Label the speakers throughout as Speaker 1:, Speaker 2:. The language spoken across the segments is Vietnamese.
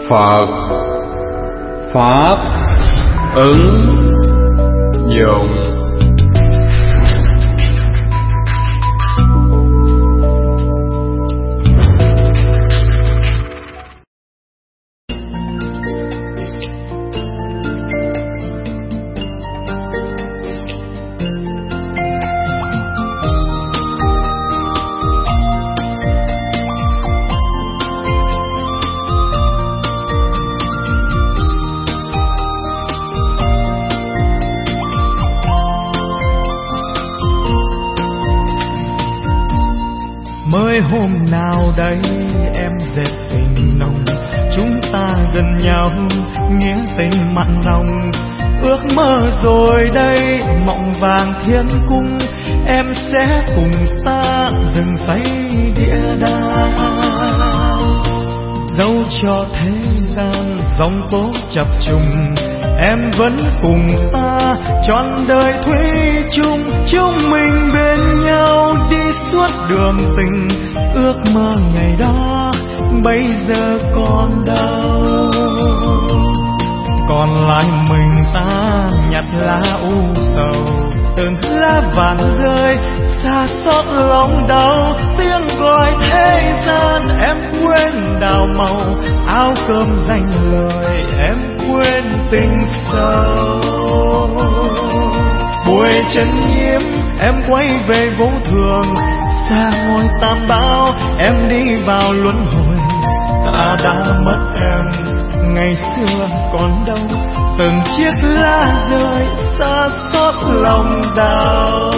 Speaker 1: Phật pháp ứng dụng.
Speaker 2: Mới hôm nào đây em dệt tình nồng, chúng ta gần nhau nghĩa tình mặn nồng. Ước mơ rồi đây mộng vàng thiên cung, em sẽ cùng ta rừng xây địa đàng. Dẫu cho thế gian giông tố chập trùng, em vẫn cùng ta trọn đời thủy chung. Chúng mình bên nhau đi suốt đường tình, ước mơ ngày đó bây giờ còn đâu. Còn lại mình ta nhặt lá u sầu, từng lá vàng rơi xa xót lòng đau. Tiếng gọi thế gian em quên đào màu, áo cơm dành lời em quên tình sâu. Buổi chân nhiễm em quay về vô thường, xa ngôi tam bão em đi vào luân hồi. Ta đã mất em ngày xưa còn đâu, từng chiếc lá rơi xa xót lòng đau.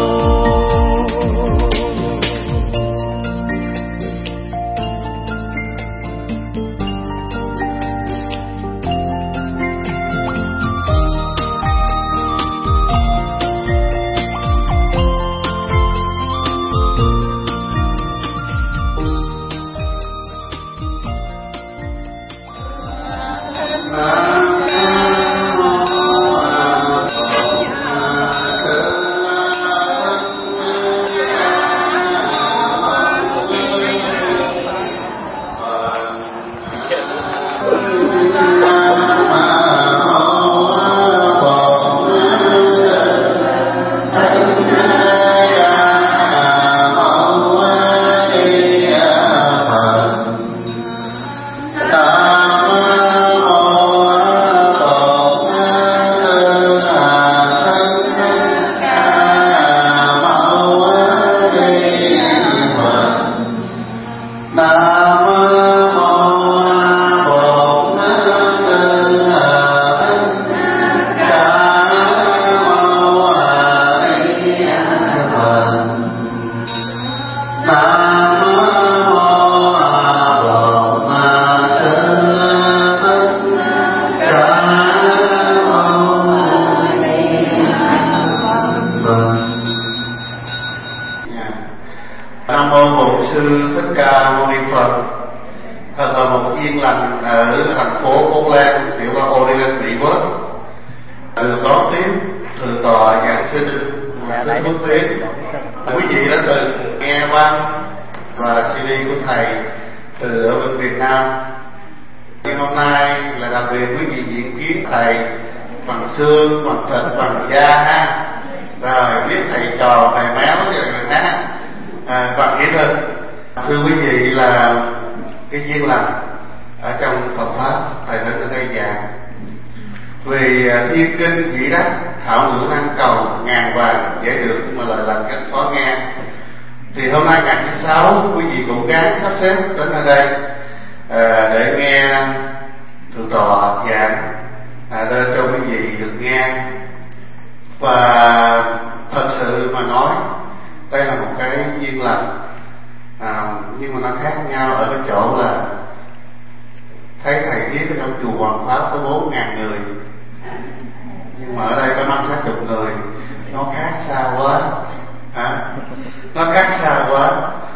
Speaker 3: Quý vị đã từng nghe băng và CD của thầy từ ở bên Việt Nam. Nhưng hôm nay là đặc biệt quý vị diễn kiến thầy bằng xương, bằng thịt, bằng da ha. Rồi biết thầy trò, thầy méo rồi ha. Bằng hiện thực. Thưa quý vị là cái duyên lành ở trong Phật pháp thầy phải được đây giảng. Vì thiên kinh dĩ đắc, thảo ngữ năng cầu, ngàn vàng dễ được nhưng mà lời lành rất khó nghe. Thì hôm nay ngày thứ 6 quý vị cũng gắng sắp xếp đến ở đây để nghe thượng tọa giảng để cho quý vị được nghe. Và thật sự mà nói đây là một cái duyên lành, nhưng mà nó khác nhau ở cái chỗ là thấy thầy viết ở trong chùa Hoàng Pháp có 4.000 người, nhưng mà ở đây có 50-60 người, nó khác xa quá, nó khác xa quá.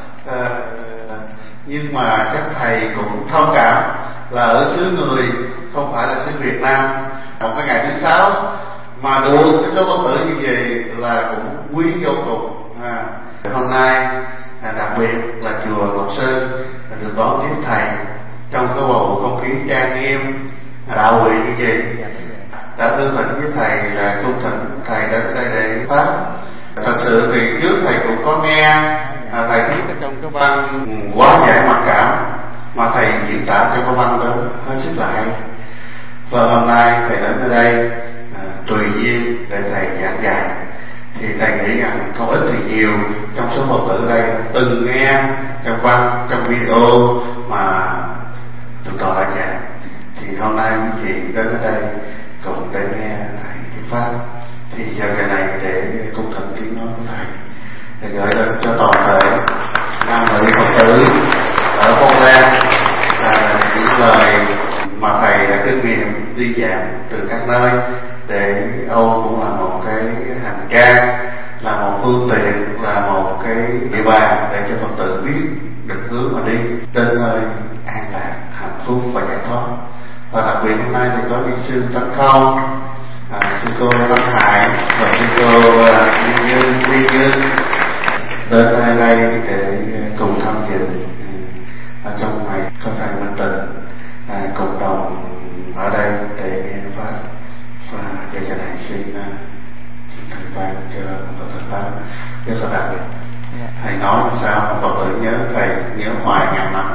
Speaker 3: Nhưng mà chắc thầy cũng thông cảm là ở xứ người, không phải là xứ Việt Nam. Một cái ngày thứ 6 mà được cái số Phật tử như vậy là cũng quý vô cùng. Hôm nay đặc biệt là chùa Ngọc Sơn được đón tiếp thầy trong cái bầu không khí trang nghiêm đạo vị như vậy. Đã tương thỉnh với thầy là cung thỉnh thầy đến đây để pháp. Thật sự thì trước thầy cũng có nghe thầy viết trong cái văn quá giải mặc cảm, mà thầy diễn tả trong cái văn đó hết sức là hay. Và hôm nay thầy đến ở đây tùy duyên để thầy giảng dạy, thì thầy nghĩ rằng không ít thì nhiều trong số Phật tử đây từng nghe trong văn, trong video mà Thượng tọa đã giảng, thì hôm nay quý vị đến ở đây cũng để nghe thầy thuyết pháp. Thì giờ ngày này để cung thỉnh tiếng nói của thầy để gửi đến cho toàn thể nam nữ Phật tử ở Phong Lan những lời mà thầy đã kinh nghiệm đi giảng từ các nơi, để Âu cũng là một cái hành trang, là một phương tiện, là một cái địa bàn để cho Phật tử biết định hướng mà đi đến nơi an lạc, hạnh phúc và giải thoát. Và đặc biệt hôm nay thì có vị sư Tấn Không, sư cô Văn Hải và sư cô Duy Như đến đây để cùng tham dự trong ngày có thầy Minh Tình cộng đồng ở đây để nghe pháp. Và để cho này xin thầy ban cho Phật tử pháp rất là đặc biệt. Thầy nói làm sao mà Phật tử nhớ thầy, nhớ hoài ngàn năm.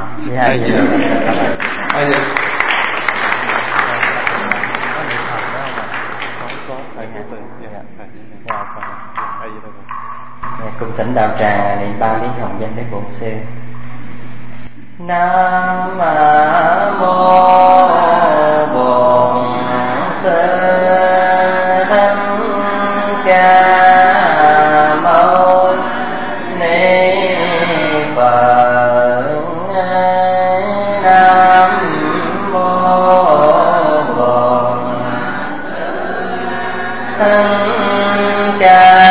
Speaker 4: Cung thỉnh đạo tràng niệm 3 tiếng hồng danh Đức Bổn Sư. Nam mô Bổn Sư Thích Ca Mâu Ni Phật. Nam mô Bổn Thích Ca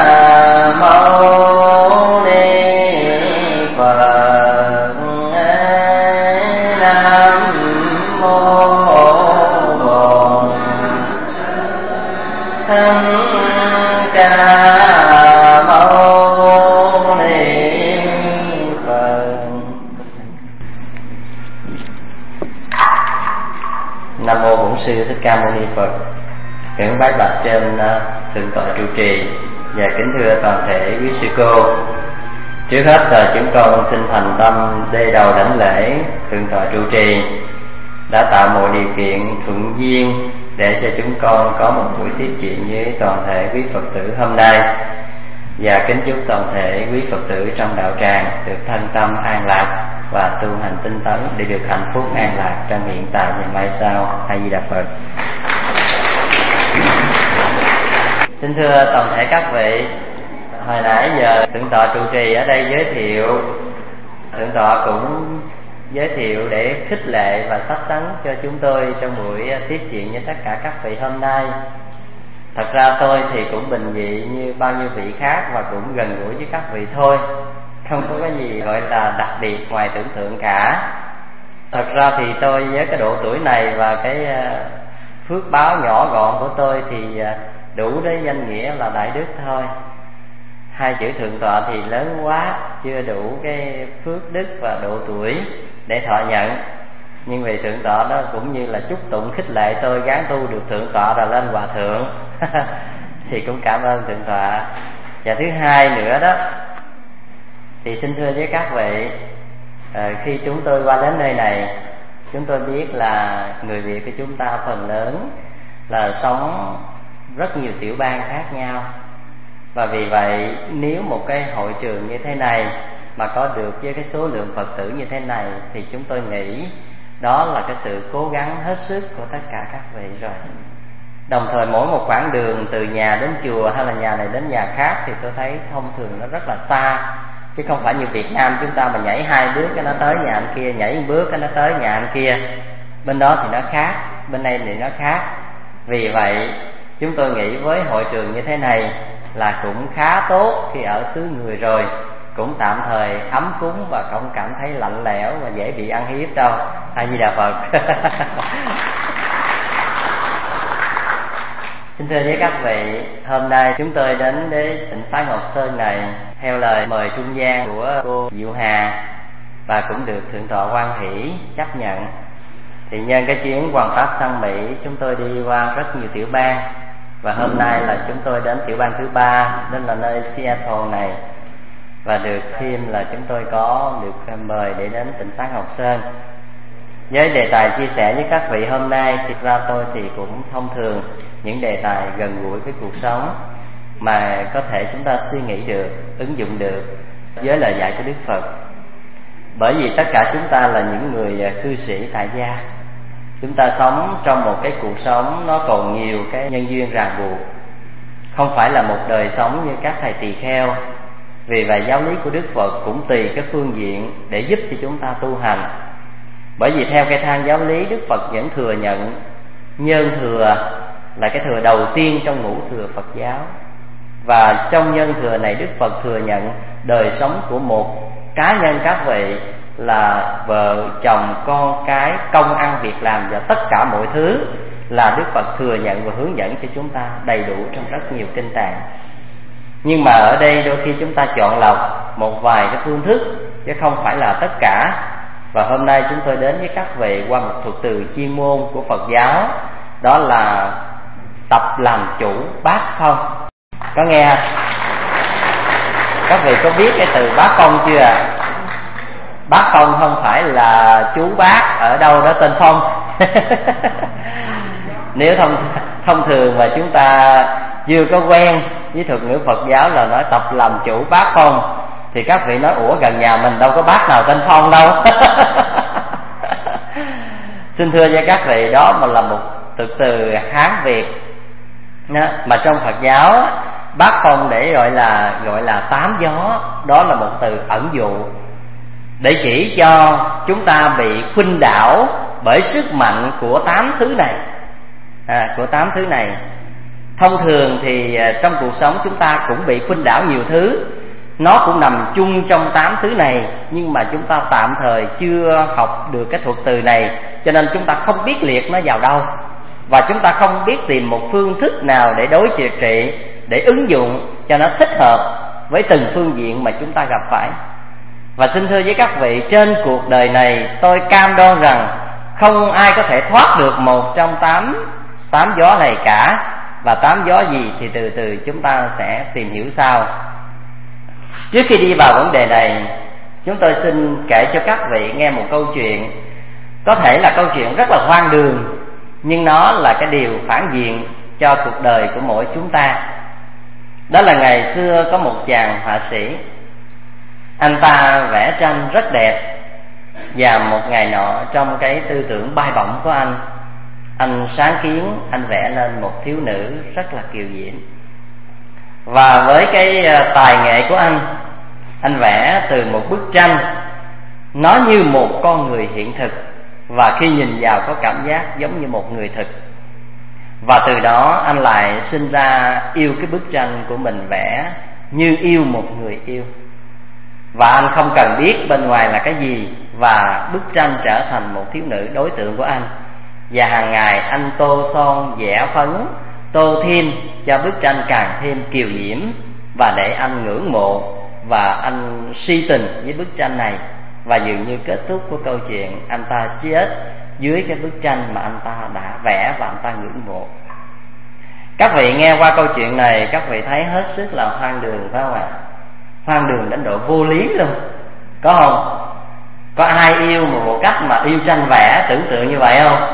Speaker 4: Sư Thích Ca Mâu Ni Phật. Kính bái bạch trên thượng tọa trụ trì và kính thưa toàn thể quý sư cô. Trước hết là chúng con xin thành tâm đê đầu đảnh lễ thượng tọa trụ trì đã tạo mọi điều kiện thuận duyên để cho chúng con có một buổi tiếp chuyện với toàn thể quý Phật tử hôm nay, và kính chúc toàn thể quý Phật tử trong đạo tràng được thân tâm an lạc và tu hành tinh tấn để được hạnh phúc an lạc trong hiện tại và mai sau. A Di Đà Phật. Xin thưa toàn thể các vị, hồi nãy giờ thượng tọa trụ trì ở đây giới thiệu, thượng tọa cũng giới thiệu để khích lệ và sách tấn cho chúng tôi trong buổi tiếp chuyện với tất cả các vị hôm nay. Thật ra tôi thì cũng bình dị như bao nhiêu vị khác và cũng gần gũi với các vị thôi, không có cái gì gọi là đặc biệt ngoài tưởng tượng cả. Thật ra thì tôi với cái độ tuổi này và cái phước báo nhỏ gọn của tôi thì đủ để danh nghĩa là đại đức thôi. Hai chữ thượng tọa thì lớn quá, chưa đủ cái phước đức và độ tuổi để thọ nhận. Nhưng vì thượng tọa đó cũng như là chúc tụng khích lệ tôi gắng tu được thượng tọa rồi lên hòa thượng thì cũng cảm ơn thượng tọa. Và thứ hai nữa đó thì xin thưa với các vị, khi chúng tôi qua đến nơi này, chúng tôi biết là người Việt của chúng ta phần lớn là sống rất nhiều tiểu bang khác nhau. Và vì vậy nếu một cái hội trường như thế này mà có được với cái số lượng Phật tử như thế này thì chúng tôi nghĩ đó là cái sự cố gắng hết sức của tất cả các vị rồi. Đồng thời mỗi một quãng đường từ nhà đến chùa hay là nhà này đến nhà khác thì tôi thấy thông thường nó rất là xa, chứ không phải như Việt Nam chúng ta mà nhảy 2 bước cái nó tới nhà anh kia, nhảy 1 bước cái nó tới nhà anh kia. Bên đó thì nó khác, bên đây thì nó khác. Vì vậy chúng tôi nghĩ với hội trường như thế này là cũng khá tốt khi ở xứ người rồi, cũng tạm thời ấm cúng và không cảm thấy lạnh lẽo và dễ bị ăn hiếp đâu. A Di Đà Phật. Xin thưa với các vị, hôm nay chúng tôi đến tỉnh xá Ngọc Sơn này theo lời mời trung gian của cô Diệu Hà và cũng được Thượng tọa Quan Hỷ chấp nhận. Thì nhân cái chuyến hoàn pháp sang Mỹ, chúng tôi đi qua rất nhiều tiểu bang, và hôm nay là chúng tôi đến tiểu bang thứ 3, đó là nơi Seattle này, và được thêm là chúng tôi có được mời để đến tỉnh xá Ngọc Sơn. Với đề tài chia sẻ với các vị hôm nay, thực ra tôi thì cũng thông thường những đề tài gần gũi với cuộc sống mà có thể chúng ta suy nghĩ được, ứng dụng được với lời dạy của Đức Phật. Bởi vì tất cả chúng ta là những người cư sĩ tại gia, chúng ta sống trong một cái cuộc sống nó còn nhiều cái nhân duyên ràng buộc, không phải là một đời sống như các thầy tỳ kheo. Vì vậy giáo lý của Đức Phật cũng tùy cái phương diện để giúp cho chúng ta tu hành. Bởi vì theo cái thang giáo lý, Đức Phật vẫn thừa nhận nhân thừa là cái thừa đầu tiên trong ngũ thừa Phật giáo. Và trong nhân thừa này, Đức Phật thừa nhận đời sống của một cá nhân các vị là vợ, chồng, con cái, công ăn việc làm và tất cả mọi thứ là Đức Phật thừa nhận và hướng dẫn cho chúng ta đầy đủ trong rất nhiều kinh tạng. Nhưng mà ở đây đôi khi chúng ta chọn lọc một vài cái phương thức chứ không phải là tất cả. Và hôm nay chúng tôi đến với các vị qua một thuật từ chuyên môn của Phật giáo, đó là tập làm chủ bát phong. Có nghe không? Các vị có biết cái từ bát phong chưa? Bát phong không phải là chú bác ở đâu đó tên Phong. Nếu thông thường mà chúng ta chưa có quen với thuật ngữ Phật giáo là nói tập làm chủ bát phong, thì các vị nói ủa gần nhà mình đâu có bác nào tên Phong đâu. Xin thưa với các vị, đó mà là một thực từ Hán Việt mà trong Phật giáo bát phong để gọi là tám gió, đó là một từ ẩn dụ để chỉ cho chúng ta bị khuynh đảo bởi sức mạnh của tám thứ này. Của tám thứ này. Thông thường thì trong cuộc sống chúng ta cũng bị khuynh đảo nhiều thứ, nó cũng nằm chung trong tám thứ này, nhưng mà chúng ta tạm thời chưa học được cái thuật từ này, cho nên chúng ta không biết liệt nó vào đâu, và chúng ta không biết tìm một phương thức nào để đối trị, để ứng dụng cho nó thích hợp với từng phương diện mà chúng ta gặp phải. Và xin thưa với các vị, trên cuộc đời này tôi cam đoan rằng không ai có thể thoát được một trong tám gió này cả. Và tám gió gì thì từ từ chúng ta sẽ tìm hiểu sau. Trước khi đi vào vấn đề này, chúng tôi xin kể cho các vị nghe một câu chuyện. Có thể là câu chuyện rất là hoang đường, nhưng nó là cái điều phản diện cho cuộc đời của mỗi chúng ta. Đó là ngày xưa có một chàng họa sĩ. Anh ta vẽ tranh rất đẹp. Và một ngày nọ, trong cái tư tưởng bay bổng của anh sáng kiến, anh vẽ lên một thiếu nữ rất là kiều diễm. Và với cái tài nghệ của anh vẽ từ một bức tranh, nó như một con người hiện thực, và khi nhìn vào có cảm giác giống như một người thực. Và từ đó anh lại sinh ra yêu cái bức tranh của mình vẽ như yêu một người yêu. Và anh không cần biết bên ngoài là cái gì, và bức tranh trở thành một thiếu nữ đối tượng của anh. Và hàng ngày anh tô son vẽ phấn, tô thêm cho bức tranh càng thêm kiều diễm, và để anh ngưỡng mộ và anh si tình với bức tranh này. Và dường như kết thúc của câu chuyện, anh ta chết dưới cái bức tranh mà anh ta đã vẽ và anh ta ngưỡng mộ. Các vị nghe qua câu chuyện này, các vị thấy hết sức là hoang đường, phải không ạ? Hoang đường đến độ vô lý luôn, có không? Có ai yêu một cách mà yêu tranh vẽ tưởng tượng như vậy không?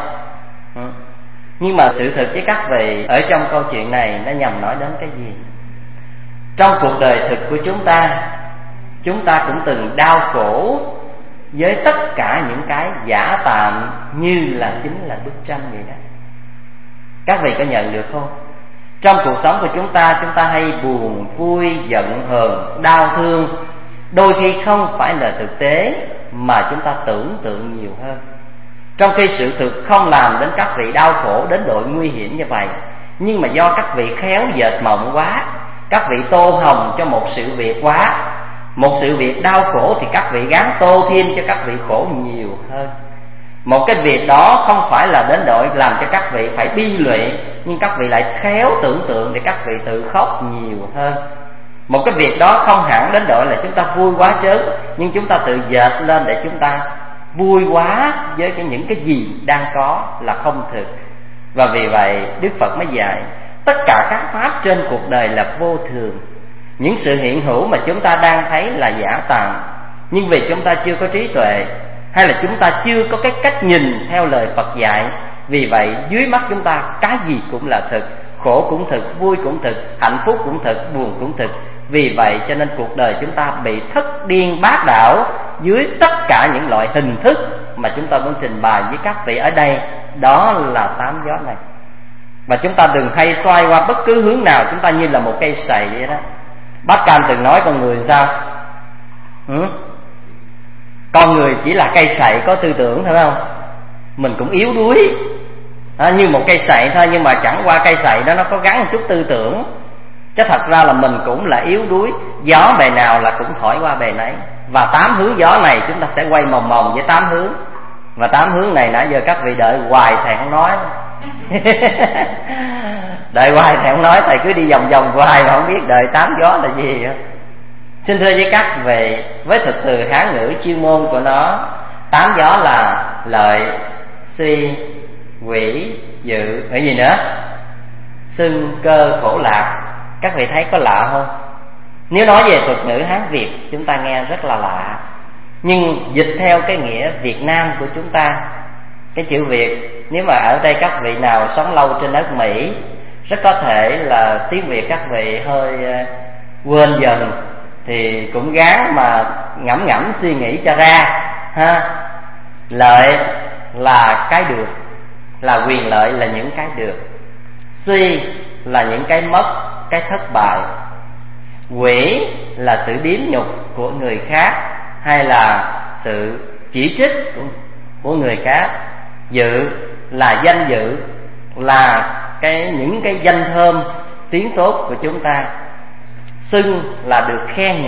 Speaker 4: Nhưng mà sự thực với các vị, ở trong câu chuyện này nó nhằm nói đến cái gì? Trong cuộc đời thực của chúng ta cũng từng đau khổ với tất cả những cái giả tạm như là chính là bức tranh vậy đó. Các vị có nhận được không? Trong cuộc sống của chúng ta hay buồn, vui, giận, hờn, đau thương. Đôi khi không phải là thực tế, mà chúng ta tưởng tượng nhiều hơn. Trong khi sự thực không làm đến các vị đau khổ đến độ nguy hiểm như vậy, nhưng mà do các vị khéo dệt mộng quá, các vị tô hồng cho một sự việc quá. Một sự việc đau khổ thì các vị gắng tô thêm cho các vị khổ nhiều hơn. Một cái việc đó không phải là đến độ làm cho các vị phải bi lụy, nhưng các vị lại khéo tưởng tượng để các vị tự khóc nhiều hơn. Một cái việc đó không hẳn đến độ là chúng ta vui quá trớn, nhưng chúng ta tự dệt lên để chúng ta vui quá với những cái gì đang có là không thực. Và vì vậy Đức Phật mới dạy tất cả các pháp trên cuộc đời là vô thường. Những sự hiện hữu mà chúng ta đang thấy là giả tạm, nhưng vì chúng ta chưa có trí tuệ, hay là chúng ta chưa có cái cách nhìn theo lời Phật dạy, vì vậy dưới mắt chúng ta cái gì cũng là thực. Khổ cũng thực, vui cũng thực, hạnh phúc cũng thực, buồn cũng thực. Vì vậy cho nên cuộc đời chúng ta bị thất điên bát đảo dưới tất cả những loại hình thức mà chúng ta muốn trình bày với các vị ở đây. Đó là tám gió này. Và chúng ta đừng hay xoay qua bất cứ hướng nào, chúng ta như là một cây sậy vậy đó. Bác Cam từng nói con người sao? Con người chỉ là cây sậy có tư tưởng thôi không? Mình cũng yếu đuối như một cây sậy thôi, nhưng mà chẳng qua cây sậy đó nó có gắn một chút tư tưởng, chứ thật ra là mình cũng là yếu đuối. Gió bề nào là cũng thổi qua bề nấy. Và 8 hướng gió này chúng ta sẽ quay mòng mòng với 8 hướng. Và 8 hướng này nãy giờ các vị đợi hoài thầy không nói. Đợi hoài thầy không nói, thầy cứ đi vòng vòng hoài mà không biết đợi 8 gió là gì. Xin thưa với các vị, với thực từ Hán ngữ chuyên môn của nó, 8 gió là lợi, si, quỷ, dự, cái gì nữa? Xưng, cơ, khổ, lạc. Các vị thấy có lạ không? Nếu nói về thuật ngữ Hán Việt chúng ta nghe rất là lạ, nhưng dịch theo cái nghĩa Việt Nam của chúng ta, cái chữ Việt, nếu mà ở đây các vị nào sống lâu trên đất Mỹ, rất có thể là tiếng Việt các vị hơi quên dần, thì cũng gắng mà ngẫm ngẫm suy nghĩ cho ra ha. Lợi là cái được, là quyền lợi, là những cái được. Si là những cái mất, cái thất bại. Quỷ là sự điếm nhục của người khác, hay là sự chỉ trích của người khác. Dự là danh dự, là những cái danh thơm tiếng tốt của chúng ta. Xưng là được khen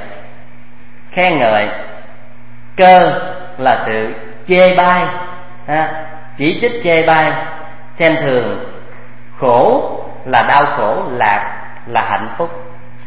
Speaker 4: ngợi. Cơ là sự chê bai, chỉ trích chê bai, xem thường. Khổ là đau khổ, lạc là hạnh phúc.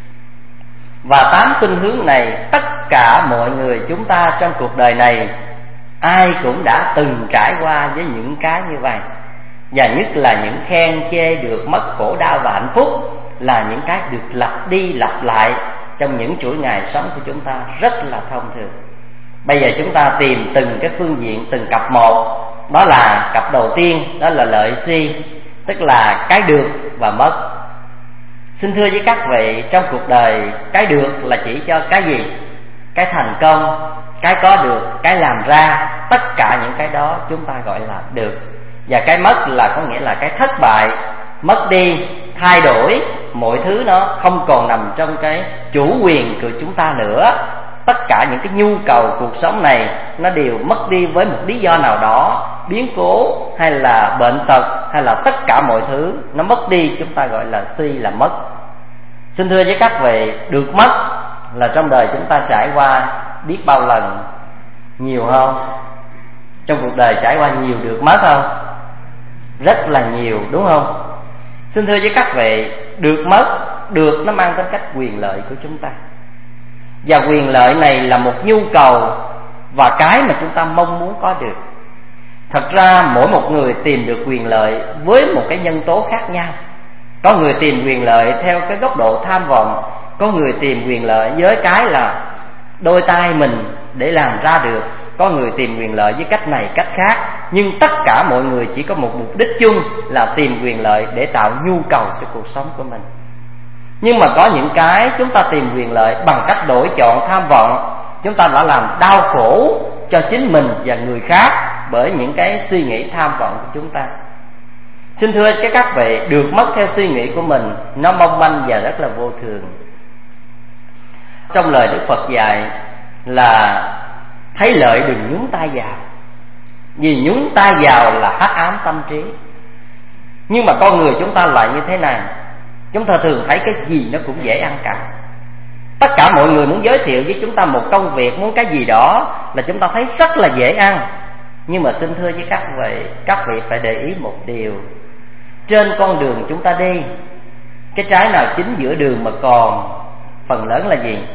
Speaker 4: Và 8 khuynh hướng này, tất cả mọi người chúng ta trong cuộc đời này ai cũng đã từng trải qua với những cái như vậy. Và nhất là những khen chê, được mất, khổ đau và hạnh phúc là những cái được lặp đi lặp lại trong những chuỗi ngày sống của chúng ta rất là thông thường. Bây giờ chúng ta tìm từng cái phương diện, từng cặp một. Đó là cặp đầu tiên, đó là lợi si, tức là cái được và mất. Xin thưa với các vị, trong cuộc đời cái được là chỉ cho cái gì? Cái thành công, cái có được, cái làm ra, tất cả những cái đó chúng ta gọi là được. Và cái mất là có nghĩa là cái thất bại, mất đi, thay đổi, mọi thứ nó không còn nằm trong cái chủ quyền của chúng ta nữa. Tất cả những cái nhu cầu cuộc sống này nó đều mất đi với một lý do nào đó, biến cố hay là bệnh tật hay là tất cả mọi thứ nó mất đi, chúng ta gọi là si, là mất. Xin thưa với các vị, được mất là trong đời chúng ta trải qua biết bao lần, nhiều không? Trong cuộc đời trải qua nhiều được mất không? Rất là nhiều, đúng không? Xin thưa với các vị, được mất, được nó mang tính cách quyền lợi của chúng ta. Và quyền lợi này là một nhu cầu và cái mà chúng ta mong muốn có được. Thật ra mỗi một người tìm được quyền lợi với một cái nhân tố khác nhau. Có người tìm quyền lợi theo cái góc độ tham vọng, có người tìm quyền lợi với cái là đôi tay mình để làm ra được, có người tìm quyền lợi với cách này cách khác. Nhưng tất cả mọi người chỉ có một mục đích chung là tìm quyền lợi để tạo nhu cầu cho cuộc sống của mình. Nhưng mà có những cái chúng ta tìm quyền lợi bằng cách đổi chọn tham vọng, chúng ta đã làm đau khổ cho chính mình và người khác bởi những cái suy nghĩ tham vọng của chúng ta. Xin thưa các vị, được mất theo suy nghĩ của mình nó mong manh và rất là vô thường. Trong lời Đức Phật dạy là thấy lợi đừng nhúng tay vào, vì nhúng tay vào là hắc ám tâm trí. Nhưng mà con người chúng ta lại như thế này, chúng ta thường thấy cái gì nó cũng dễ ăn cả. Tất cả mọi người muốn giới thiệu với chúng ta một công việc, muốn cái gì đó là chúng ta thấy rất là dễ ăn. Nhưng mà xin thưa với các vị phải để ý một điều. Trên con đường chúng ta đi, cái trái nào chín giữa đường mà còn phần lớn là gì?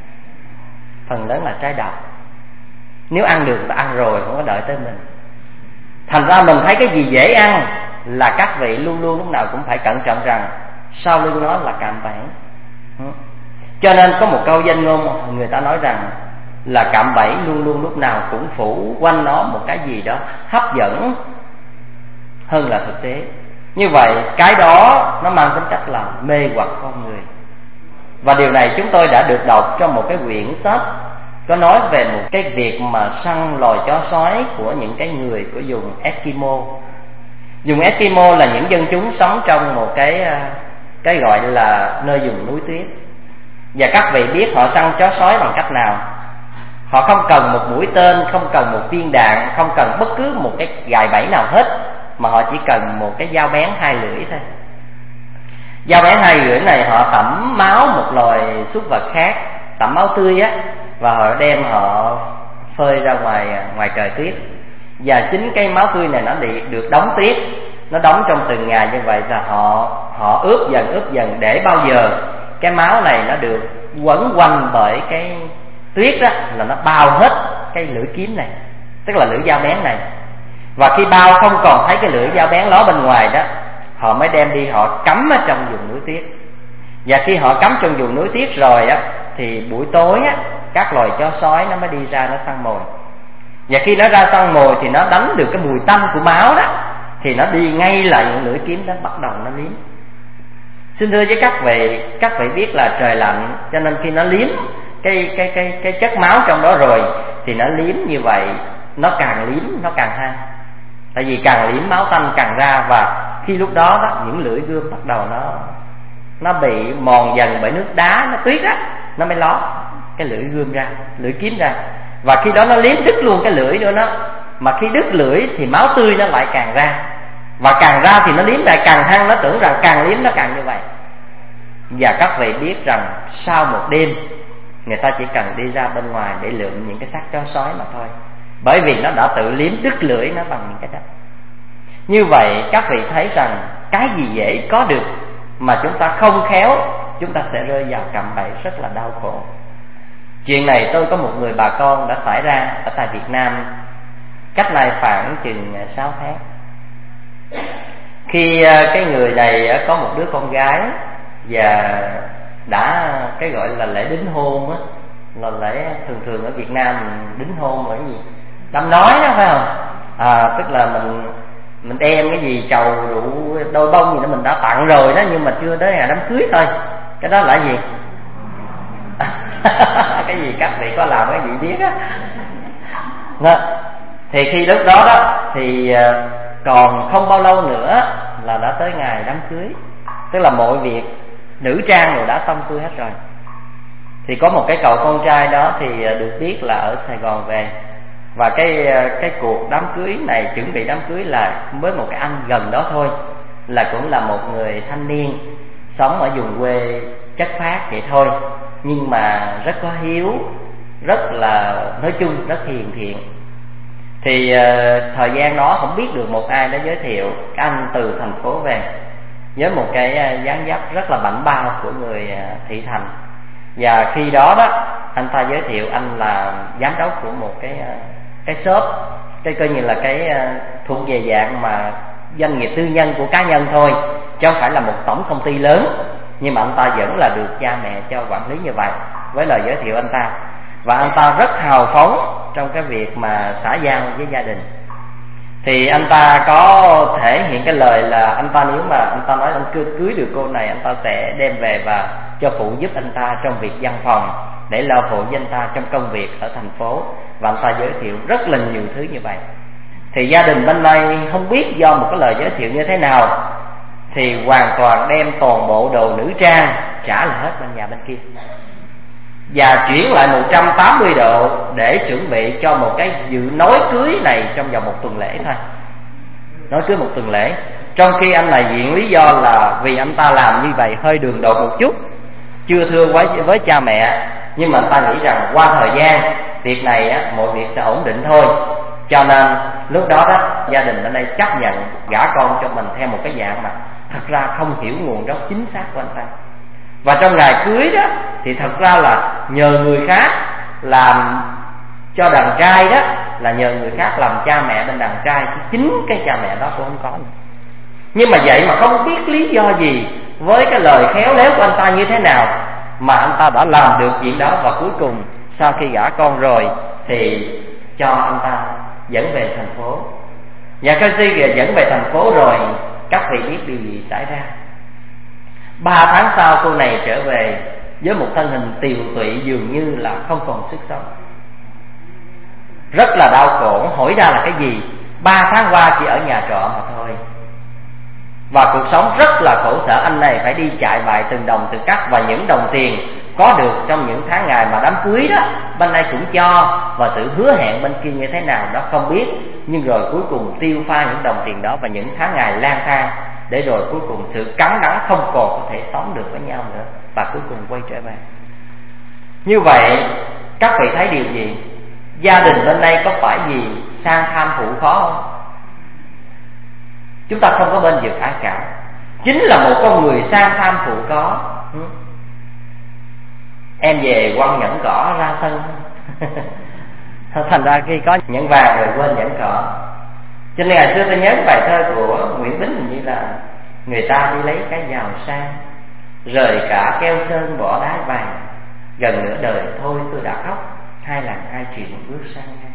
Speaker 4: Phần lớn là trái độc. Nếu ăn được ta ăn rồi, không có đợi tới mình. Thành ra mình thấy cái gì dễ ăn là các vị luôn luôn lúc nào cũng phải cẩn trọng rằng sau lưng nó là cạm bẫy. Cho nên có một câu danh ngôn người ta nói rằng là cạm bẫy luôn luôn lúc nào cũng phủ quanh nó một cái gì đó hấp dẫn hơn là thực tế. Như vậy cái đó nó mang tính chất là mê hoặc con người. Và điều này chúng tôi đã được đọc trong một cái quyển sách có nói về một cái việc mà săn loài chó sói của những cái người của vùng Eskimo. Vùng Eskimo là những dân chúng sống trong một cái gọi là nơi vùng núi tuyết. Và các vị biết họ săn chó sói bằng cách nào? Họ không cần một mũi tên, không cần một viên đạn, không cần bất cứ một cái gài bẫy nào hết, mà họ chỉ cần một cái dao bén 2 lưỡi thôi. Dao bén 2 lưỡi này họ tẩm máu một loài súc vật khác, tẩm máu tươi á, và họ đem họ phơi ra ngoài trời tuyết. Và chính cái máu tươi này nó được đóng tuyết, nó đóng trong từng ngày như vậy, và họ ướp dần để bao giờ cái máu này nó được quấn quanh bởi cái tuyết đó là nó bao hết cái lưỡi kiếm này, tức là lưỡi dao bén này. Và khi bao không còn thấy cái lưỡi dao bén ló bên ngoài đó, họ mới đem đi họ cắm ở trong vùng núi tuyết. Và khi họ cắm trong vùng núi tuyết rồi á, thì buổi tối á, các loài chó sói nó mới đi ra nó săn mồi. Và khi nó ra săn mồi thì nó đánh được cái mùi tanh của máu đó, thì nó đi ngay lại những lưỡi kiếm đó, bắt đầu nó liếm. Xin thưa với các vị biết là trời lạnh, cho nên khi nó liếm cái chất máu trong đó rồi thì nó liếm như vậy, nó càng liếm nó càng hăng. Tại vì càng liếm máu tanh càng ra, và khi lúc đó những lưỡi gươm bắt đầu nó bị mòn dần bởi nước đá, nó tuyết á, nó mới ló cái lưỡi gươm ra, lưỡi kiếm ra. Và khi đó nó liếm đứt luôn cái lưỡi nữa đó. Mà khi đứt lưỡi thì máu tươi nó lại càng ra, và càng ra thì nó liếm lại càng hăng, nó tưởng rằng càng liếm nó càng như vậy. Và các vị biết rằng sau một đêm người ta chỉ cần đi ra bên ngoài để lượm những cái xác chó sói mà thôi, bởi vì nó đã tự liếm đứt lưỡi nó bằng những cái đó. Như vậy các vị thấy rằng cái gì dễ có được mà chúng ta không khéo, chúng ta sẽ rơi vào cạm bẫy rất là đau khổ. Chuyện này tôi có một người bà con đã xảy ra ở tại Việt Nam cách này khoảng chừng 6 tháng. Khi cái người này có một đứa con gái, và đã cái gọi là lễ đính hôn á, là lễ thường ở Việt Nam đính hôn là cái gì? Đám nói đó phải không? Tức là mình đem cái gì trầu rượu đôi bông gì đó mình đã tặng rồi đó, nhưng mà chưa tới ngày đám cưới thôi. Cái đó là gì? Cái gì các vị có làm cái gì biết á. Thì khi lúc đó thì còn không bao lâu nữa là đã tới ngày đám cưới, tức là mọi việc nữ trang rồi đã xong xuôi hết rồi. Thì có một cái cậu con trai đó thì được biết là ở Sài Gòn về, và cái cuộc đám cưới này, chuẩn bị đám cưới là với một cái anh gần đó thôi, là cũng là một người thanh niên sống ở vùng quê chất phác vậy thôi, nhưng mà rất có hiếu, rất là nói chung rất hiền thiện. Thì thời gian đó không biết được một ai đã giới thiệu cái anh từ thành phố về với một cái dáng dấp rất là bảnh bao của người thị thành. Và khi đó anh ta giới thiệu anh là giám đốc của một cái shop, cái coi như là cái thuộc về dạng mà doanh nghiệp tư nhân của cá nhân thôi, chứ không phải là một tổng công ty lớn. Nhưng mà anh ta vẫn là được cha mẹ cho quản lý như vậy, với lời giới thiệu anh ta. Và anh ta rất hào phóng trong cái việc mà xã giao với gia đình. Thì anh ta có thể hiện cái lời là anh ta nếu mà anh ta nói anh cưới được cô này, anh ta sẽ đem về và cho phụ giúp anh ta trong việc văn phòng, để lo phụ với anh ta trong công việc ở thành phố. Và anh ta giới thiệu rất là nhiều thứ như vậy. Thì gia đình bên đây không biết do một cái lời giới thiệu như thế nào, thì hoàn toàn đem toàn bộ đồ nữ trang trả lại hết bên nhà bên kia, và chuyển lại 180 độ để chuẩn bị cho một cái dự nói cưới này trong vòng 1 tuần lễ thôi. Nói cưới 1 tuần lễ. Trong khi anh này viện lý do là vì anh ta làm như vậy hơi đường đột một chút, chưa thưa với cha mẹ, nhưng mà anh ta nghĩ rằng qua thời gian việc này mọi việc sẽ ổn định thôi. Cho nên lúc đó gia đình bên đây chấp nhận gả con cho mình theo một cái dạng mà thật ra không hiểu nguồn gốc chính xác của anh ta. Và trong ngày cưới đó thì thật ra là nhờ người khác làm cho đàn trai đó, là nhờ người khác làm cha mẹ bên đàn trai, chính cái cha mẹ đó cũng không có nữa. Nhưng mà vậy mà không biết lý do gì, với cái lời khéo léo của anh ta như thế nào mà anh ta đã làm được chuyện đó. Và cuối cùng sau khi gả con rồi thì cho anh ta dẫn về thành phố. Và khi dẫn về thành phố rồi, các vị biết điều gì xảy ra? 3 tháng sau cô này trở về với một thân hình tiều tụy, dường như là không còn sức sống, rất là đau khổ. Hỏi ra là cái gì? 3 tháng qua chỉ ở nhà trọ mà thôi, và cuộc sống rất là khổ sở. Anh này phải đi chạy bài từng đồng từng cắt, và những đồng tiền có được trong những tháng ngày mà đám cưới đó, bên đây cũng cho, và sự hứa hẹn bên kia như thế nào đó không biết. Nhưng rồi cuối cùng tiêu pha những đồng tiền đó và những tháng ngày lang thang, để rồi cuối cùng sự cắn đắng không còn có thể sống được với nhau nữa, và cuối cùng quay trở về. Như vậy các vị thấy điều gì? Gia đình bên đây có phải vì sang tham phụ khó không? Chúng ta không có bên vực ai cả, chính là một con người sang tham phụ có. Em về quăng nhẫn cỏ ra sân thành ra khi có nhẫn vàng rồi quên nhẫn cỏ. Cho nên ngày xưa tôi nhớ bài thơ của Nguyễn Bính, hình như là người ta đi lấy cái giàu sang, rời cả keo sơn bỏ đá vàng, gần nửa đời thôi tôi đã khóc, hai lần hai chuyện bước sang ngay.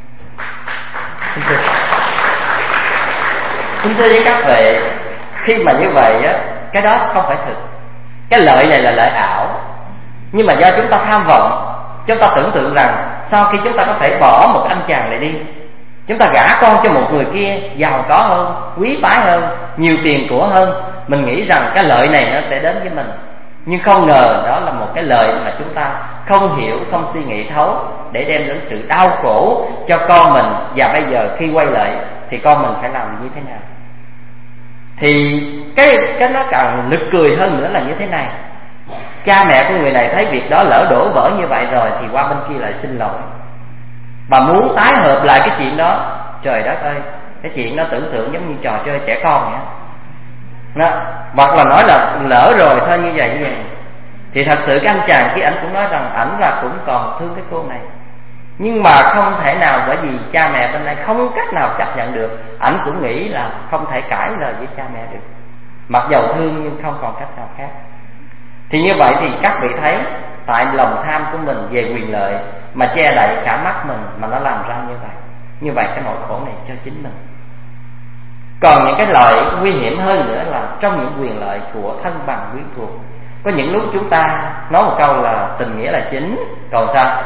Speaker 4: Xin thưa với các vị, khi mà như vậy á, cái đó không phải thực. Cái lợi này là lợi ảo, nhưng mà do chúng ta tham vọng. Chúng ta tưởng tượng rằng sau khi chúng ta có thể bỏ một anh chàng này đi, chúng ta gả con cho một người kia giàu có hơn, quý phái hơn, nhiều tiền của hơn, mình nghĩ rằng cái lợi này nó sẽ đến với mình. Nhưng không ngờ đó là một cái lợi mà chúng ta không hiểu, không suy nghĩ thấu, để đem đến sự đau khổ cho con mình. Và bây giờ khi quay lại thì con mình phải làm như thế nào? Thì cái nó càng nực cười hơn nữa là như thế này. Cha mẹ của người này thấy việc đó lỡ đổ vỡ như vậy rồi thì qua bên kia lại xin lỗi, và muốn tái hợp lại cái chuyện đó. Trời đất ơi, cái chuyện đó tưởng tượng giống như trò chơi trẻ con vậy đó. Hoặc là nói là lỡ rồi thôi, như vậy. Thì thật sự cái anh chàng kia ảnh cũng nói rằng ảnh là cũng còn thương cái cô này, nhưng mà không thể nào, bởi vì cha mẹ bên này không cách nào chấp nhận được. Ảnh cũng nghĩ là không thể cãi lời với cha mẹ được, mặc dầu thương nhưng không còn cách nào khác. Thì như vậy thì các vị thấy, tại lòng tham của mình về quyền lợi mà che đậy cả mắt mình, mà nó làm ra như vậy. Như vậy cái nỗi khổ này cho chính mình. Còn những cái lợi nguy hiểm hơn nữa là trong những quyền lợi của thân bằng quyến thuộc. Có những lúc chúng ta nói một câu là tình nghĩa là chính, còn sao?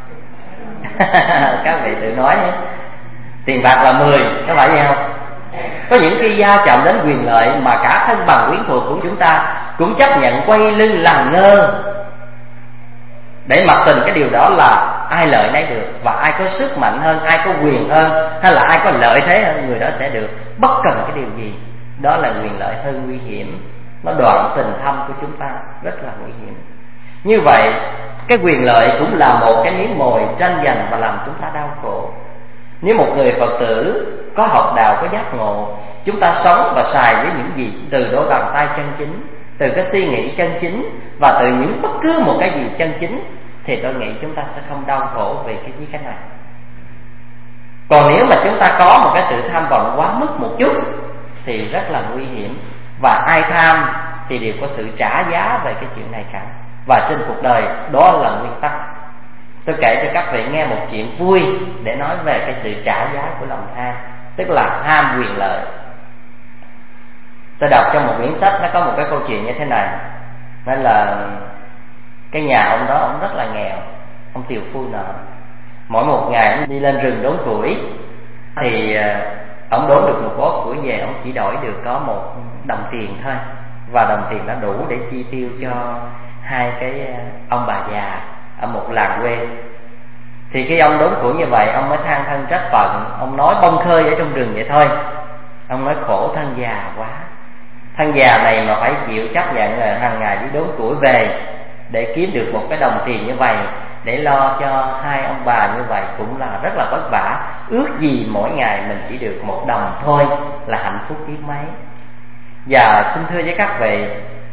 Speaker 4: Các vị tự nói nhé. Tiền bạc là 10, có phải vậy không? Có những khi gia chạm đến quyền lợi mà cả thân bằng quyến thuộc của chúng ta cũng chấp nhận quay lưng làm ngơ, để mặc tình cái điều đó là ai lợi nấy được, và ai có sức mạnh hơn, ai có quyền hơn, hay là ai có lợi thế hơn, người đó sẽ được, bất cần cái điều gì. Đó là quyền lợi hơi nguy hiểm, nó đoạn tình thâm của chúng ta, rất là nguy hiểm. Như vậy cái quyền lợi cũng là một cái miếng mồi tranh giành và làm chúng ta đau khổ. Nếu một người Phật tử có học đạo, có giác ngộ, chúng ta sống và xài với những gì từ đôi bàn tay chân chính, từ cái suy nghĩ chân chính, và từ những bất cứ một cái gì chân chính, thì tôi nghĩ chúng ta sẽ không đau khổ về cái này. Còn nếu mà chúng ta có một cái sự tham vọng quá mức một chút thì rất là nguy hiểm, và ai tham thì đều có sự trả giá về cái chuyện này cả. Và trên cuộc đời đó là nguyên tắc. Tôi kể cho các vị nghe một chuyện vui để nói về cái sự trả giá của lòng tham, tức là tham quyền lợi. Tôi đọc trong một quyển sách, nó có một cái câu chuyện như thế này. Nên là cái nhà ông đó, ông rất là nghèo, ông tiều phu nợ. Mỗi một ngày ông đi lên rừng đốn củi, thì ông đốn được một bó củi về, ông chỉ đổi được có 1 đồng tiền thôi, và đồng tiền đã đủ để chi tiêu cho 2 cái ông bà già ở một làng quê. Thì khi ông đốn củi như vậy, ông mới than thân trách phận. Ông nói bông khơi ở trong rừng vậy thôi. Ông nói khổ thân già quá, thân già này mà phải chịu chấp nhận là hàng ngày đi đốn củi về để kiếm được một cái đồng tiền như vậy, để lo cho 2 ông bà như vậy cũng là rất là vất vả. Ước gì mỗi ngày mình chỉ được 1 đồng thôi là hạnh phúc biết mấy. Và xin thưa với các vị,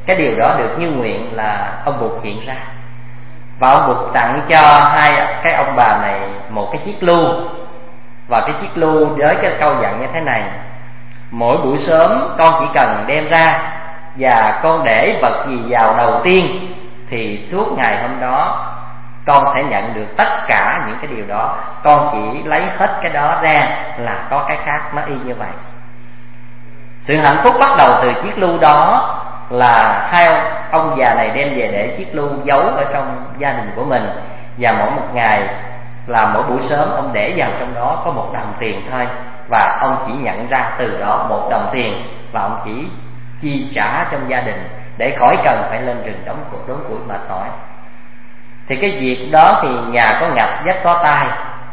Speaker 4: cái điều đó được như nguyện là ông Bụt hiện ra. Và ông Bụt tặng cho hai cái ông bà này một cái chiếc lu. Và cái chiếc lu với cái câu dặn như thế này: mỗi buổi sớm con chỉ cần đem ra, và con để vật gì vào đầu tiên, thì suốt ngày hôm đó con sẽ nhận được tất cả những cái điều đó. Con chỉ lấy hết cái đó ra là có cái khác, nó y như vậy. Sự hạnh phúc bắt đầu từ chiếc lu đó là hai ông già này đem về để chiếc lu giấu ở trong gia đình của mình. Và mỗi một ngày là mỗi buổi sớm ông để vào trong đó có 1 đồng tiền thôi. Và ông chỉ nhận ra từ đó 1 đồng tiền, và ông chỉ chi trả trong gia đình để khỏi cần phải lên rừng đốn củi mệt mỏi. Thì cái việc đó thì nhà có ngập vách có tai,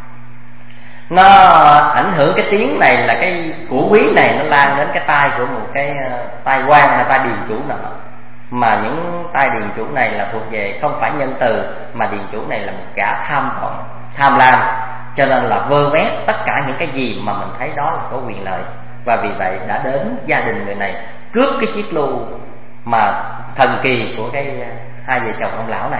Speaker 4: nó ảnh hưởng cái tiếng này là cái của quý này nó lan đến cái tai của một cái tai quan hay tai điền chủ nào. Mà những tai điền chủ này là thuộc về không phải nhân từ, mà điền chủ này là một gã tham lam, cho nên là vơ vét tất cả những cái gì mà mình thấy đó là có quyền lợi. Và vì vậy đã đến gia đình người này cướp cái chiếc lu mà thần kỳ của cái hai vợ chồng ông lão này.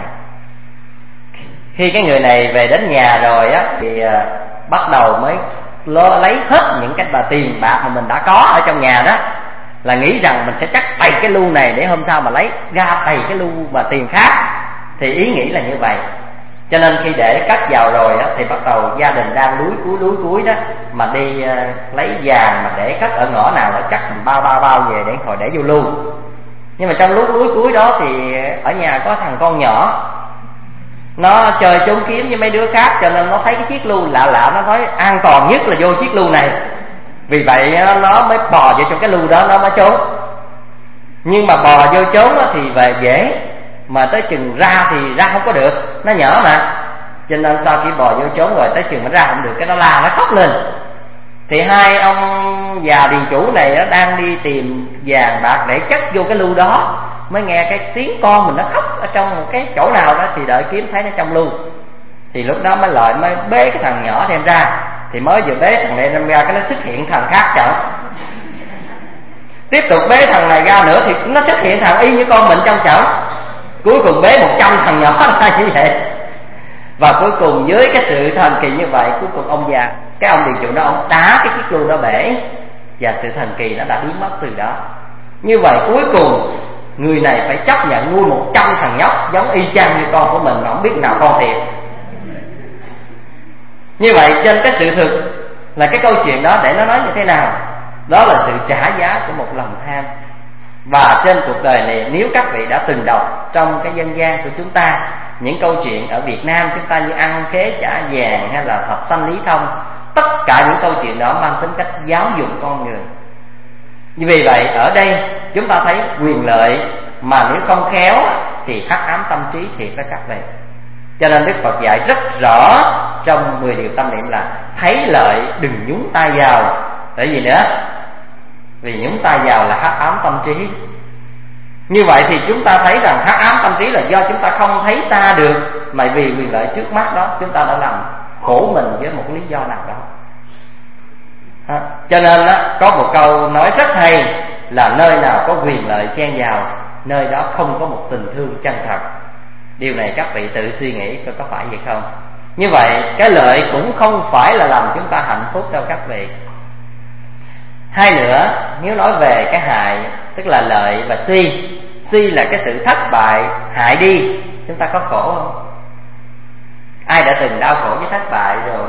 Speaker 4: Khi cái người này về đến nhà rồi á, thì bắt đầu mới lấy hết những cái tiền bạc mà mình đã có ở trong nhà đó, là nghĩ rằng mình sẽ chắc đầy cái lu này để hôm sau mà lấy ra đầy cái lu mà tiền khác. Thì ý nghĩ là như vậy. Cho nên khi để cất vào rồi á, thì bắt đầu gia đình đang lúi cuối đó mà đi lấy vàng mà để cất ở ngõ nào đó, chắc mình bao về để khỏi để vô lu. Nhưng mà trong lúc lúi cuối đó thì ở nhà có thằng con nhỏ, nó chơi trốn kiếm với mấy đứa khác, cho nên nó thấy cái chiếc lu lạ, nó nói an toàn nhất là vô chiếc lu này. Vì vậy nó mới bò vô trong cái lu đó, nó mới trốn. Nhưng mà bò vô trốn thì về dễ, mà tới chừng ra thì ra không có được, nó nhỏ mà. Cho nên sau khi bò vô trốn rồi, tới chừng nó ra không được, cái nó la, nó khóc lên. Thì hai ông già điền chủ này nó đang đi tìm vàng bạc để chất vô cái lu đó, mới nghe cái tiếng con mình nó khóc ở trong một cái chỗ nào đó, thì đợi kiếm thấy nó trong lu. Thì lúc đó mới bế cái thằng nhỏ đem ra. Thì mới vừa bế thằng này đem ra, cái nó xuất hiện thằng khác chở. Tiếp tục bế thằng này ra nữa thì nó xuất hiện thằng y như con mình trong chậu. Cuối cùng bế 100 thằng nhỏ ra như vậy. Và cuối cùng với cái sự thần kỳ như vậy, cuối cùng ông già, cái ông điền chủ đó, ông đá cái chiếc lu đó bể, và sự thần kỳ nó đã biến mất từ đó. Như vậy cuối cùng người này phải chấp nhận nuôi 100 thằng nhóc giống y chang như con của mình, mà không biết nào con thiệt. Như vậy trên cái sự thực là cái câu chuyện đó để nó nói như thế nào? Đó là sự trả giá của một lòng tham. Và trên cuộc đời này, nếu các vị đã từng đọc trong cái dân gian của chúng ta những câu chuyện ở Việt Nam chúng ta như ăn khế trả vàng hay là thập sanh lý thông, tất cả những câu chuyện đó mang tính cách giáo dục con người. Vì vậy ở đây chúng ta thấy quyền lợi mà nếu không khéo thì hắc ám tâm trí thiệt đó các vị. Cho nên Đức Phật dạy rất rõ trong 10 điều tâm niệm là thấy lợi đừng nhúng tay vào. Tại vì nữa, vì nhúng tay vào là hắc ám tâm trí. Như vậy thì chúng ta thấy rằng hắc ám tâm trí là do chúng ta không thấy ta được, mà vì quyền lợi trước mắt đó chúng ta đã làm khổ mình với một lý do nào đó. Cho nên đó, có một câu nói rất hay là nơi nào có quyền lợi chen vào, nơi đó không có một tình thương chân thật. Điều này các vị tự suy nghĩ coi có phải vậy không. Như vậy cái lợi cũng không phải là làm chúng ta hạnh phúc đâu các vị. Hai nữa, nếu nói về cái hại, tức là lợi và si. Si là cái sự thất bại, hại đi, chúng ta có khổ không? Ai đã từng đau khổ với thất bại rồi?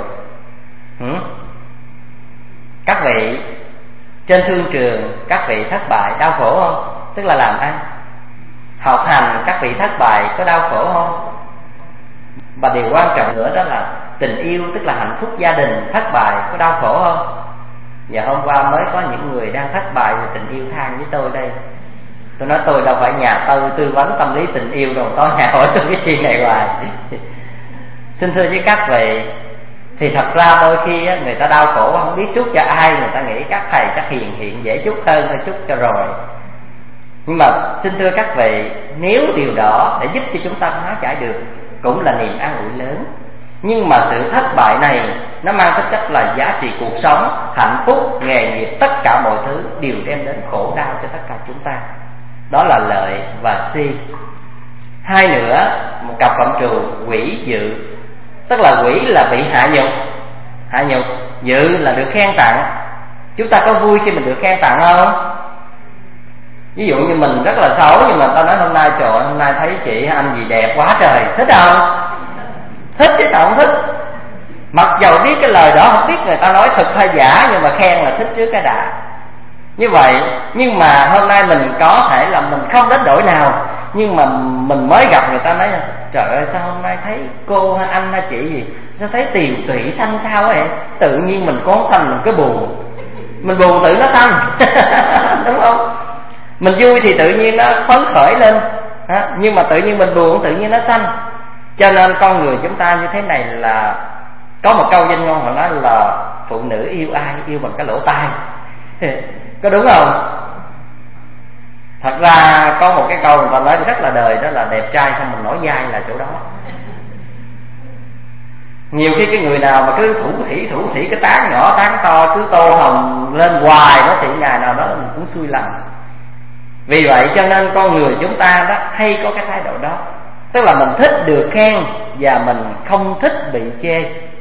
Speaker 4: Các vị trên thương trường, các vị thất bại đau khổ không? Tức là làm ăn. Học hành các vị thất bại có đau khổ không? Và điều quan trọng nữa đó là tình yêu, tức là hạnh phúc gia đình thất bại có đau khổ không? Và hôm qua mới có những người đang thất bại về tình yêu than với tôi đây. Tôi nói tôi đâu phải nhà tư vấn tâm lý tình yêu đâu, có nhà hỏi tôi cái chuyện này hoài. Xin thưa với các vị, thì thật ra đôi khi người ta đau khổ không biết chúc cho ai, người ta nghĩ các thầy chắc hiền dễ chúc hơn, thôi chúc cho rồi. Nhưng mà xin thưa các vị, nếu điều đó để giúp cho chúng ta hóa giải được cũng là niềm an ủi lớn. Nhưng mà sự thất bại này nó mang tính chất là giá trị cuộc sống, hạnh phúc, nghề nghiệp, tất cả mọi thứ đều đem đến khổ đau cho tất cả chúng ta. đó là lợi và si. Hai nữa, một cặp cộng trù quỷ dự, tức là quỷ là bị hạ nhục, dự là được khen tặng. Chúng ta có vui khi mình được khen tặng không? Ví dụ như mình rất là xấu, nhưng mà ta nói hôm nay trời ơi, hôm nay thấy chị anh gì đẹp quá trời, thích không? Thích chứ sao không thích. Mặc dầu biết cái lời đó không biết người ta nói thật hay giả, nhưng mà khen là thích trước cái đã. Như vậy, nhưng mà hôm nay mình có thể là mình không đến đổi nào, nhưng mà mình mới gặp người ta nói trời ơi sao hôm nay thấy cô hay anh hay chị gì sao thấy tiền tủy xanh sao vậy? Tự nhiên mình có xanh mình cứ buồn, mình buồn tự nó xanh đúng không? Mình vui thì tự nhiên nó phấn khởi lên, nhưng mà tự nhiên mình buồn tự nhiên nó xanh. Cho nên con người chúng ta như thế này là có một câu danh ngôn họ nói là phụ nữ yêu ai yêu bằng cái lỗ tai. Có đúng không? Thật ra có một cái câu người ta nói rất là đời, đó là đẹp trai không mình nổi dai là chỗ đó. Nhiều khi cái người nào mà cứ thủ thỉ cái tán nhỏ tán to, cứ tô hồng lên hoài đó thì ngày nào đó mình cũng xui lầm. Vì vậy cho nên con người chúng ta đó hay có cái thái độ đó, tức là mình thích được khen và mình không thích bị chê.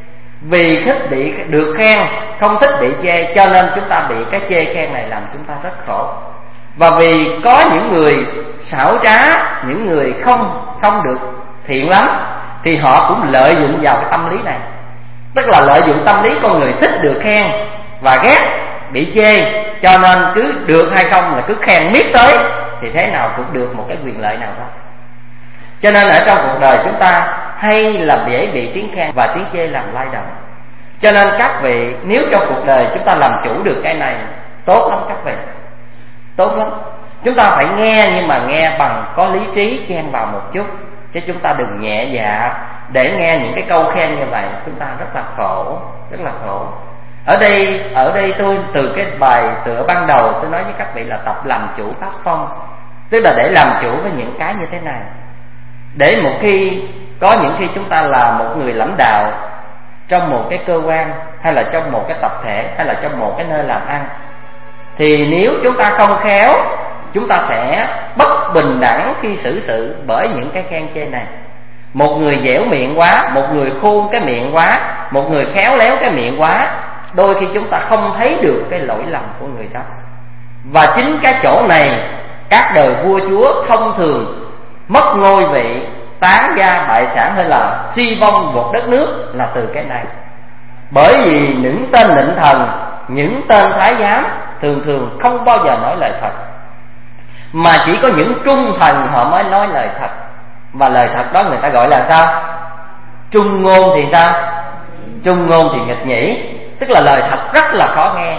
Speaker 4: Vì thích bị được khen, không thích bị chê, cho nên chúng ta bị cái chê khen này làm chúng ta rất khổ. Và vì có những người xảo trá, những người không được thiện lắm, thì họ cũng lợi dụng vào cái tâm lý này. Tức là lợi dụng tâm lý con người thích được khen và ghét bị chê, cho nên cứ được hay không là cứ khen miết tới, thì thế nào cũng được một cái quyền lợi nào đó. Cho nên ở trong cuộc đời chúng ta hay là dễ bị tiếng khen và tiếng chê làm lay động. Cho nên các vị, nếu trong cuộc đời chúng ta làm chủ được cái này, tốt lắm các vị, tốt lắm. Chúng ta phải nghe, nhưng mà nghe bằng có lý trí chen vào một chút, chứ chúng ta đừng nhẹ dạ để nghe những cái câu khen như vậy. Chúng ta rất là khổ, rất là khổ. Ở đây tôi từ cái bài tựa ban đầu tôi nói với các vị là tập làm chủ tác phong, tức là để làm chủ với những cái như thế này. Để một khi có những khi chúng ta là một người lãnh đạo trong một cái cơ quan, hay là trong một cái tập thể, hay là trong một cái nơi làm ăn, thì nếu chúng ta không khéo, chúng ta sẽ bất bình đẳng khi xử sự bởi những cái khen chê này. Một người dẻo miệng quá, một người khôn cái miệng quá, một người khéo léo cái miệng quá, đôi khi chúng ta không thấy được cái lỗi lầm của người đó. Và chính cái chỗ này, các đời vua chúa thông thường mất ngôi vị, tán gia bại sản, hay là suy vong một đất nước là từ cái này. Bởi vì những tên nịnh thần, những tên thái giám thường không bao giờ nói lời thật, mà chỉ có những trung thần họ mới nói lời thật. Và lời thật đó người ta gọi là sao? Trung ngôn thì sao? Trung ngôn thì nghịch nhĩ, tức là lời thật rất là khó nghe.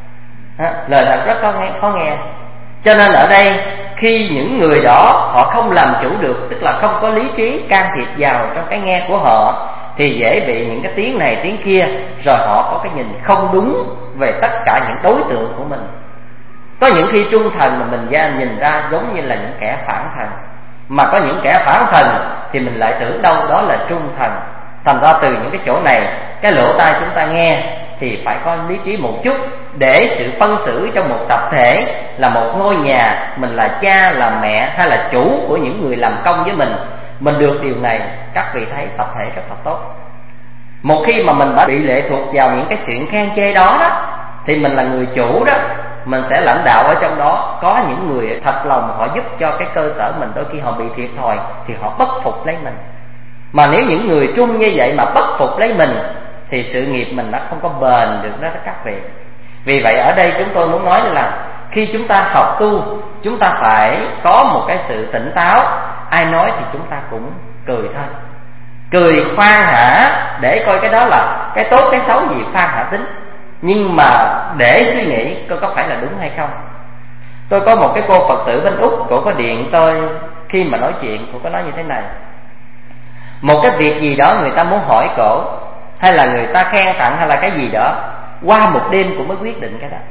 Speaker 4: Lời thật rất khó nghe. Cho nên ở đây khi những người đó họ không làm chủ được, tức là không có lý trí can thiệp vào trong cái nghe của họ, thì dễ bị những cái tiếng này tiếng kia, rồi họ có cái nhìn không đúng về tất cả những đối tượng của mình. Có những khi trung thần mà mình nhìn ra giống như là những kẻ phản thần, mà có những kẻ phản thần thì mình lại tưởng đâu đó là trung thần. Thành ra từ những cái chỗ này, cái lỗ tai chúng ta nghe thì phải có lý trí một chút, để sự phân xử trong một tập thể là một ngôi nhà, mình là cha, là mẹ, hay là chủ của những người làm công với mình được điều này, các vị thấy tập thể rất là tốt. Một khi mà mình đã bị lệ thuộc vào những cái chuyện khen chê đó thì mình là người chủ đó, mình sẽ lãnh đạo ở trong đó. Có những người thật lòng họ giúp cho cái cơ sở mình, đôi khi họ bị thiệt thòi thì họ bất phục lấy mình. Mà nếu những người trung như vậy mà bất phục lấy mình thì sự nghiệp mình nó không có bền được đó các vị. Vì vậy ở đây chúng tôi muốn nói là khi chúng ta học tu, chúng ta phải có một cái sự tỉnh táo. Ai nói thì chúng ta cũng cười thôi, cười khoan hả, để coi cái đó là cái tốt cái xấu gì khoan hả tính, nhưng mà để suy nghĩ coi có phải là đúng hay không. Tôi có một cái cô Phật tử bên Úc, cô có điện tôi khi mà nói chuyện, cô có nói như thế này: một cái việc gì đó người ta muốn hỏi cổ, hay là người ta khen tặng, hay là cái gì đó, qua một đêm cô mới quyết định cái đó.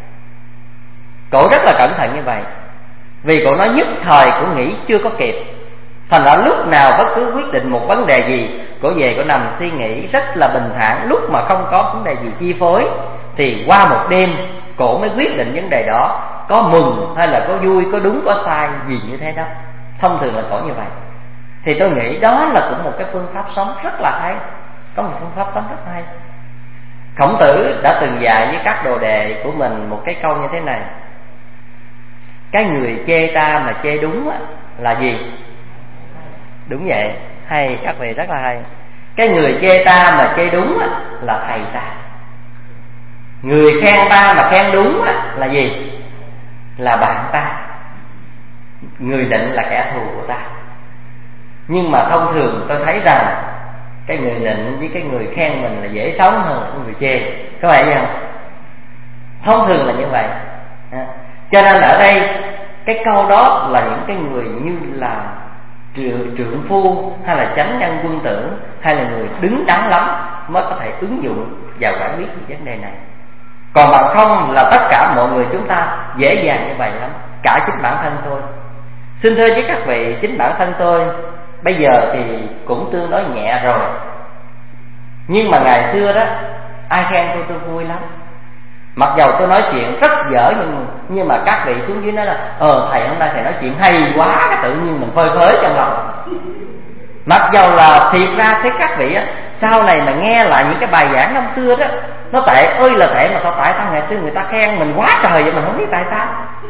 Speaker 4: Cổ rất là cẩn thận như vậy, vì cổ nói nhất thời cổ nghĩ chưa có kịp. Thành ra lúc nào bất cứ quyết định một vấn đề gì, cổ về cổ nằm suy nghĩ rất là bình thản. Lúc mà không có vấn đề gì chi phối thì qua một đêm cổ mới quyết định vấn đề đó. có mừng hay là có vui, có đúng có sai gì như thế đó. Thông thường là có như vậy. Thì tôi nghĩ đó là cũng một cái phương pháp sống rất là hay. Có một phương pháp sống rất hay. Khổng Tử đã từng dạy với các đồ đệ của mình một cái câu như thế này: cái người chê ta mà chê đúng là gì? Đúng vậy. Hay, các vị rất là hay. Cái người chê ta mà chê đúng là thầy ta. Người khen ta mà khen đúng là gì? Là bạn ta. Người nịnh là kẻ thù của ta. Nhưng mà thông thường tôi thấy rằng cái người nịnh với cái người khen mình là dễ sống hơn cái người chê. Có phải vậy không? Thông thường là như vậy. Cho nên ở đây cái câu đó là những cái người như là trượng phu hay là chánh nhân quân tử, hay là người đứng đắn lắm mới có thể ứng dụng và giải quyết những vấn đề này. Còn bằng không là tất cả mọi người chúng ta dễ dàng như vậy lắm. Cả chính bản thân tôi, xin thưa với các vị, chính bản thân tôi bây giờ thì cũng tương đối nhẹ rồi. Nhưng mà ngày xưa đó, ai khen tôi vui lắm. Mặc dầu tôi nói chuyện rất dở, nhưng mà các vị xuống dưới nói là thầy hôm nay thầy nói chuyện hay quá, cái tự nhiên mình phơi phới trong lòng. Mặc dầu là thiệt ra thế các vị á, sau này mà nghe lại những cái bài giảng năm xưa đó, nó tệ ơi là tệ, mà sao tại sao ngày xưa người ta khen mình quá trời vậy mình không biết tại sao.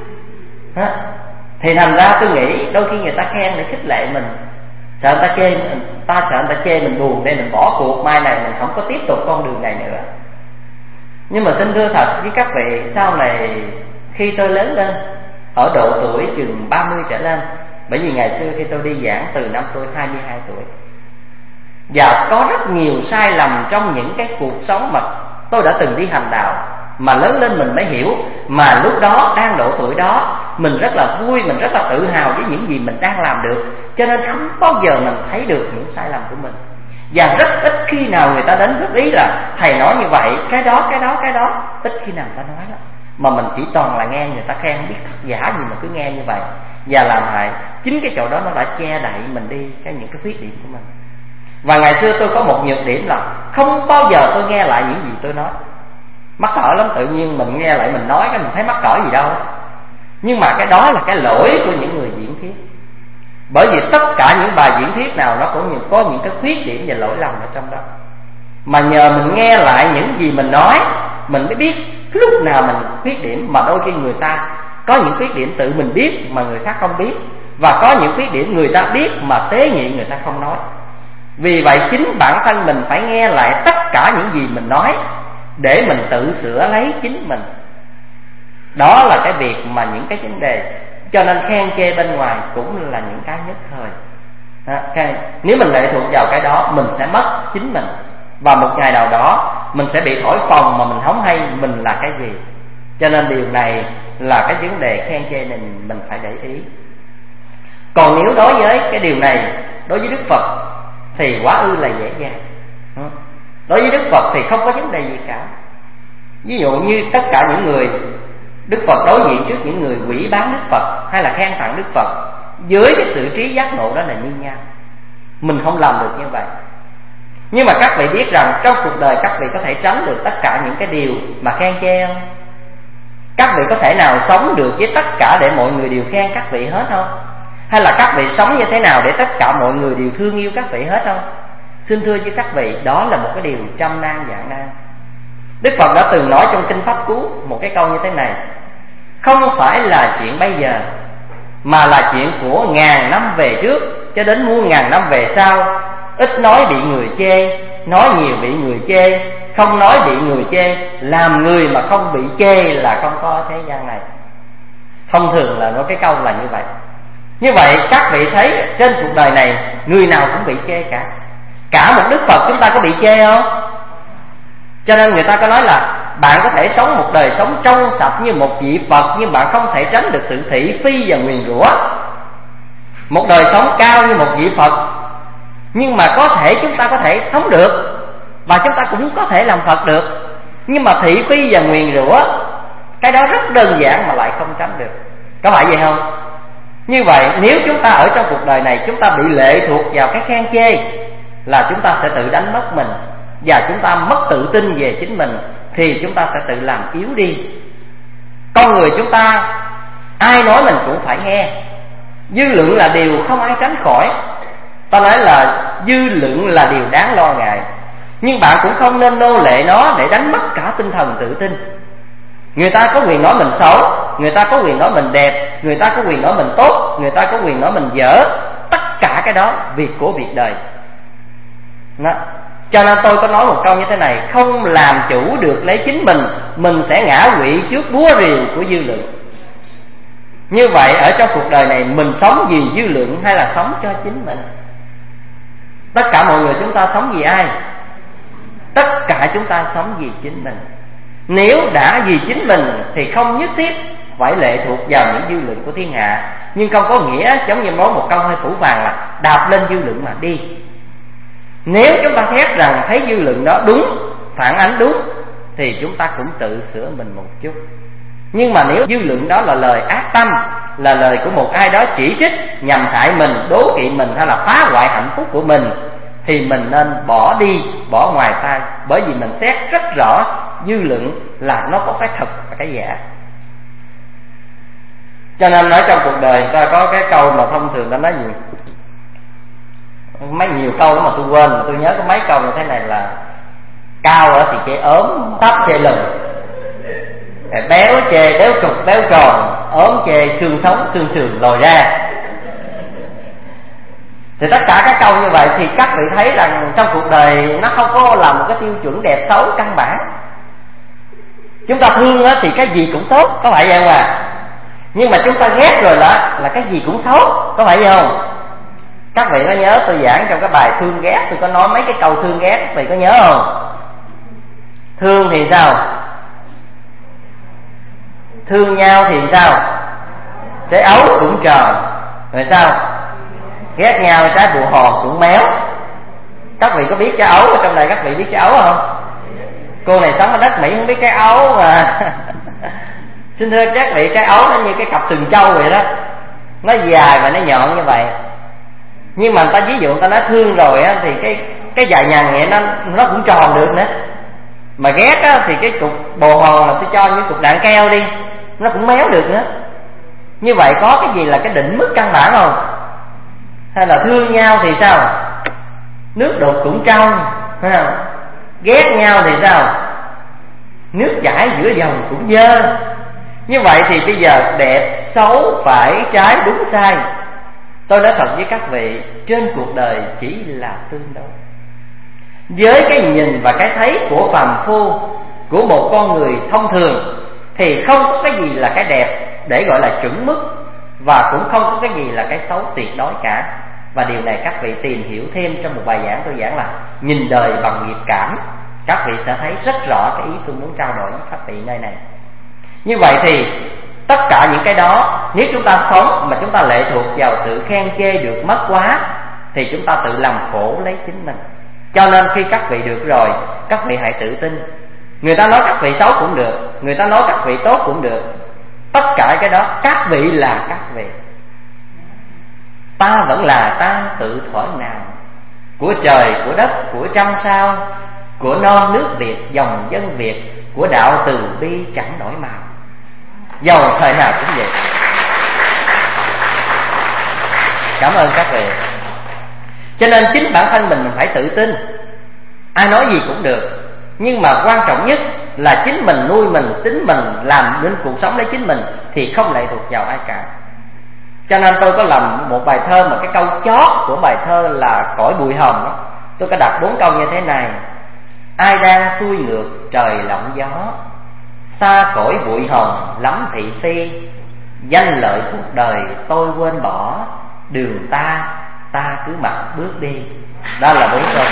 Speaker 4: Thì thành ra tôi nghĩ đôi khi người ta khen để khích lệ mình, sợ người ta chê sợ người ta chê mình buồn để mình bỏ cuộc, mai này mình không có tiếp tục con đường này nữa. Nhưng mà xin thưa thật với các vị, sau này khi tôi lớn lên, ở độ tuổi chừng 30 trở lên, bởi vì ngày xưa khi tôi đi giảng từ năm tôi 22 tuổi, và có rất nhiều sai lầm trong những cái cuộc sống mà tôi đã từng đi hành đạo, mà lớn lên mình mới hiểu. Mà lúc đó đang độ tuổi đó, mình rất là vui, mình rất là tự hào với những gì mình đang làm được, cho nên không bao giờ mình thấy được những sai lầm của mình. Và rất ít khi nào người ta đến góp ý là thầy nói như vậy, cái đó, ít khi nào người ta nói lắm. Mà mình chỉ toàn là nghe người ta khen, biết thật giả gì mà cứ nghe như vậy, và làm hại chính cái chỗ đó nó đã che đậy mình đi những cái khuyết điểm của mình. Và ngày xưa tôi có một nhược điểm là không bao giờ tôi nghe lại những gì tôi nói. Mắc cỡ lắm, tự nhiên mình nghe lại mình nói cái mình thấy mắc cỡ gì đâu. Nhưng mà cái đó là cái lỗi của những người diễn thuyết. Bởi vì tất cả những bài diễn thuyết nào nó cũng có những cái khuyết điểm và lỗi lầm ở trong đó. Mà nhờ mình nghe lại những gì mình nói, mình mới biết lúc nào mình khuyết điểm. Mà đôi khi người ta có những khuyết điểm tự mình biết mà người khác không biết, và có những khuyết điểm người ta biết mà tế nhị người ta không nói. Vì vậy chính bản thân mình phải nghe lại tất cả những gì mình nói để mình tự sửa lấy chính mình. Đó là cái việc mà những cái vấn đề. Cho nên khen chê bên ngoài cũng là những cái nhất thời. Nếu mình lệ thuộc vào cái đó, mình sẽ mất chính mình. Và một ngày nào đó mình sẽ bị thổi phồng mà mình không hay mình là cái gì. Cho nên điều này là cái vấn đề khen chê này mình phải để ý. Còn nếu đối với cái điều này, đối với Đức Phật thì quá ư là dễ dàng. Đối với Đức Phật thì không có vấn đề gì cả. Ví dụ như tất cả những người Đức Phật đối diện trước những người quỷ bán Đức Phật hay là khen tặng Đức Phật với cái sự trí giác ngộ đó là như nhau. Mình không làm được như vậy. Nhưng mà các vị biết rằng trong cuộc đời các vị có thể tránh được tất cả những cái điều mà khen chê không? Các vị có thể nào sống được với tất cả để mọi người đều khen các vị hết không? Hay là các vị sống như thế nào để tất cả mọi người đều thương yêu các vị hết không? Xin thưa với các vị, đó là một cái điều trăm nan vạn nan. Đức Phật đã từng nói trong Kinh Pháp Cú một cái câu như thế này: không phải là chuyện bây giờ, mà là chuyện của ngàn năm về trước cho đến muôn ngàn năm về sau. Ít nói bị người chê, nói nhiều bị người chê, không nói bị người chê. Làm người mà không bị chê là không có thế gian này. Thông thường là nói cái câu là như vậy. Như vậy các vị thấy trên cuộc đời này người nào cũng bị chê cả. Cả một Đức Phật chúng ta có bị chê không? Cho nên người ta có nói là bạn có thể sống một đời sống trong sạch như một vị Phật, nhưng bạn không thể tránh được sự thị phi và nguyền rủa. Một đời sống cao như một vị Phật, nhưng mà có thể chúng ta có thể sống được, và chúng ta cũng có thể làm Phật được. Nhưng mà thị phi và nguyền rủa, cái đó rất đơn giản mà lại không tránh được. Có phải vậy không? Như vậy nếu chúng ta ở trong cuộc đời này chúng ta bị lệ thuộc vào cái khen chê, là chúng ta sẽ tự đánh mất mình, và chúng ta mất tự tin về chính mình, thì chúng ta sẽ tự làm yếu đi. Con người chúng ta ai nói mình cũng phải nghe. Dư luận là điều không ai tránh khỏi. Ta nói là dư luận là điều đáng lo ngại, nhưng bạn cũng không nên nô lệ nó để đánh mất cả tinh thần tự tin. Người ta có quyền nói mình xấu, người ta có quyền nói mình đẹp, người ta có quyền nói mình tốt, người ta có quyền nói mình dở. Tất cả cái đó việc của việc đời đó. Cho nên tôi có nói một câu như thế này: không làm chủ được lấy chính mình sẽ ngã quỵ trước búa rìu của dư luận. Như vậy ở trong cuộc đời này mình sống vì dư luận hay là sống cho chính mình? Tất cả mọi người chúng ta sống vì ai? Tất cả chúng ta sống vì chính mình. Nếu đã vì chính mình thì không nhất thiết phải lệ thuộc vào những dư luận của thiên hạ. Nhưng không có nghĩa giống như nói một câu hơi phủ phàng là đạp lên dư luận mà đi. Nếu chúng ta xét rằng thấy dư luận đó đúng, phản ánh đúng, thì chúng ta cũng tự sửa mình một chút. Nhưng mà nếu dư luận đó là lời ác tâm, là lời của một ai đó chỉ trích, nhằm hại mình, đố kỵ mình hay là phá hoại hạnh phúc của mình, thì mình nên bỏ đi, bỏ ngoài tai. Bởi vì mình xét rất rõ dư luận là nó có cái thật và cái giả. Cho nên nói trong cuộc đời ta có cái câu mà thông thường ta nói gì, mấy nhiều câu đó mà tôi quên, mà tôi nhớ có mấy câu như thế này là: cao thì chê ốm, thấp chê lùn, béo chê béo trục béo tròn, ốm chê xương sống xương sườn lồi ra. Thì tất cả các câu như vậy thì các vị thấy rằng trong cuộc đời nó không có là một cái tiêu chuẩn đẹp xấu căn bản. Chúng ta thương thì cái gì cũng tốt, có phải vậy không à? Nhưng mà chúng ta ghét rồi là cái gì cũng xấu, có phải vậy không? Các vị có nhớ tôi giảng trong cái bài thương ghét, tôi có nói mấy cái câu thương ghét, các vị có nhớ không? Thương thì sao? Thương nhau thì sao? Trái ấu cũng tròn. Rồi sao? Ghét nhau trái bùa hò cũng méo. Các vị có biết trái ấu ở trong này, các vị biết trái ấu không? Cô này sống ở đất Mỹ không biết trái ấu mà. Xin thưa các vị, trái ấu nó như cái cặp sừng trâu vậy đó, nó dài và nó nhọn như vậy. Nhưng mà người ta ví dụ người ta nói thương rồi á, thì cái dài nhằn vậy nó cũng tròn được nữa. Mà ghét á, thì cái cục bồ hòn là tôi cho những cục đạn keo đi, nó cũng méo được nữa. Như vậy có cái gì là cái định mức căn bản không? Hay là thương nhau thì sao? Nước đục cũng trong, phải không? Ghét nhau thì sao? Nước chảy giữa dòng cũng dơ. Như vậy thì bây giờ đẹp, xấu, phải, trái, đúng, sai, tôi nói thật với các vị, trên cuộc đời chỉ là tương đối. Với cái nhìn và cái thấy của phàm phu, của một con người thông thường, thì không có cái gì là cái đẹp để gọi là chuẩn mức, và cũng không có cái gì là cái xấu tuyệt đối cả. Và điều này các vị tìm hiểu thêm trong một bài giảng tôi giảng là nhìn đời bằng nghiệp cảm. Các vị sẽ thấy rất rõ cái ý tôi muốn trao đổi với các vị nơi này. Như vậy thì tất cả những cái đó, nếu chúng ta sống mà chúng ta lệ thuộc vào sự khen chê được mất quá, thì chúng ta tự làm khổ lấy chính mình. Cho nên khi các vị được rồi, các vị hãy tự tin. Người ta nói các vị xấu cũng được, người ta nói các vị tốt cũng được. Tất cả cái đó các vị là các vị, ta vẫn là ta tự thuở nào, của trời, của đất, của trăm sao, của non nước Việt, dòng dân Việt, của đạo từ bi chẳng đổi màu, dầu thời nào cũng vậy. Cảm ơn các vị. Cho nên chính bản thân mình phải tự tin. Ai nói gì cũng được, nhưng mà quan trọng nhất là chính mình nuôi mình, chính mình làm nên cuộc sống lấy chính mình, thì không lệ thuộc vào ai cả. Cho nên tôi có làm một bài thơ mà cái câu chót của bài thơ là cõi bụi hồng đó. Tôi có đặt 4 câu như thế này: ai đang xuôi ngược trời lộng gió, xa cõi bụi hồng lắm thị phi, danh lợi cuộc đời tôi quên bỏ, đường ta cứ mặc bước đi. Đó là 4 câu.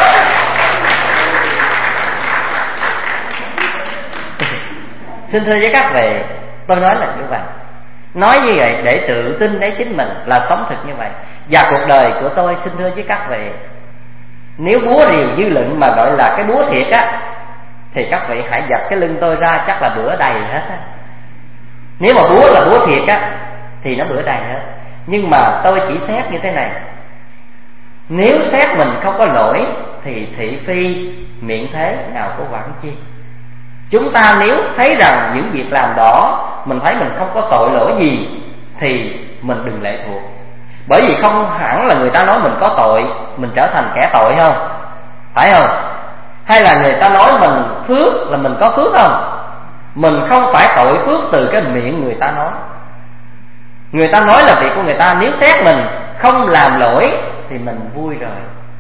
Speaker 4: Xin thưa với các vị, tôi nói là như vậy. Nói như vậy để tự tin lấy chính mình là sống thực như vậy. Và cuộc đời của tôi, xin thưa với các vị, nếu búa rìu dư luận mà gọi là cái búa thiệt á, thì các vị hãy giật cái lưng tôi ra, chắc là bữa đầy hết á. Nếu mà búa là búa thiệt á, thì nó bữa đầy hết. Nhưng mà tôi chỉ xét như thế này: nếu xét mình không có lỗi, thì thị phi miệng thế nào có quản chi. Chúng ta nếu thấy rằng những việc làm đó mình thấy mình không có tội lỗi gì thì mình đừng lệ thuộc. Bởi vì không hẳn là người ta nói mình có tội mình trở thành kẻ tội không, phải không? Hay là người ta nói mình phước là mình có phước không? Mình không phải tội phước từ cái miệng người ta nói. Người ta nói là việc của người ta, nếu xét mình không làm lỗi thì mình vui rồi.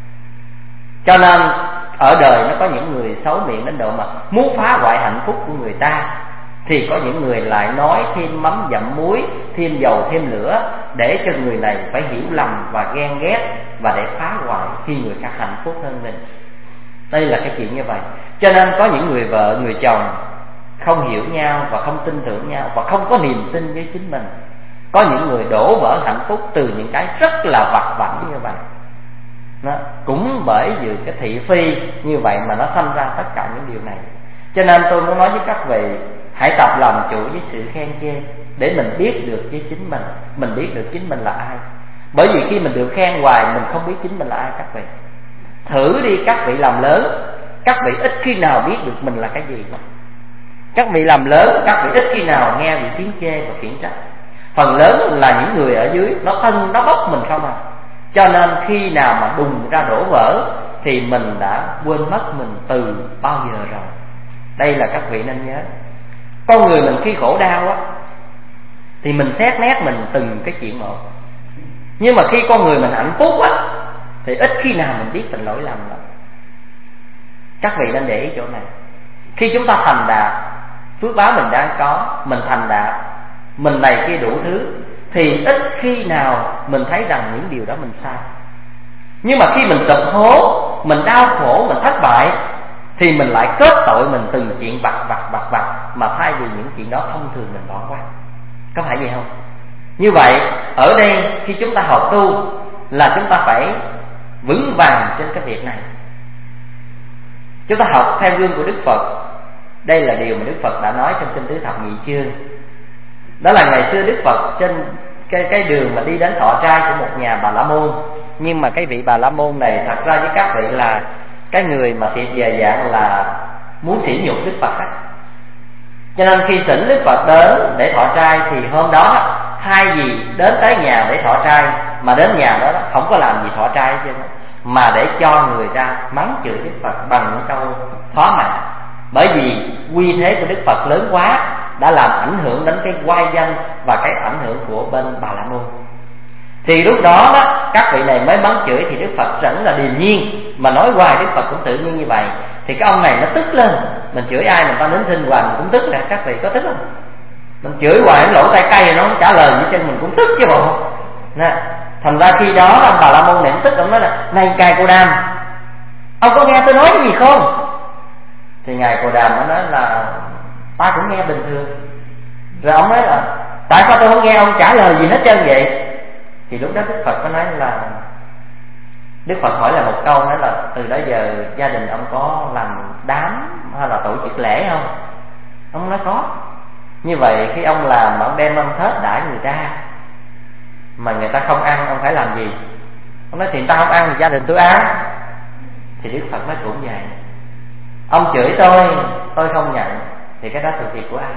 Speaker 4: Cho nên ở đời nó có những người xấu miệng đến độ mà muốn phá hoại hạnh phúc của người ta, thì có những người lại nói thêm mắm dặm muối, thêm dầu thêm lửa, để cho người này phải hiểu lầm và ghen ghét, và để phá hoại khi người khác hạnh phúc hơn mình. Đây là cái chuyện như vậy. Cho nên có những người vợ, người chồng không hiểu nhau và không tin tưởng nhau, và không có niềm tin với chính mình. Có những người đổ vỡ hạnh phúc từ những cái rất là vặt vãnh như vậy. Nó cũng bởi vì cái thị phi như vậy mà nó sanh ra tất cả những điều này. Cho nên tôi muốn nói với các vị, hãy tập làm chủ với sự khen chê, để mình biết được với chính mình biết được chính mình là ai. Bởi vì khi mình được khen hoài, mình không biết chính mình là ai các vị. Thử đi các vị làm lớn, các vị ít khi nào biết được mình là cái gì đó. Các vị làm lớn, các vị ít khi nào nghe bị tiếng chê và khiển trách. Phần lớn là những người ở dưới nó thân nó bóc mình không à. Cho nên khi nào mà đùng ra đổ vỡ thì mình đã quên mất mình từ bao giờ rồi. Đây là các vị nên nhớ. Con người mình khi khổ đau á thì mình xét nét mình từng cái chuyện một. Nhưng mà khi con người mình hạnh phúc á thì ít khi nào mình biết mình lỗi lầm lắm. Các vị nên để ý chỗ này. Khi chúng ta thành đạt, phước báo mình đang có, mình thành đạt, mình này kia đủ thứ, thì ít khi nào mình thấy rằng những điều đó mình sai. Nhưng mà khi mình sụp hố, mình đau khổ, mình thất bại, thì mình lại kết tội mình từng chuyện vặt vặt, mà thay vì những chuyện đó thông thường mình bỏ qua. Có phải vậy không? Như vậy ở đây khi chúng ta học tu là chúng ta phải vững vàng trên cái việc này. Chúng ta học theo gương của Đức Phật. Đây là điều mà Đức Phật đã nói trong kinh Tứ Thập Nhị Chương. Đó là ngày xưa Đức Phật trên cái đường mà đi đến thọ trai của một nhà Bà La Môn. Nhưng mà cái vị Bà La Môn này thật ra với các vị là cái người mà thiệt về dạng là muốn sỉ nhục Đức Phật á. Cho nên khi thỉnh Đức Phật đến để thọ trai thì hôm đó thay vì đến tới nhà để thọ trai, mà đến nhà đó không có làm gì thọ trai hết trơn, mà để cho người ta mắng chửi Đức Phật bằng những câu thỏa mãn. Bởi vì uy thế của Đức Phật lớn quá, đã làm ảnh hưởng đến cái oai danh và cái ảnh hưởng của bên Bà La Môn. Thì lúc đó các vị này mới mắng chửi, thì Đức Phật rất là điềm nhiên, mà nói hoài Đức Phật cũng tự nhiên như vậy. Thì cái ông này nó tức lên, mình chửi ai mình ta đến thinh hoài mình cũng tức nè. Các vị có tức không? Mình chửi hoài nó lỗ tay cây nó không trả lời như chân mình cũng tức chứ bộ nè. Thành ra khi đó ông Bà La Môn này tức, ông nói là: "Này Ngài Cồ Đàm, ông có nghe tôi nói cái gì không?" Thì Ngài Cồ Đàm nó nói là: "Ta cũng nghe bình thường." Rồi ông nói là: "Tại sao tôi không nghe ông trả lời gì hết trơn vậy?" Thì lúc đó Đức Phật có nói là, Đức Phật hỏi là một câu, nói là: "Từ đó giờ gia đình ông có làm đám hay là tổ chức lễ không?" Ông nói có. Như vậy khi ông làm mà ông đem ông thết đãi người ta, mà người ta không ăn, ông phải làm gì? Ông nói: "Thì người ta không ăn thì gia đình tôi ăn." Thì Đức Phật nói cũng vậy. Ông chửi tôi không nhận, thì cái đó thuộc việc của ai?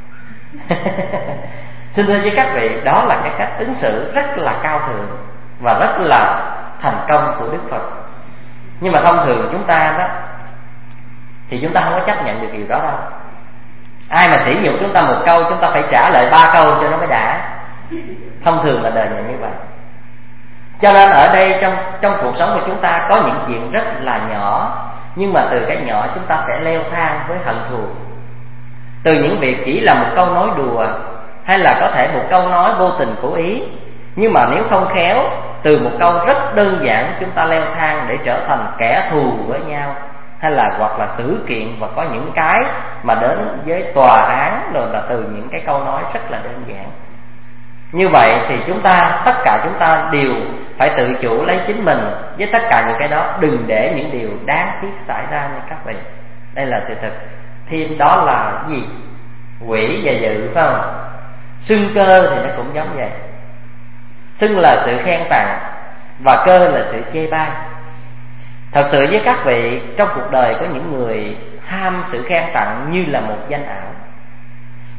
Speaker 4: Xin thưa với các vị, đó là cái cách ứng xử rất là cao thượng và rất là thành công của Đức Phật. Nhưng mà thông thường chúng ta đó thì chúng ta không có chấp nhận được điều đó đâu. Ai mà sỉ nhục chúng ta một câu, chúng ta phải trả lời 3 câu cho nó mới đã. Thông thường là đời này như vậy. Cho nên ở đây trong cuộc sống của chúng ta có những chuyện rất là nhỏ, nhưng mà từ cái nhỏ chúng ta sẽ leo thang với hận thù. Từ những việc chỉ là một câu nói đùa, hay là có thể một câu nói vô tình cố ý, nhưng mà nếu không khéo, từ một câu rất đơn giản chúng ta leo thang để trở thành kẻ thù với nhau, hay là hoặc là xử kiện, và có những cái mà đến với tòa án rồi là từ những cái câu nói rất là đơn giản. Như vậy thì tất cả chúng ta đều phải tự chủ lấy chính mình với tất cả những cái đó, đừng để những điều đáng tiếc xảy ra nha các vị. Đây là sự thật. Thêm đó là gì? Quỷ và dự, phải không? Xưng cơ thì nó cũng giống vậy. Xưng là sự khen tặng, và cơ là sự chê bai. Thật sự với các vị, trong cuộc đời có những người ham sự khen tặng như là một danh ảo.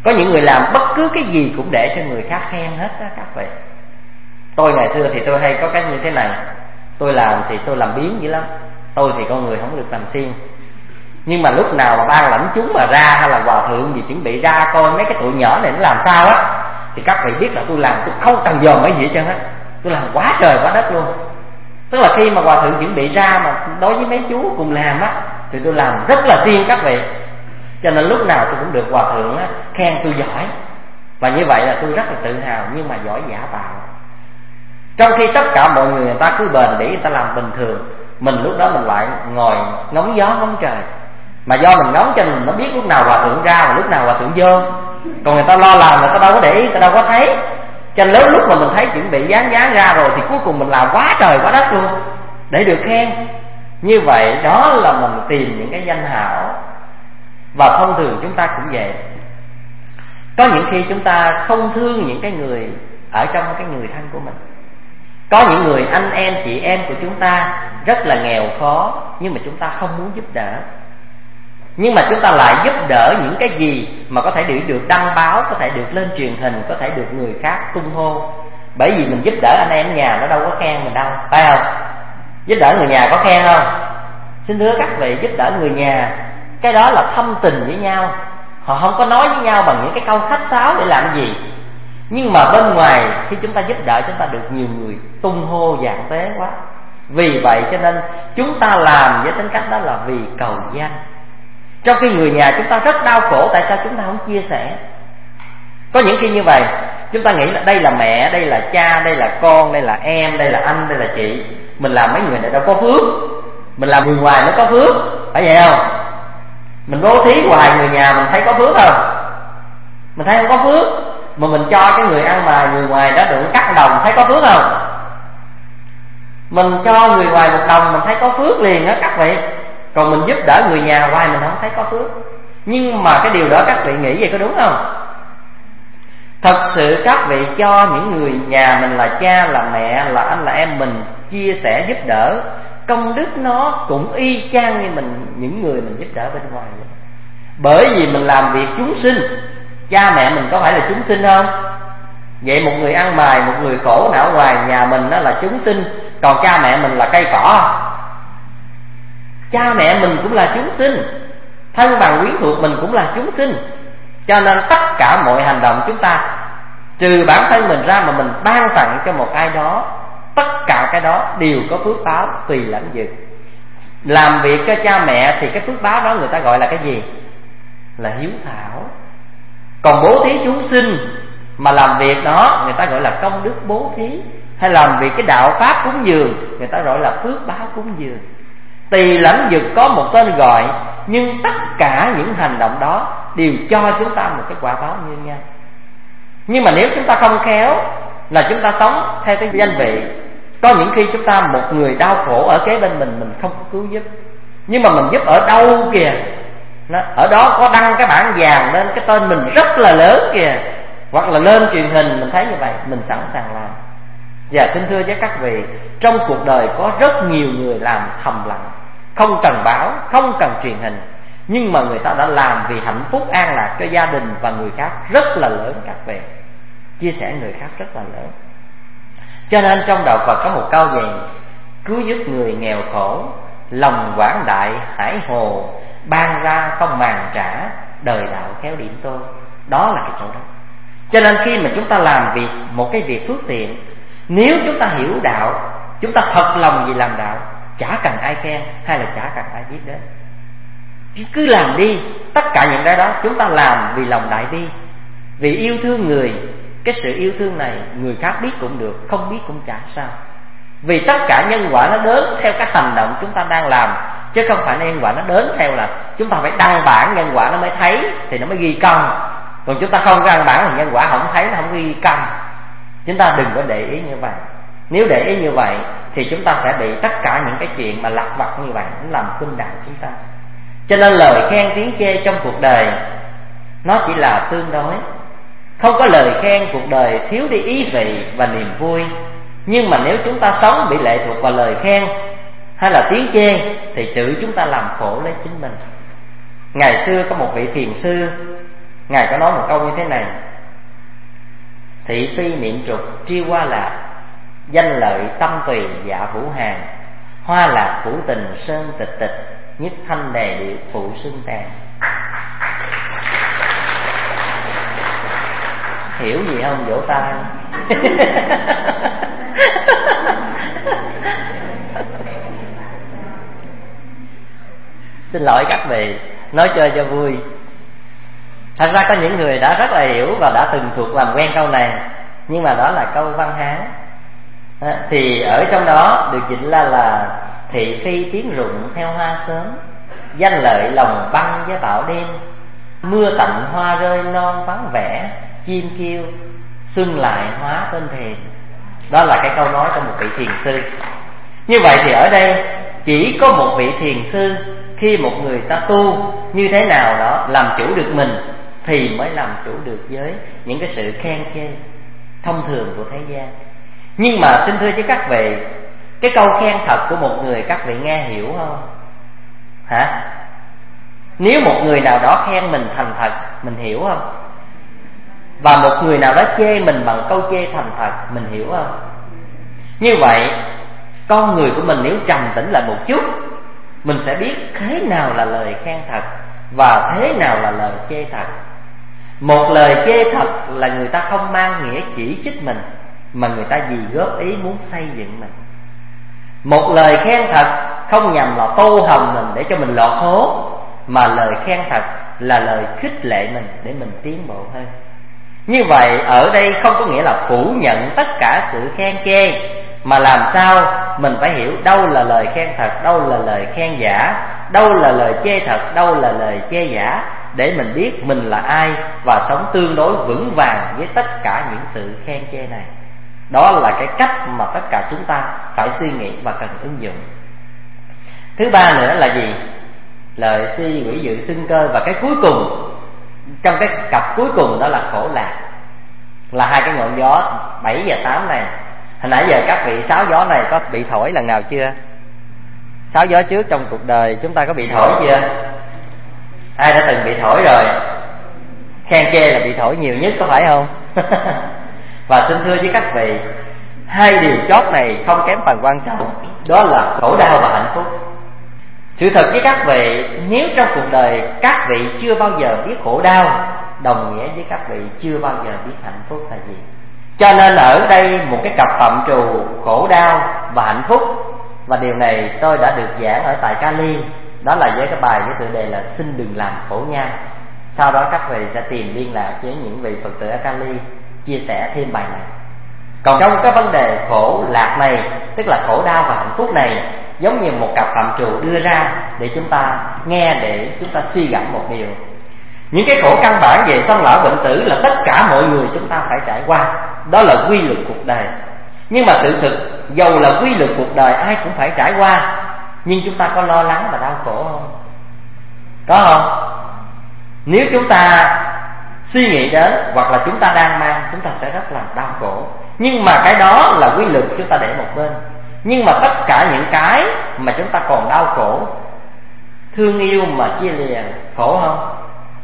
Speaker 4: Có những người làm bất cứ cái gì cũng để cho người khác khen hết đó các vị. Tôi ngày xưa thì tôi hay có cái như thế này. Tôi làm thì tôi làm biếng dữ lắm. Tôi thì con người không được làm xiên. Nhưng mà lúc nào mà ban lãnh chúng mà ra, hay là hòa thượng gì chuẩn bị ra coi mấy cái tụi nhỏ này nó làm sao á, thì các vị biết là tôi làm, tôi không cần dòm mấy gì hết trơn á. Tôi làm quá trời quá đất luôn. Tức là khi mà hòa thượng chuẩn bị ra mà đối với mấy chú cùng làm á, thì tôi làm rất là xiên các vị. Cho nên lúc nào tôi cũng được hòa thượng á khen tôi giỏi. Và như vậy là tôi rất là tự hào, nhưng mà giỏi giả tạo. Trong khi tất cả mọi người ta cứ bền bỉ, người ta làm bình thường, mình lúc đó mình lại ngồi ngóng gió ngóng trời. Mà do mình ngóng cho mình nó biết lúc nào hòa thượng ra và lúc nào hòa thượng vô. Còn người ta lo làm, người ta đâu có để ý, người ta đâu có thấy. Cho nên lúc mà mình thấy chuẩn bị dán ra rồi, thì cuối cùng mình làm quá trời quá đất luôn để được khen. Như vậy đó là mình tìm những cái danh hảo. Và thông thường chúng ta cũng vậy. Có những khi chúng ta không thương những cái người ở trong cái người thân của mình. Có những người anh em chị em của chúng ta rất là nghèo khó, nhưng mà chúng ta không muốn giúp đỡ. Nhưng mà chúng ta lại giúp đỡ những cái gì mà có thể được đăng báo, có thể được lên truyền hình, có thể được người khác tung hô. Bởi vì mình giúp đỡ anh em nhà nó đâu có khen mình đâu, phải không? Giúp đỡ người nhà có khen không? Xin thưa các vị, giúp đỡ người nhà, cái đó là thâm tình với nhau. Họ không có nói với nhau bằng những cái câu khách sáo để làm gì. Nhưng mà bên ngoài khi chúng ta giúp đỡ, chúng ta được nhiều người tung hô dạng tế quá. Vì vậy cho nên chúng ta làm với tính cách đó là vì cầu danh. Trong khi người nhà chúng ta rất đau khổ, tại sao chúng ta không chia sẻ? Có những khi như vậy, chúng ta nghĩ là đây là mẹ, đây là cha, đây là con, đây là em, đây là anh, đây là chị. Mình làm mấy người này đâu có phước. Mình làm người ngoài mới có phước, phải vậy không? Mình bố thí hoài người nhà mình thấy có phước không? Mình thấy không có phước. Mà mình cho cái người ăn mà người ngoài đó đừng cắt đồng, thấy có phước không? Mình cho người ngoài 1 đồng mình thấy có phước liền đó các vị. Còn mình giúp đỡ người nhà hoài mình không thấy có phước. Nhưng mà cái điều đó các vị nghĩ vậy có đúng không? Thật sự các vị cho những người nhà mình là cha, là mẹ, là anh, là em, mình chia sẻ giúp đỡ, công đức nó cũng y chang như những người mình giúp đỡ bên ngoài vậy. Bởi vì mình làm việc chúng sinh. Cha mẹ mình có phải là chúng sinh không? Vậy một người ăn mày, một người khổ não hoài, nhà mình đó là chúng sinh, còn cha mẹ mình là cây cỏ. Cha mẹ mình cũng là chúng sinh, thân bằng quyến thuộc mình cũng là chúng sinh. Cho nên tất cả mọi hành động chúng ta, trừ bản thân mình ra mà mình ban tặng cho một ai đó, tất cả cái đó đều có phước báo tùy lãnh vực. Làm việc cho cha mẹ thì cái phước báo đó người ta gọi là cái gì? Là hiếu thảo. Còn bố thí chúng sinh mà làm việc đó người ta gọi là công đức bố thí. Hay làm việc cái đạo pháp cúng dường, người ta gọi là phước báo cúng dường. Tùy lãnh vực có một tên gọi, nhưng tất cả những hành động đó đều cho chúng ta một cái quả báo như nhau. Nhưng mà nếu chúng ta không khéo là chúng ta sống theo cái danh vị. Có những khi chúng ta một người đau khổ ở kế bên mình không có cứu giúp. Nhưng mà mình giúp ở đâu kìa, ở đó có đăng cái bảng vàng lên cái tên mình rất là lớn kìa, hoặc là lên truyền hình, mình thấy như vậy mình sẵn sàng làm. Và xin thưa với các vị, trong cuộc đời có rất nhiều người làm thầm lặng, không cần báo, không cần truyền hình, nhưng mà người ta đã làm vì hạnh phúc an lạc cho gia đình và người khác rất là lớn các vị. Chia sẻ người khác rất là lớn. Cho nên trong đạo Phật có một câu gì: cứu giúp người nghèo khổ, lòng quảng đại hải hồ, ban ra không màng trả, đời đạo khéo điểm tôi. Đó là cái chỗ đó. Cho nên khi mà chúng ta làm việc, một cái việc phước thiện, nếu chúng ta hiểu đạo, chúng ta thật lòng vì làm đạo, chả cần ai khen hay là chả cần ai biết đến, cứ làm đi. Tất cả những cái đó chúng ta làm vì lòng đại bi, vì yêu thương người. Cái sự yêu thương này người khác biết cũng được, không biết cũng chả sao. Vì tất cả nhân quả nó đến theo cái hành động chúng ta đang làm, chứ không phải nhân quả nó đến theo là chúng ta phải đăng bản nhân quả nó mới thấy, thì nó mới ghi công. Còn chúng ta không đăng bản thì nhân quả không thấy, nó không ghi công. Chúng ta đừng có để ý như vậy. Nếu để ý như vậy thì chúng ta sẽ bị tất cả những cái chuyện mà lặt vặt như vậy nó làm khuynh đảo chúng ta. Cho nên lời khen tiếng chê trong cuộc đời nó chỉ là tương đối. Không có lời khen, cuộc đời thiếu đi ý vị và niềm vui. Nhưng mà nếu chúng ta sống bị lệ thuộc vào lời khen hay là tiếng chê thì tự chúng ta làm khổ lấy chính mình. Ngày xưa có một vị thiền sư Ngài có nói một câu như thế này: thị phi niệm trục triêu hoa lạc, danh lợi tâm tùy dạ vũ hàng, hoa lạc phủ tình sơn tịch tịch, nhất thanh đề điệu phụ xương tàn. Hiểu gì không? Vỗ tay. Xin lỗi các vị, nói chơi cho vui. Thật ra có những người đã rất là hiểu và đã từng thuộc làm quen câu này, nhưng mà đó là câu văn Hán. Thì ở trong đó được dịch là thị phi tiếng rụng theo hoa sớm, danh lợi lòng băng với bão đêm, mưa tạnh hoa rơi non vắng vẻ, chim kêu xuân lại hóa bên thềm. Đó là cái câu nói của một vị thiền sư. Như vậy thì ở đây chỉ có một vị thiền sư, khi một người ta tu như thế nào đó làm chủ được mình thì mới làm chủ được với những cái sự khen chê thông thường của thế gian. Nhưng mà xin thưa với các vị, cái câu khen thật của một người các vị nghe hiểu không? Hả? Nếu một người nào đó khen mình thành thật, mình hiểu không? Và một người nào đó chê mình bằng câu chê thành thật, mình hiểu không? Như vậy con người của mình nếu trầm tĩnh lại một chút, mình sẽ biết thế nào là lời khen thật và thế nào là lời chê thật. Một lời chê thật là người ta không mang nghĩa chỉ trích mình, mà người ta vì góp ý muốn xây dựng mình. Một lời khen thật không nhằm là tô hồng mình để cho mình lọt hố, mà lời khen thật là lời khích lệ mình để mình tiến bộ hơn. Như vậy ở đây không có nghĩa là phủ nhận tất cả sự khen chê, mà làm sao mình phải hiểu đâu là lời khen thật, đâu là lời khen giả, đâu là lời chê thật, đâu là lời chê giả, để mình biết mình là ai và sống tương đối vững vàng với tất cả những sự khen chê này. Đó là cái cách mà tất cả chúng ta phải suy nghĩ và cần ứng dụng. Thứ ba nữa là gì? Lợi si quỷ dự xưng cơ. Và cái cuối cùng, trong cái cặp cuối cùng đó là khổ lạc. Là hai cái ngọn gió 7 và 8 này. Hồi nãy giờ các vị sáo gió này có bị thổi lần nào chưa? Sáo gió trước trong cuộc đời chúng ta có bị thổi chưa? Ai đã từng bị thổi rồi? Khen chê là bị thổi nhiều nhất, có phải không? Và xin thưa với các vị, hai điều chót này không kém phần quan trọng, đó là khổ đau và hạnh phúc. Sự thật với các vị, nếu trong cuộc đời các vị chưa bao giờ biết khổ đau, đồng nghĩa với các vị chưa bao giờ biết hạnh phúc là gì. Cho nên ở đây một cái cặp phạm trù khổ đau và hạnh phúc. Và điều này tôi đã được giảng ở tại Cali, đó là với cái bài với tựa đề là xin đừng làm khổ nhau. Sau đó các vị sẽ tìm liên lạc với những vị Phật tử ở Cali chia sẻ thêm bài này. Còn trong cái vấn đề khổ lạc này, tức là khổ đau và hạnh phúc này, giống như một cặp phạm trù đưa ra để chúng ta nghe, để chúng ta suy gẫm một điều. Những cái khổ căn bản về sanh lão bệnh tử là tất cả mọi người chúng ta phải trải qua, đó là quy luật cuộc đời. Nhưng mà sự thực, dầu là quy luật cuộc đời ai cũng phải trải qua, nhưng chúng ta có lo lắng và đau khổ không? Có không? Nếu chúng ta suy nghĩ đến, hoặc là chúng ta đang mang, chúng ta sẽ rất là đau khổ. Nhưng mà cái đó là quy luật, chúng ta để một bên. Nhưng mà tất cả những cái mà chúng ta còn đau khổ, thương yêu mà chia lìa, khổ không?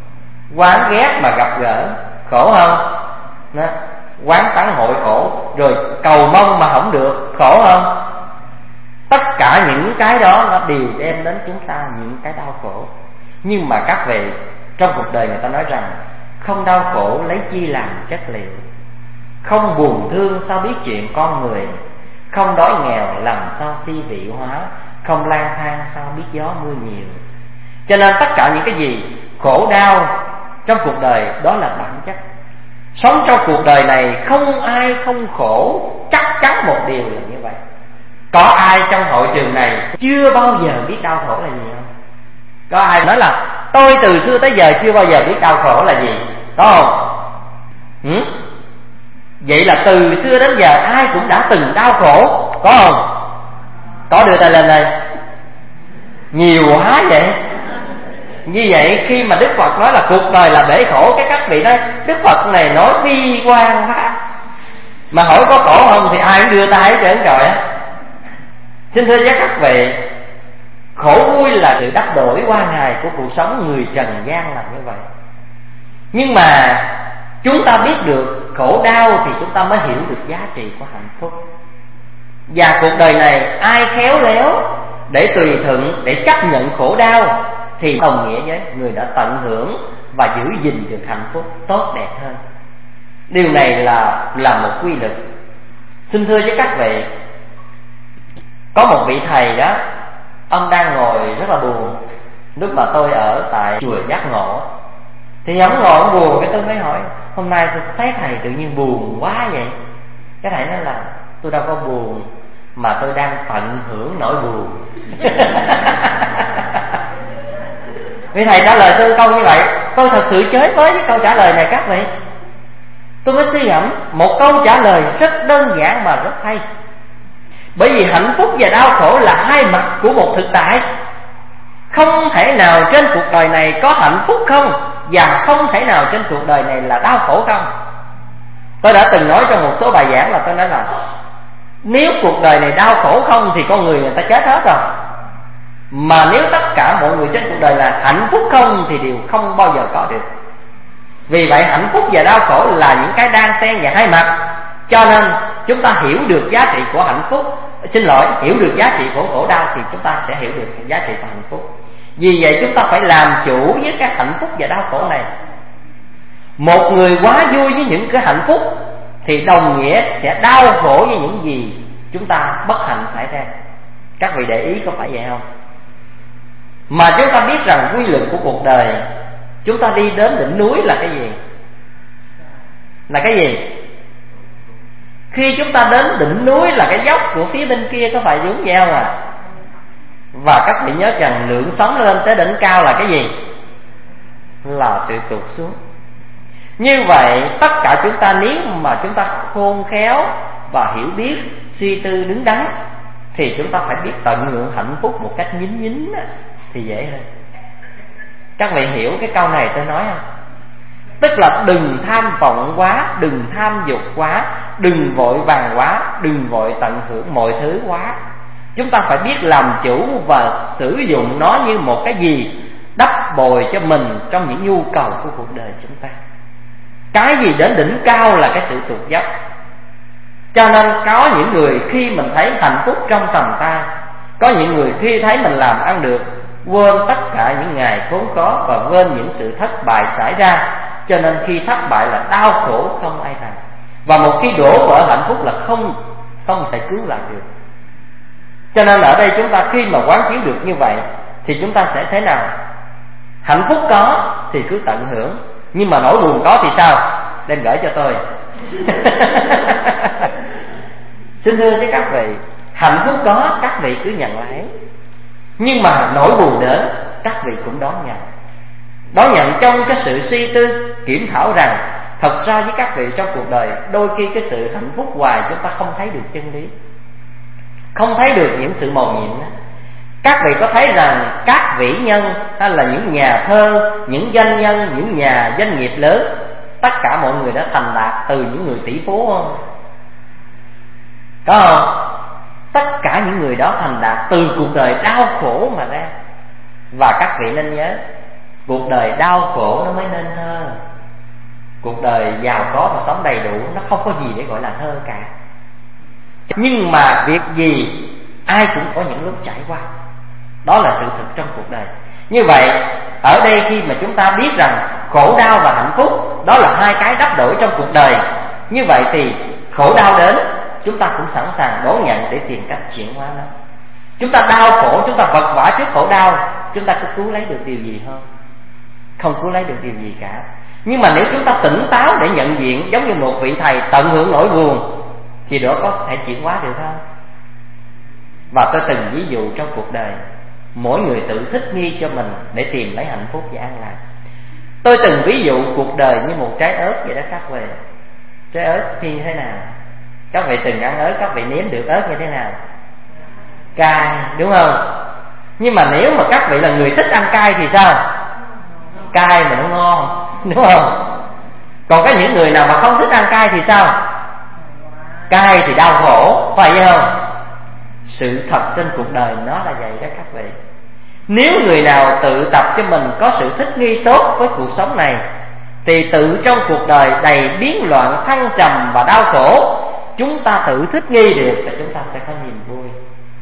Speaker 4: Oán ghét mà gặp gỡ, khổ không? Đó. Quán tán hội khổ, rồi cầu mong mà không được, khổ không? Tất cả những cái đó nó đều đem đến chúng ta những cái đau khổ. Nhưng mà các vị, trong cuộc đời người ta nói rằng không đau khổ lấy chi làm chất liệu, không buồn thương sao biết chuyện con người, không đói nghèo làm sao thi vị hóa, không lang thang sao biết gió mưa nhiều. Cho nên tất cả những cái gì khổ đau trong cuộc đời đó là bản chất. Sống trong cuộc đời này không ai không khổ, chắc chắn một điều là như vậy. Có ai trong hội trường này chưa bao giờ biết đau khổ là gì không? Có ai nói là tôi từ xưa tới giờ chưa bao giờ biết đau khổ là gì? Có không? Vậy là từ xưa đến giờ ai cũng đã từng đau khổ, có không? Có, đưa tay lên đây. Nhiều quá vậy. Như vậy khi mà Đức Phật nói là cuộc đời là bể khổ, cái các vị nói Đức Phật này nói bi quan quá. Mà hỏi có khổ không thì ai cũng đưa tay hết trơn rồi á. Xin thưa với các vị, khổ vui là sự đắp đổi qua ngày của cuộc sống người trần gian là như vậy. Nhưng mà chúng ta biết được khổ đau thì chúng ta mới hiểu được giá trị của hạnh phúc. Và cuộc đời này ai khéo léo để tùy thuận, để chấp nhận khổ đau thì đồng nghĩa với người đã tận hưởng và giữ gìn được hạnh phúc tốt đẹp hơn. Điều này là một quy luật. Xin thưa với các vị, có một vị thầy đó, ông đang ngồi rất là buồn lúc mà tôi ở tại chùa Giác Ngộ. Thì ông ngồi ông buồn, cái tôi mới hỏi hôm nay sao thấy thầy tự nhiên buồn quá vậy? Cái thầy nói là tôi đâu có buồn, mà tôi đang tận hưởng nỗi buồn. Vì thầy trả lời tôi câu như vậy, tôi thật sự chới với câu trả lời này các vị. Tôi mới suy ngẫm một câu trả lời rất đơn giản mà rất hay. Bởi vì hạnh phúc và đau khổ là hai mặt của một thực tại. Không thể nào trên cuộc đời này có hạnh phúc không, và không thể nào trên cuộc đời này là đau khổ không. Tôi đã từng nói trong một số bài giảng là tôi nói là nếu cuộc đời này đau khổ không thì con người ta chết hết rồi. Mà nếu tất cả mọi người trên cuộc đời là hạnh phúc không thì đều không bao giờ có được. Vì vậy hạnh phúc và đau khổ là những cái đang xen vào hai mặt. Cho nên chúng ta hiểu được giá trị của hạnh phúc, hiểu được giá trị của khổ đau thì chúng ta sẽ hiểu được giá trị của hạnh phúc. Vì vậy chúng ta phải làm chủ với các hạnh phúc và đau khổ này. Một người quá vui với những cái hạnh phúc thì đồng nghĩa sẽ đau khổ với những gì chúng ta bất hạnh xảy ra. Các vị để ý có phải vậy không? Mà chúng ta biết rằng quy luật của cuộc đời, chúng ta đi đến đỉnh núi là cái gì? Là cái gì? Khi chúng ta đến đỉnh núi là cái dốc của phía bên kia, có phải giống vậy không à? Và các vị nhớ rằng lượng sóng lên tới đỉnh cao là cái gì? Là sự tụt xuống. Như vậy tất cả chúng ta nếu mà chúng ta khôn khéo và hiểu biết, suy tư đứng đắn thì chúng ta phải biết tận hưởng hạnh phúc một cách nhín nhín thì dễ hơn. Các vị hiểu cái câu này tôi nói không? Tức là đừng tham vọng quá, đừng tham dục quá, đừng vội vàng quá, đừng vội tận hưởng mọi thứ quá. Chúng ta phải biết làm chủ và sử dụng nó như một cái gì đắp bồi cho mình trong những nhu cầu của cuộc đời chúng ta. Cái gì đến đỉnh cao là cái sự tụt dốc. Cho nên có những người khi mình thấy hạnh phúc trong tầm tay, có những người khi thấy mình làm ăn được, quên tất cả những ngày khốn khó và quên những sự thất bại xảy ra. Cho nên khi thất bại là đau khổ không ai thành. Và một khi đổ vỡ hạnh phúc là không thể cứu lại được. Cho nên ở đây chúng ta khi mà quán chiếu được như vậy thì chúng ta sẽ thế nào? Hạnh phúc có thì cứ tận hưởng, nhưng mà nỗi buồn có thì sao? Đem gửi cho tôi. Xin thưa với các vị, hạnh phúc có các vị cứ nhận lấy, nhưng mà nỗi buồn đến các vị cũng đón nhận. Đón nhận trong cái sự suy tư kiểm thảo rằng thật ra với các vị trong cuộc đời đôi khi cái sự hạnh phúc hoài chúng ta không thấy được chân lý, không thấy được những sự mầu nhiệm đó. Các vị có thấy rằng các vĩ nhân hay là những nhà thơ, những doanh nhân, những nhà doanh nghiệp lớn, tất cả mọi người đã thành đạt từ những người tỷ phú không? Có không? Tất cả những người đó thành đạt từ cuộc đời đau khổ mà ra. Và các vị nên nhớ, cuộc đời đau khổ nó mới nên thơ. Cuộc đời giàu có và sống đầy đủ nó không có gì để gọi là thơ cả. Nhưng mà việc gì ai cũng có những lúc trải qua. Đó là sự thực trong cuộc đời. Như vậy ở đây khi mà chúng ta biết rằng khổ đau và hạnh phúc đó là hai cái đắp đổi trong cuộc đời, như vậy thì khổ đau đến chúng ta cũng sẵn sàng đón nhận để tìm cách chuyển hóa nó. Chúng ta đau khổ, chúng ta vật vã trước khổ đau, chúng ta có cứu lấy được điều gì không? Không cứu lấy được điều gì cả. Nhưng mà nếu chúng ta tỉnh táo để nhận diện, giống như một vị thầy tận hưởng nỗi buồn, thì đó có thể chuyển hóa được không? Và tôi từng ví dụ trong cuộc đời, mỗi người tự thích nghi cho mình để tìm lấy hạnh phúc và an lạc. Tôi từng ví dụ cuộc đời như một trái ớt vậy đó các vị. Trái ớt thì như thế nào? Các vị từng ăn ớt, các vị nếm được ớt như thế nào? Cay, đúng không? Nhưng mà nếu mà các vị là người thích ăn cay thì sao? Cay mà nó ngon, đúng không? Còn có những người nào mà không thích ăn cay thì sao? Cay thì đau khổ, phải vậy không? Sự thật trên cuộc đời nó là vậy đó các vị. Nếu người nào tự tập cho mình có sự thích nghi tốt với cuộc sống này thì tự trong cuộc đời đầy biến loạn, thăng trầm và đau khổ, chúng ta tự thích nghi được và chúng ta sẽ có niềm vui.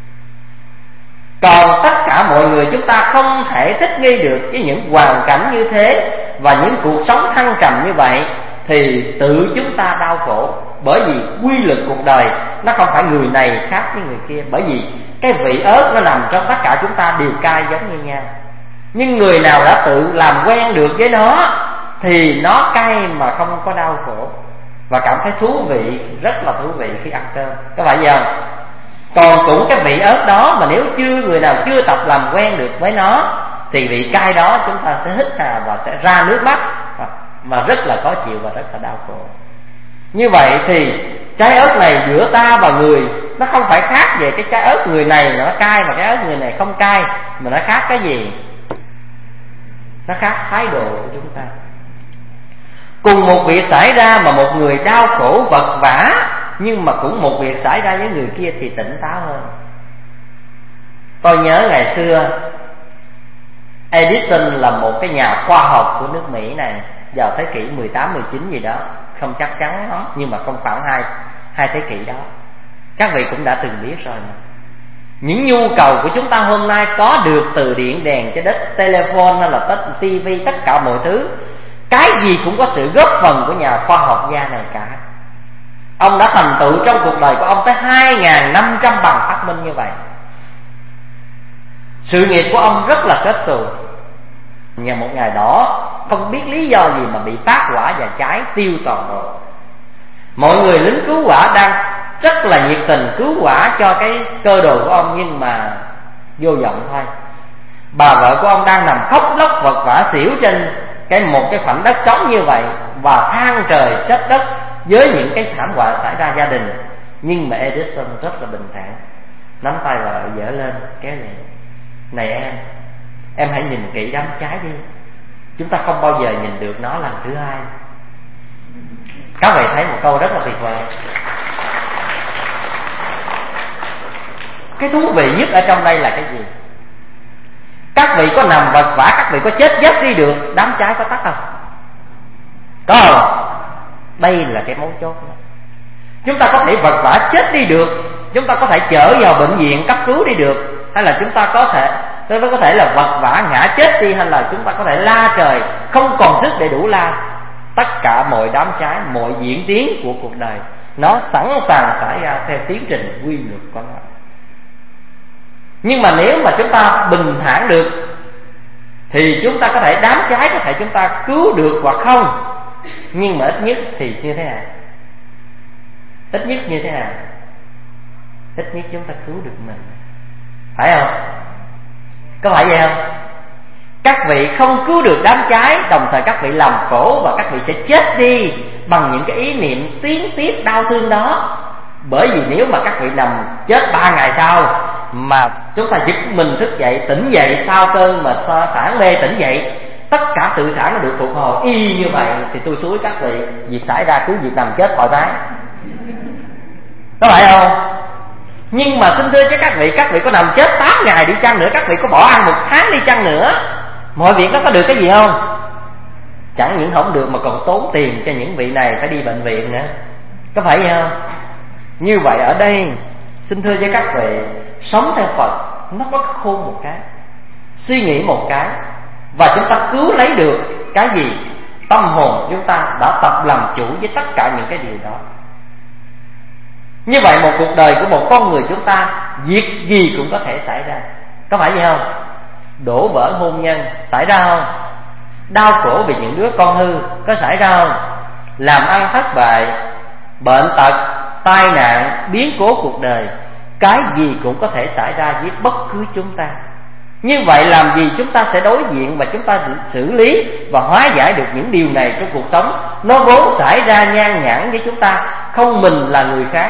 Speaker 4: Còn tất cả mọi người chúng ta không thể thích nghi được với những hoàn cảnh như thế và những cuộc sống thăng trầm như vậy, thì tự chúng ta đau khổ. Bởi vì quy luật cuộc đời nó không phải người này khác với người kia. Bởi vì cái vị ớt nó nằm trong tất cả chúng ta đều cay giống như nhau. Nhưng người nào đã tự làm quen được với nó thì nó cay mà không có đau khổ, và cảm thấy thú vị, rất là thú vị khi ăn cơm. Các bạn hiểu không? Còn cũng cái vị ớt đó mà nếu người nào chưa tập làm quen được với nó thì vị cay đó chúng ta sẽ hít hà và sẽ ra nước mắt, mà rất là khó chịu và rất là đau khổ. Như vậy thì trái ớt này giữa ta và người nó không phải khác về cái trái ớt người này nó cay và cái ớt người này không cay, mà nó khác cái gì? Nó khác thái độ của chúng ta. Cùng một việc xảy ra mà một người đau khổ vật vã, nhưng mà cũng một việc xảy ra với người kia thì tỉnh táo hơn. Tôi nhớ ngày xưa Edison là một cái nhà khoa học của nước Mỹ này, vào thế kỷ 18, 19 gì đó, không chắc chắn lắm, nhưng mà không khoảng hai thế kỷ đó. Các vị cũng đã từng biết rồi mà. Những nhu cầu của chúng ta hôm nay có được từ điện đèn trái đất, telephone hay là tivi, tất cả mọi thứ, cái gì cũng có sự góp phần của nhà khoa học gia này cả. Ông đã thành tựu trong cuộc đời của ông tới 2.500 bằng phát minh như vậy. Sự nghiệp của ông rất là kết xù. Nhà một ngày đó không biết lý do gì mà bị phát hỏa và cháy tiêu toàn bộ. Mọi người lính cứu hỏa đang rất là nhiệt tình cứu hỏa cho cái cơ đồ của ông, nhưng mà vô vọng thôi. Bà vợ của ông đang nằm khóc lóc vật vã xỉu trên một cái khoảnh đất trống như vậy, và than trời trách đất với những cái thảm họa xảy ra gia đình. Nhưng mà Edison rất là bình thản, nắm tay vợ dở lên kéo vậy: này em hãy nhìn kỹ đám cháy đi, chúng ta không bao giờ nhìn được nó lần thứ hai. Các vị thấy một câu rất là tuyệt vời. Cái thú vị nhất ở trong đây là cái gì? Các vị có nằm vật vã, các vị có chết giấc đi được, đám cháy có tắt không? Có không? Đây là cái mấu chốt đó. Chúng ta có thể vật vã chết đi được, chúng ta có thể chở vào bệnh viện cấp cứu đi được, hay là chúng ta có thể là vật vã ngã chết đi, hay là chúng ta có thể la trời không còn sức để đủ la. Tất cả mọi đám cháy, mọi diễn tiến của cuộc đời nó sẵn sàng xảy ra theo tiến trình quy luật của nó. Nhưng mà nếu mà chúng ta bình thản được thì chúng ta có thể đám cháy có thể chúng ta cứu được hoặc không. Nhưng mà ít nhất thì như thế nào? Ít nhất như thế nào? Ít nhất chúng ta cứu được mình, phải không? Có phải vậy không? Các vị không cứu được đám cháy, đồng thời các vị làm khổ và các vị sẽ chết đi bằng những cái ý niệm tiến tiếc đau thương đó. Bởi vì nếu mà các vị nằm chết 3 ngày sau mà chúng ta giật mình thức dậy, tỉnh dậy sau cơn mà sản mê tỉnh dậy, tất cả sự sản nó được phục hồi y như vậy, thì tôi xúi các vị việc xảy ra cứ việc nằm chết thoải mái. Có phải không? Nhưng mà xin thưa cho các vị có nằm chết 8 ngày đi chăng nữa, các vị có bỏ ăn 1 tháng đi chăng nữa, mọi việc nó có được cái gì không? Chẳng những không được mà còn tốn tiền cho những vị này phải đi bệnh viện nữa. Có phải vậy không? Như vậy ở đây xin thưa với các vị, sống theo Phật nó có khôn một cái, suy nghĩ một cái, và chúng ta cứu lấy được cái gì? Tâm hồn chúng ta đã tập làm chủ với tất cả những cái điều đó. Như vậy một cuộc đời của một con người chúng ta, việc gì cũng có thể xảy ra. Có phải vậy không? Đổ vỡ hôn nhân xảy ra không? Đau khổ vì những đứa con hư có xảy ra không? Làm ăn thất bại, bệnh tật, tai nạn, biến cố cuộc đời, cái gì cũng có thể xảy ra với bất cứ chúng ta. Như vậy làm gì chúng ta sẽ đối diện và chúng ta xử lý và hóa giải được những điều này trong cuộc sống? Nó vốn xảy ra nhan nhản với chúng ta, không mình là người khác.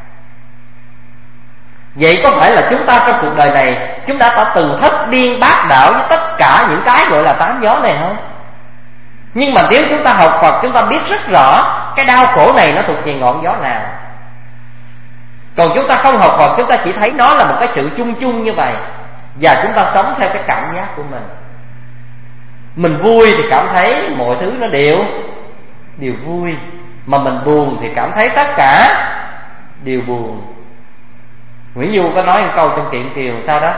Speaker 4: Vậy có phải là chúng ta trong cuộc đời này chúng ta đã từng thất điên bát đạo với tất cả những cái gọi là tám gió này không? Nhưng mà nếu chúng ta học Phật, chúng ta biết rất rõ cái đau khổ này nó thuộc về ngọn gió nào. Còn chúng ta không học Phật, chúng ta chỉ thấy nó là một cái sự chung chung như vậy, và chúng ta sống theo cái cảm giác của mình. Mình vui thì cảm thấy mọi thứ nó đều vui, mà mình buồn thì cảm thấy tất cả đều buồn. Nguyễn Du có nói một câu trong Kiện Kiều sao đó.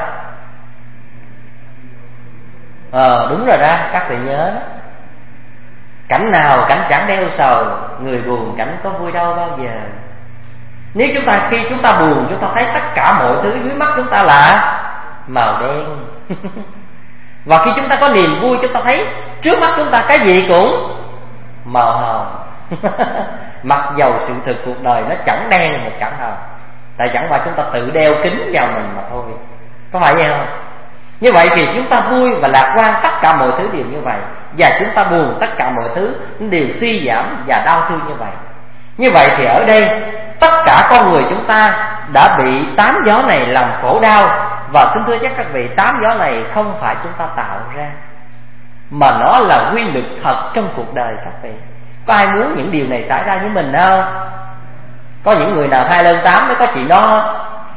Speaker 4: Đúng rồi đó, các vị nhớ đó. Cảnh nào cảnh chẳng đeo sầu, người buồn cảnh có vui đâu bao giờ. Nếu khi chúng ta buồn, chúng ta thấy tất cả mọi thứ dưới mắt chúng ta là màu đen. Và khi chúng ta có niềm vui, chúng ta thấy trước mắt chúng ta cái gì cũng màu hồng. Mặc dầu sự thực cuộc đời nó chẳng đen mà chẳng hồng, tại chẳng qua chúng ta tự đeo kính vào mình mà thôi. Có phải vậy không? Như vậy thì chúng ta vui và lạc quan, tất cả mọi thứ đều như vậy. Và chúng ta buồn, tất cả mọi thứ đều suy giảm và đau thương như vậy. Như vậy thì ở đây tất cả con người chúng ta đã bị tám gió này làm khổ đau. Và xin thưa chắc các vị, tám gió này không phải chúng ta tạo ra, mà nó là quy luật thật trong cuộc đời các vị. Có ai muốn những điều này xảy ra với mình đâu? Có những người nào 2 lên 8 mới có chuyện đó.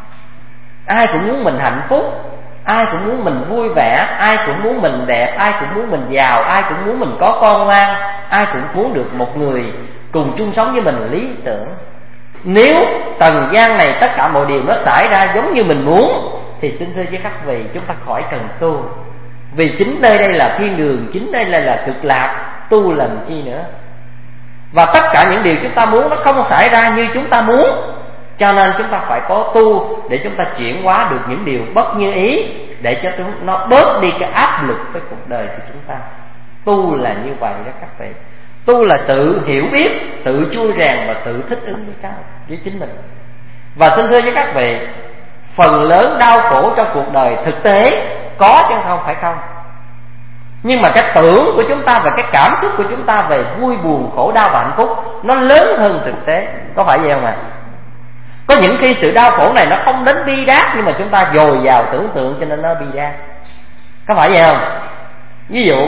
Speaker 4: Ai cũng muốn mình hạnh phúc, ai cũng muốn mình vui vẻ, ai cũng muốn mình đẹp, ai cũng muốn mình giàu, ai cũng muốn mình có con ngoan, ai cũng muốn được một người cùng chung sống với mình lý tưởng. Nếu trần gian này tất cả mọi điều nó xảy ra giống như mình muốn, thì xin thưa với các vị, chúng ta khỏi cần tu. Vì chính nơi đây là thiên đường, chính đây là cực lạc, tu làm chi nữa. Và tất cả những điều chúng ta muốn nó không xảy ra như chúng ta muốn, cho nên chúng ta phải có tu để chúng ta chuyển hóa được những điều bất như ý, để cho nó bớt đi cái áp lực với cuộc đời của chúng ta. Tu là như vậy đó các vị. Tu là tự hiểu biết, tự chui rèn và tự thích ứng với chính mình. Và xin thưa với các vị, phần lớn đau khổ trong cuộc đời thực tế có chứ không phải không. Nhưng mà cái tưởng của chúng ta và cái cảm xúc của chúng ta về vui buồn, khổ đau và hạnh phúc nó lớn hơn thực tế. Có phải vậy không ạ? Có những khi sự đau khổ này nó không đến bi đát, nhưng mà chúng ta dồi dào tưởng tượng cho nên nó bi đát. Có phải vậy không? Ví dụ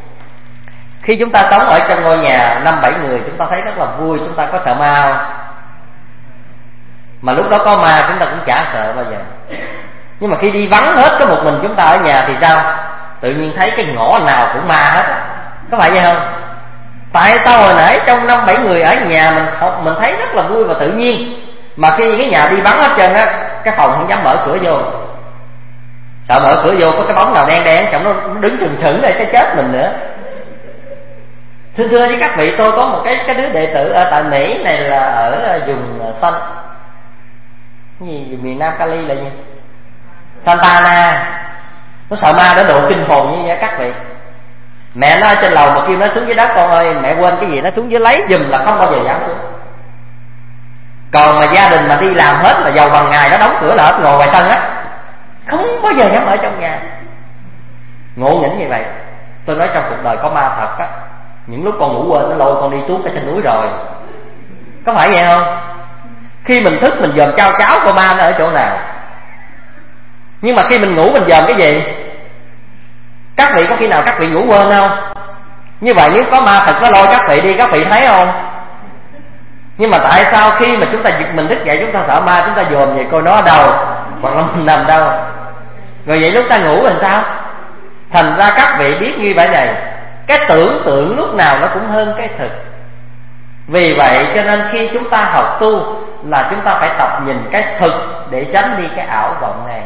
Speaker 4: khi chúng ta sống ở trong ngôi nhà 5-7 người, chúng ta thấy rất là vui, chúng ta có sợ ma không? Mà lúc đó có ma chúng ta cũng chả sợ bao giờ. Nhưng mà khi đi vắng hết, có một mình chúng ta ở nhà thì sao? Tự nhiên thấy cái ngõ nào cũng ma hết. Có phải vậy không? Tại sao hồi nãy trong 5-7 người ở nhà mình thấy rất là vui và tự nhiên, mà khi cái nhà đi vắng hết trơn á, cái phòng không dám mở cửa vô, sợ mở cửa vô có cái bóng nào đen đen trong nó đứng sừng sững để cái chết mình nữa. Thưa với các vị, tôi có một cái đứa đệ tử ở tại Mỹ này, là ở vùng vùng miền Nam Cali là gì? Santa Ana. Nó sợ ma đến độ kinh hồn như vậy các vị. Mẹ nó ở trên lầu mà kêu nó xuống dưới đất, con ơi mẹ quên cái gì nó xuống dưới lấy giùm, là không bao giờ dám xuống. Còn mà gia đình mà đi làm hết là giàu bằng ngày, nó đóng cửa là hết, ngồi ngoài sân á, không bao giờ dám ở trong nhà. Ngộ nghĩnh như vậy. Tôi nói trong cuộc đời có ma thật á. Những lúc con ngủ quên nó lôi con đi tuốt ở trên núi rồi. Có phải vậy không? Khi mình thức mình dòm trao cháo coi ma nó ở chỗ nào. Nhưng mà khi mình ngủ mình dòm cái gì? Các vị có khi nào các vị ngủ quên không? Như vậy nếu có ma thật nó lôi các vị đi, các vị thấy không? Nhưng mà tại sao khi mà chúng ta giật mình thức dậy, chúng ta sợ ma, chúng ta dòm về coi nó ở đâu, hoặc là mình nằm đâu. Rồi vậy lúc ta ngủ làm sao? Thành ra các vị biết như vậy này, cái tưởng tượng lúc nào nó cũng hơn cái thực. Vì vậy cho nên khi chúng ta học tu là chúng ta phải tập nhìn cái thực để tránh đi cái ảo vọng này.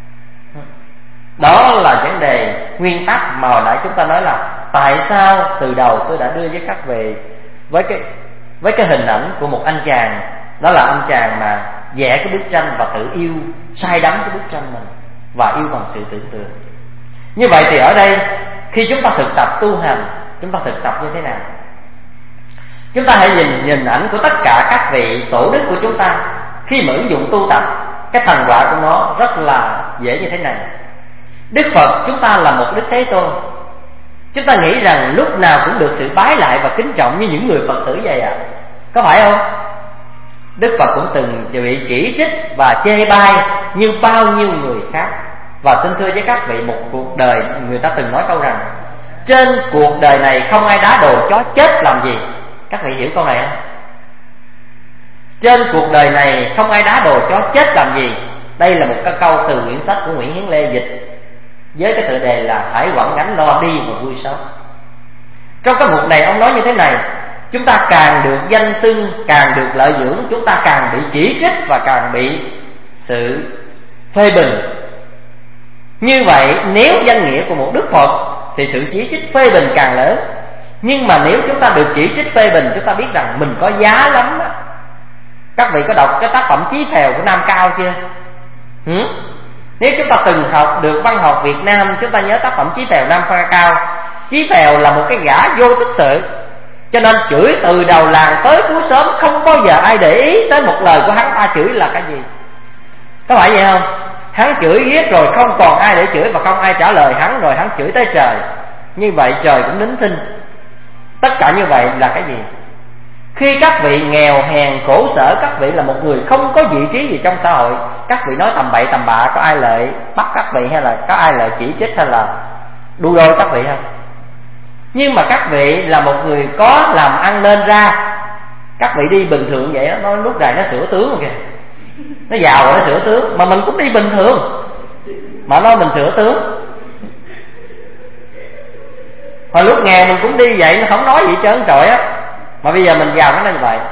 Speaker 4: Đó là vấn đề nguyên tắc mà hồi nãy chúng ta nói là tại sao từ đầu tôi đã đưa với các vị với cái hình ảnh của một anh chàng. Đó là anh chàng mà vẽ cái bức tranh và tự yêu, say đắm cái bức tranh mình và yêu bằng sự tưởng tượng. Như vậy thì ở đây khi chúng ta thực tập tu hành, chúng ta thực tập như thế nào? Chúng ta hãy nhìn hình ảnh của tất cả các vị tổ đức của chúng ta. Khi mà ứng dụng tu tập, cái thành quả của nó rất là dễ như thế này. Đức Phật chúng ta là một Đức Thế Tôn. Chúng ta nghĩ rằng lúc nào cũng được sự bái lại và kính trọng như những người Phật tử vậy ạ. Có phải không? Đức Phật cũng từng bị chỉ trích và chê bai như bao nhiêu người khác. Và xin thưa với các vị, một cuộc đời, người ta từng nói câu rằng trên cuộc đời này không ai đá đồ chó chết làm gì. Các vị hiểu câu này không? Trên cuộc đời này không ai đá đồ chó chết làm gì. Đây là một cái câu từ quyển sách của Nguyễn Hiến Lê dịch. với cái tựa đề là hãy quẳng gánh lo đi và vui sống. Trong cái mục này ông nói như thế này: chúng ta càng được danh xưng, càng được lợi dưỡng, chúng ta càng bị chỉ trích và càng bị sự phê bình. Như vậy nếu danh nghĩa của một Đức Phật thì sự chỉ trích phê bình càng lớn. Nhưng mà nếu chúng ta được chỉ trích phê bình, chúng ta biết rằng mình có giá lắm đó. Các vị có đọc cái tác phẩm Chí Phèo của Nam Cao chưa? Nếu chúng ta từng học được văn học Việt Nam, chúng ta nhớ tác phẩm Chí Phèo Nam Cao. Chí Phèo là một cái gã vô tích sự, cho nên chửi từ đầu làng tới cuối xóm, không bao giờ ai để ý tới một lời của hắn ta chửi là cái gì. Có phải vậy không? Hắn chửi ghét rồi không còn ai để chửi và không ai trả lời hắn, rồi hắn chửi tới trời. Như vậy trời cũng nín thinh. Tất cả như vậy là cái gì? Khi các vị nghèo hèn khổ sở, các vị là một người không có vị trí gì trong xã hội, các vị nói tầm bậy tầm bạ, có ai lại bắt các vị hay là có ai lại chỉ trích hay là đu đôi các vị không? Nhưng mà các vị là một người có làm ăn nên ra, các vị đi bình thường vậy đó, nó lúc này nó sửa tướng rồi kìa, nó giàu rồi nó sửa tướng, mà mình cũng đi bình thường mà nói mình sửa tướng. Hồi lúc nghèo mình cũng đi vậy, nó không nói gì trơn trọi á, mà bây giờ mình giàu nó như vậy.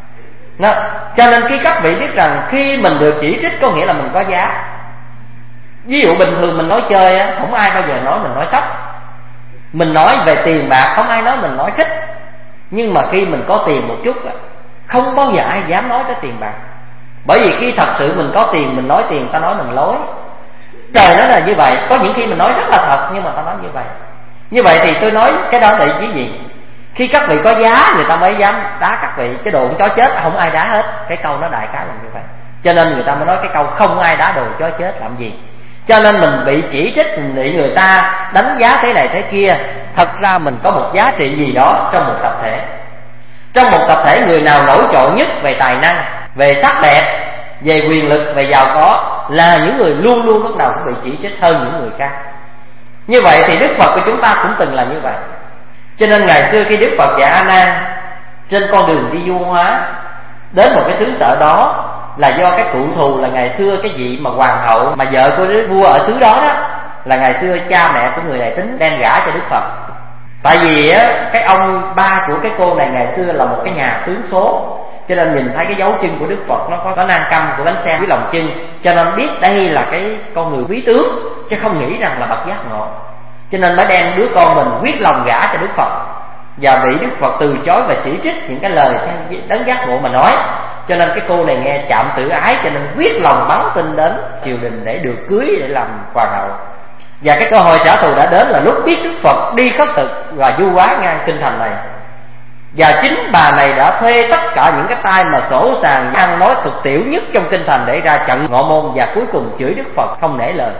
Speaker 4: Cho nên khi các vị biết rằng khi mình được chỉ trích có nghĩa là mình có giá. Ví dụ bình thường mình nói chơi á, không ai bao giờ nói mình nói sốc. Mình nói về tiền bạc không ai nói mình nói khích. Nhưng mà khi mình có tiền một chút, không bao giờ ai dám nói tới tiền bạc. Bởi vì khi thật sự mình có tiền, mình nói tiền, ta nói mình lối. Trời nó là như vậy. Có những khi mình nói rất là thật, nhưng mà ta nói như vậy. Như vậy thì tôi nói cái đó để cái gì? Khi các vị có giá người ta mới dám đá các vị. Cái đồ chó chết không ai đá hết. Cái câu nó đại khái là như vậy. Cho nên người ta mới nói cái câu không ai đá đồ chó chết làm gì. Cho nên mình bị chỉ trích, mình bị người ta đánh giá thế này thế kia. Thật ra mình có một giá trị gì đó trong một tập thể. Trong một tập thể, người nào nổi trội nhất về tài năng, về sắc đẹp, về quyền lực, về giàu có là những người luôn luôn lúc nào cũng bị chỉ trích hơn những người khác. Như vậy thì Đức Phật của chúng ta cũng từng là như vậy. Cho nên ngày xưa khi Đức Phật dạy A Nan trên con đường đi du hóa đến một cái xứ sở đó, là do cái cụ thù là ngày xưa cái vị mà hoàng hậu mà vợ của đứa vua ở xứ đó đó, là ngày xưa cha mẹ của người này tính đem gả cho Đức Phật. Tại vì á, cái ông ba của cái cô này ngày xưa là một cái nhà tướng số, cho nên nhìn thấy cái dấu chân của Đức Phật nó có nan căm của bánh xe dưới lòng chân, cho nên biết đây là cái con người quý tướng, chứ không nghĩ rằng là bậc giác ngộ. Cho nên mới đem đứa con mình quyết lòng gả cho Đức Phật, và bị Đức Phật từ chối và chỉ trích những cái lời theo đấng giác ngộ mà nói. Cho nên cái cô này nghe chạm tự ái, cho nên quyết lòng bắn tin đến triều đình để được cưới để làm hoàng hậu. Và cái cơ hội trả thù đã đến là lúc biết Đức Phật đi khất thực và du hóa ngang kinh thành này. Và chính bà này đã thuê tất cả những cái tay mà sổ sàng ăn nói thực tiểu nhất trong kinh thành để ra chặn Ngọ Môn, và cuối cùng chửi Đức Phật không nể lời.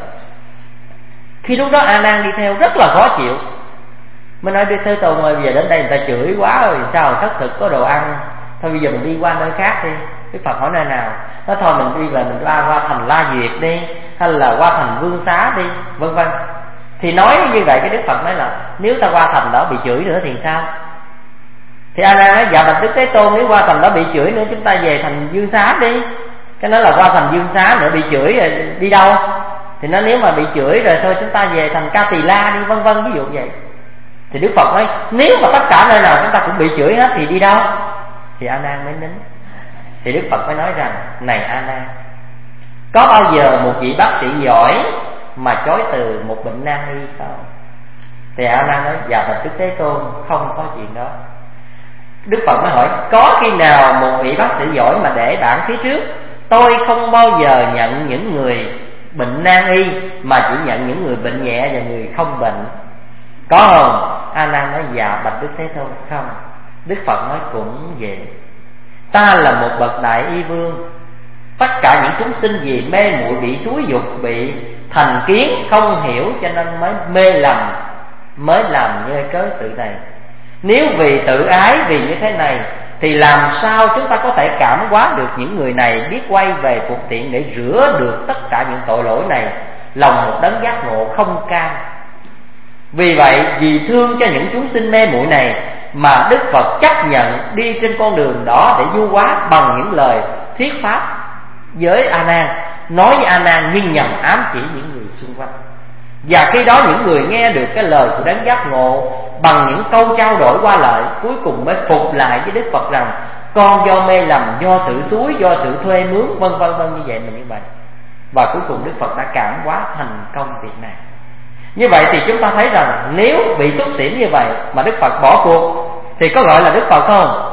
Speaker 4: Khi lúc đó A Nan đi theo rất là khó chịu, mới nói Đức Thế Tôn ơi, giờ đến đây người ta chửi quá rồi, sao khất thực có đồ ăn, thôi bây giờ mình đi qua nơi khác đi. Đức Phật hỏi nơi nào? Nói thôi mình đi về, mình qua thành La Duyệt đi, hay là qua thành Vương Xá đi, vân vân. Thì nói như vậy cái Đức Phật nói là nếu ta qua thành đó bị chửi nữa thì sao? Thì A Nan nói dạ bạch Đức Thế Tôn, nếu qua thành đó bị chửi nữa chúng ta về thành Dương Xá đi. Cái nói là qua thành Dương Xá nữa bị chửi rồi đi đâu? Thì nó nếu mà bị chửi rồi thôi chúng ta về thành Ca Tỳ La đi, vân vân, ví dụ vậy. Thì Đức Phật nói nếu mà tất cả nơi nào chúng ta cũng bị chửi hết thì đi đâu? Thì A Nan mới nín. Thì Đức Phật mới nói rằng này A Nan, có bao giờ một vị bác sĩ giỏi mà chối từ một bệnh nan y không? Thì A Nan nói dạ bạch Đức Thế Tôn, không có chuyện đó. Đức Phật mới hỏi có khi nào một vị bác sĩ giỏi mà để bản phía trước tôi không bao giờ nhận những người bệnh nan y mà chỉ nhận những người bệnh nhẹ và người không bệnh, có không? A Nan nói dạ bạch Đức Thế Tôn, không. Đức Phật nói cũng vậy. Ta là một bậc đại y vương, tất cả những chúng sinh vì mê muội bị xúi dục, bị thành kiến không hiểu cho nên mới mê lầm, mới làm như cớ sự này. Nếu vì tự ái, vì như thế này thì làm sao chúng ta có thể cảm hóa được những người này biết quay về cuộc thiện để rửa được tất cả những tội lỗi này? Lòng một đấng giác ngộ không cam. Vì vậy vì thương cho những chúng sinh mê muội này mà Đức Phật chấp nhận đi trên con đường đó để du hóa bằng những lời thuyết pháp với A Nan, nói với A Nan nhưng nhằm ám chỉ những người xung quanh. Và khi đó những người nghe được cái lời của đấng giác ngộ bằng những câu trao đổi qua lại, cuối cùng mới phục lại với Đức Phật rằng con do mê lầm, do sự xúi, do sự thuê mướn, vân vân vân, như vậy mà như vậy. Và cuối cùng Đức Phật đã cảm hóa thành công việc này. Như vậy thì chúng ta thấy rằng nếu bị xúc xỉn như vậy mà Đức Phật bỏ cuộc thì có gọi là Đức Phật không?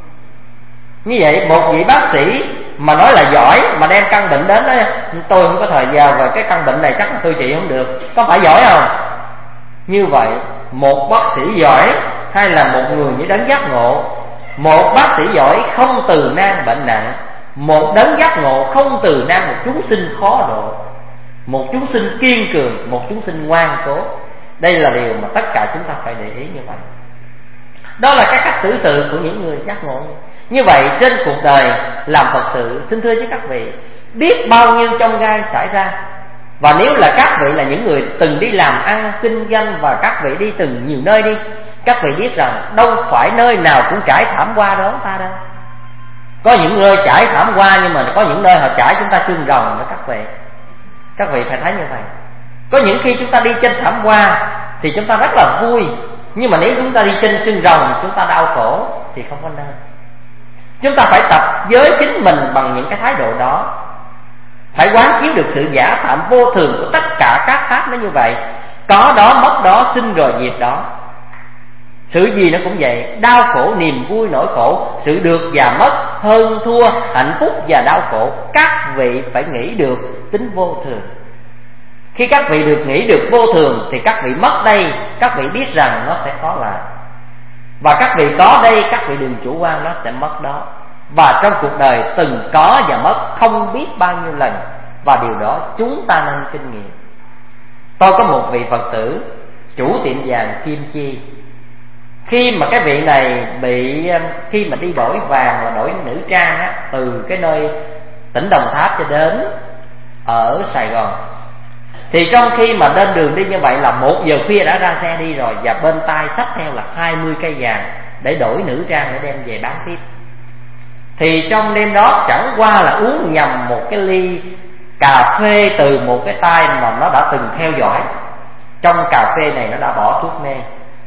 Speaker 4: Như vậy một vị bác sĩ mà nói là giỏi mà đem căn bệnh đến đó, tôi không có thời gian và cái căn bệnh này chắc là tôi trị không được, có phải giỏi không? Như vậy một bác sĩ giỏi hay là một người như đấng giác ngộ, một bác sĩ giỏi không từ nan bệnh nặng, một đấng giác ngộ không từ nan một chúng sinh khó độ, một chúng sinh kiên cường, một chúng sinh ngoan cố. Đây là điều mà tất cả chúng ta phải để ý như vậy. Đó là cái cách xử sự của những người giác ngộ. Như vậy trên cuộc đời làm Phật sự, xin thưa với các vị, biết bao nhiêu chông gai xảy ra. Và nếu là các vị là những người từng đi làm ăn, kinh doanh, và các vị đi từng nhiều nơi đi, các vị biết rằng đâu phải nơi nào cũng trải thảm qua đó ta đâu. Có những nơi trải thảm qua, nhưng mà có những nơi họ trải chúng ta xương rồng đó các vị. Các vị phải thấy như vậy. Có những khi chúng ta đi trên thảm qua thì chúng ta rất là vui, nhưng mà nếu chúng ta đi trên xương rồng chúng ta đau khổ thì không có nên. Chúng ta phải tập với chính mình bằng những cái thái độ đó, phải quán chiếu được sự giả tạm vô thường của tất cả các pháp nó như vậy. Có đó mất đó, sinh rồi diệt đó. Sự gì nó cũng vậy, đau khổ, niềm vui, nỗi khổ, sự được và mất, hơn thua, hạnh phúc và đau khổ. Các vị phải nghĩ được tính vô thường. Khi các vị được nghĩ được vô thường thì các vị mất đây, các vị biết rằng nó sẽ có lại. Và các vị có đây, các vị đừng chủ quan, nó sẽ mất đó. Và trong cuộc đời từng có và mất không biết bao nhiêu lần, và điều đó chúng ta nên kinh nghiệm. Tôi có một vị Phật tử chủ tiệm vàng Kim Chi. Khi mà cái vị này bị, khi mà đi đổi vàng và đổi nữ trang á, từ cái nơi tỉnh Đồng Tháp cho đến ở Sài Gòn, thì trong khi mà lên đường đi như vậy là 1 giờ khuya đã ra xe đi rồi, và bên tay xách theo là 20 cây vàng để đổi nữ trang để đem về bán tiếp. Thì trong đêm đó chẳng qua là uống nhầm một cái ly cà phê từ một cái tay mà nó đã từng theo dõi. Trong cà phê này nó đã bỏ thuốc mê.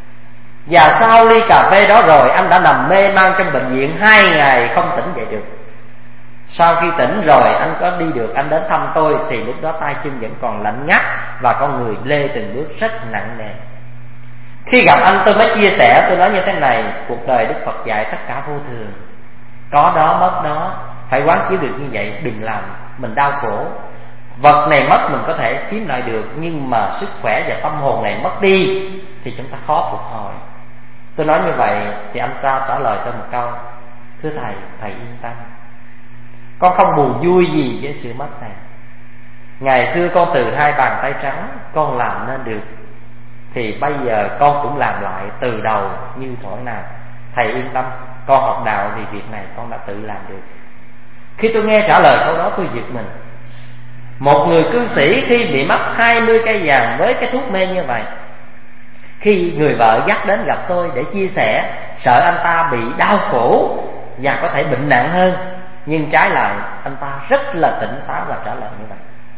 Speaker 4: Và sau ly cà phê đó rồi anh đã nằm mê man trong bệnh viện 2 ngày không tỉnh dậy được. Sau khi tỉnh rồi anh có đi được, anh đến thăm tôi thì lúc đó tay chân vẫn còn lạnh ngắt và con người lê từng bước rất nặng nề. Khi gặp anh tôi mới chia sẻ, tôi nói như thế này: cuộc đời Đức Phật dạy tất cả vô thường, có đó mất đó, phải quán chiếu được như vậy, đừng làm mình đau khổ. Vật này mất mình có thể kiếm lại được, nhưng mà sức khỏe và tâm hồn này mất đi thì chúng ta khó phục hồi. Tôi nói như vậy thì anh ta trả lời tôi một câu: thưa thầy, thầy yên tâm, con không buồn vui gì với sự mất này. Ngày xưa con từ 2 bàn tay trắng con làm nên được, thì bây giờ con cũng làm lại từ đầu như thuở nào. Thầy yên tâm, con học đạo thì việc này con đã tự làm được. Khi tôi nghe trả lời câu đó tôi giật mình. Một người cư sĩ khi bị mất 20 cây vàng với cái thuốc mê như vậy, khi người vợ dắt đến gặp tôi để chia sẻ, sợ anh ta bị đau khổ và có thể bệnh nặng hơn, nhưng trái lại anh ta rất là tỉnh táo và trả lời như vậy.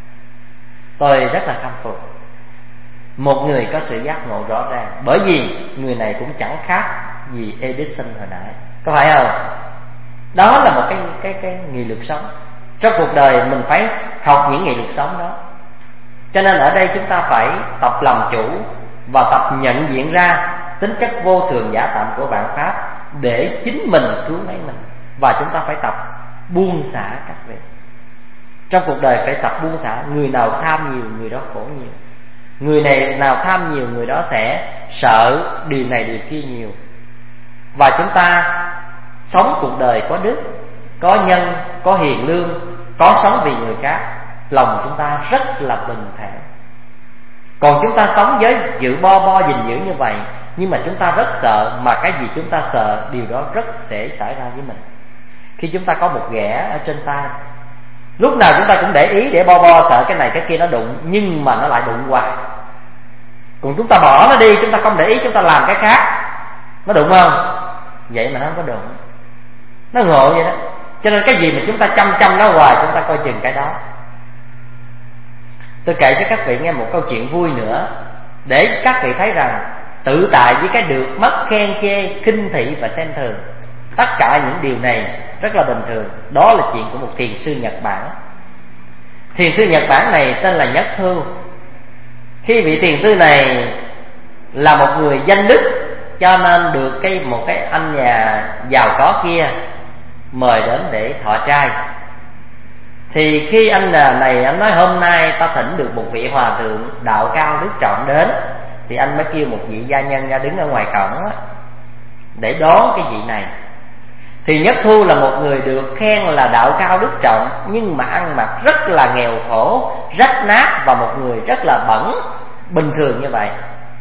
Speaker 4: Tôi rất là khâm phục một người có sự giác ngộ rõ ràng, bởi vì người này cũng chẳng khác gì Edison hồi nãy, có phải không? Đó là một cái nghị lực sống. Trong cuộc đời mình phải học những nghị lực sống đó. Cho nên ở đây chúng ta phải tập làm chủ và tập nhận diện ra tính chất vô thường giả tạm của vạn pháp để chính mình cứu lấy mình. Và chúng ta phải tập buông xả các vị. Trong cuộc đời phải tập buông xả. Người nào tham nhiều người đó khổ nhiều. Người này nào tham nhiều người đó sẽ sợ điều này điều kia nhiều. Và chúng ta sống cuộc đời có đức, có nhân, có hiền lương, có sống vì người khác, lòng chúng ta rất là bình thản. Còn chúng ta sống với sự bo gìn giữ như vậy, nhưng mà chúng ta rất sợ, mà cái gì chúng ta sợ điều đó rất sẽ xảy ra với mình. Khi chúng ta có một ghẻ ở trên tay, lúc nào chúng ta cũng để ý để bo sợ cái này cái kia nó đụng, nhưng mà nó lại đụng hoài. Còn chúng ta bỏ nó đi, chúng ta không để ý, chúng ta làm cái khác, nó đụng không? Vậy mà nó không có đụng. Nó ngộ vậy đó. Cho nên cái gì mà chúng ta chăm nó hoài, chúng ta coi chừng cái đó. Tôi kể cho các vị nghe một câu chuyện vui nữa, để các vị thấy rằng tự tại với cái được mất, khen chê, khinh thị và xem thường, tất cả những điều này rất là bình thường. Đó là chuyện của một thiền sư Nhật Bản. Thiền sư Nhật Bản này tên là Nhất Thu. Khi vị thiền sư này là một người danh đức, cho nên được một cái anh nhà giàu có kia mời đến để thọ trai. Thì khi anh này anh nói hôm nay ta thỉnh được một vị hòa thượng đạo cao đức trọng đến, thì anh mới kêu một vị gia nhân ra đứng ở ngoài cổng để đón cái vị này. Thì Nhất Thu là một người được khen là đạo cao đức trọng, nhưng mà ăn mặc rất là nghèo khổ, rách nát, và một người rất là bẩn, bình thường như vậy.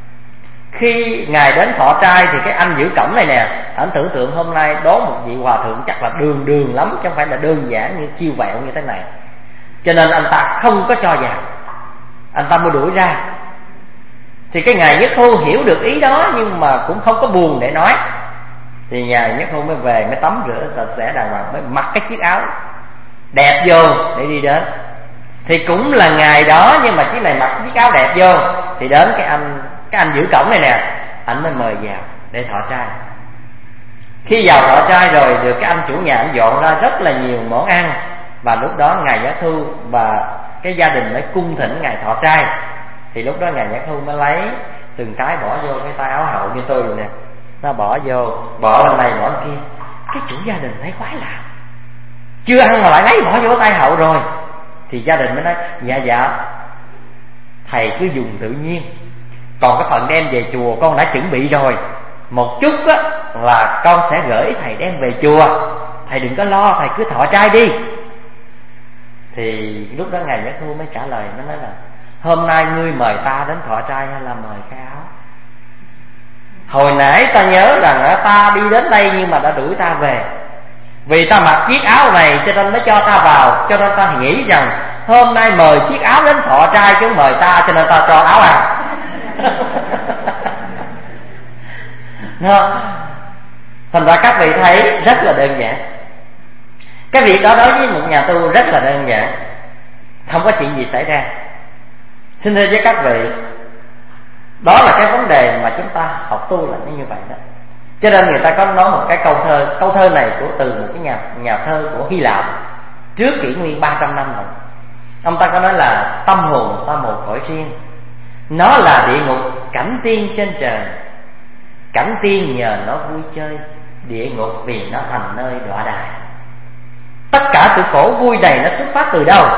Speaker 4: Khi ngài đến thọ trai thì cái anh giữ cổng này nè, anh tưởng tượng hôm nay đón một vị hòa thượng chắc là đường lắm, chứ không phải là đơn giản như chiêu vẹo như thế này. Cho nên anh ta không có cho vào, anh ta mới đuổi ra. Thì cái ngài Nhất Thu hiểu được ý đó, nhưng mà cũng không có buồn để nói. Thì ngài Nhất Thu mới về, mới tắm rửa sạch sẽ đàng hoàng, mới mặc cái chiếc áo đẹp vô để đi đến. Thì cũng là ngày đó, nhưng mà chiếc này mặc chiếc áo đẹp vô, thì đến cái anh giữ cổng này nè, anh mới mời vào để thọ trai. Khi vào thọ trai rồi, được cái anh chủ nhà anh dọn ra rất là nhiều món ăn, và lúc đó ngài Nhất Thu và cái gia đình mới cung thỉnh ngài thọ trai. Thì lúc đó ngài Nhất Thu mới lấy từng cái bỏ vô cái tay áo hậu như tôi rồi nè, nó bỏ vô, bỏ bên này bỏ bên kia. Cái chủ gia đình thấy khoái lạ, chưa ăn mà lại lấy bỏ vô tay hậu rồi. Thì gia đình mới nói dạ thầy cứ dùng tự nhiên, còn cái phần đem về chùa con đã chuẩn bị rồi, một chút á là con sẽ gửi thầy đem về chùa, thầy đừng có lo, thầy cứ thọ trai đi. Thì lúc đó ngài Nhất Thu mới trả lời, nó nói là hôm nay ngươi mời ta đến thọ trai hay là mời cái áo? Hồi nãy ta nhớ rằng ta đi đến đây nhưng mà đã đuổi ta về, vì ta mặc chiếc áo này cho nên mới cho ta vào, cho nên ta nghĩ rằng hôm nay mời chiếc áo đến thọ trai chứ mời ta, cho nên ta cho áo ăn. Thành ra các vị thấy rất là đơn giản. Cái việc đó đối với một nhà tu rất là đơn giản, không có chuyện gì xảy ra. Xin thưa với các vị, đó là cái vấn đề mà chúng ta học tu là như vậy đó. Cho nên người ta có nói một cái câu thơ này của từ một cái nhà thơ của Hy Lạp trước kỷ nguyên 300 năm rồi. Ông ta có nói là tâm hồn ta một cõi riêng, nó là địa ngục cảnh tiên trên trời, cảnh tiên nhờ nó vui chơi, địa ngục vì nó thành nơi đọa đài. Tất cả sự khổ vui này nó xuất phát từ đâu?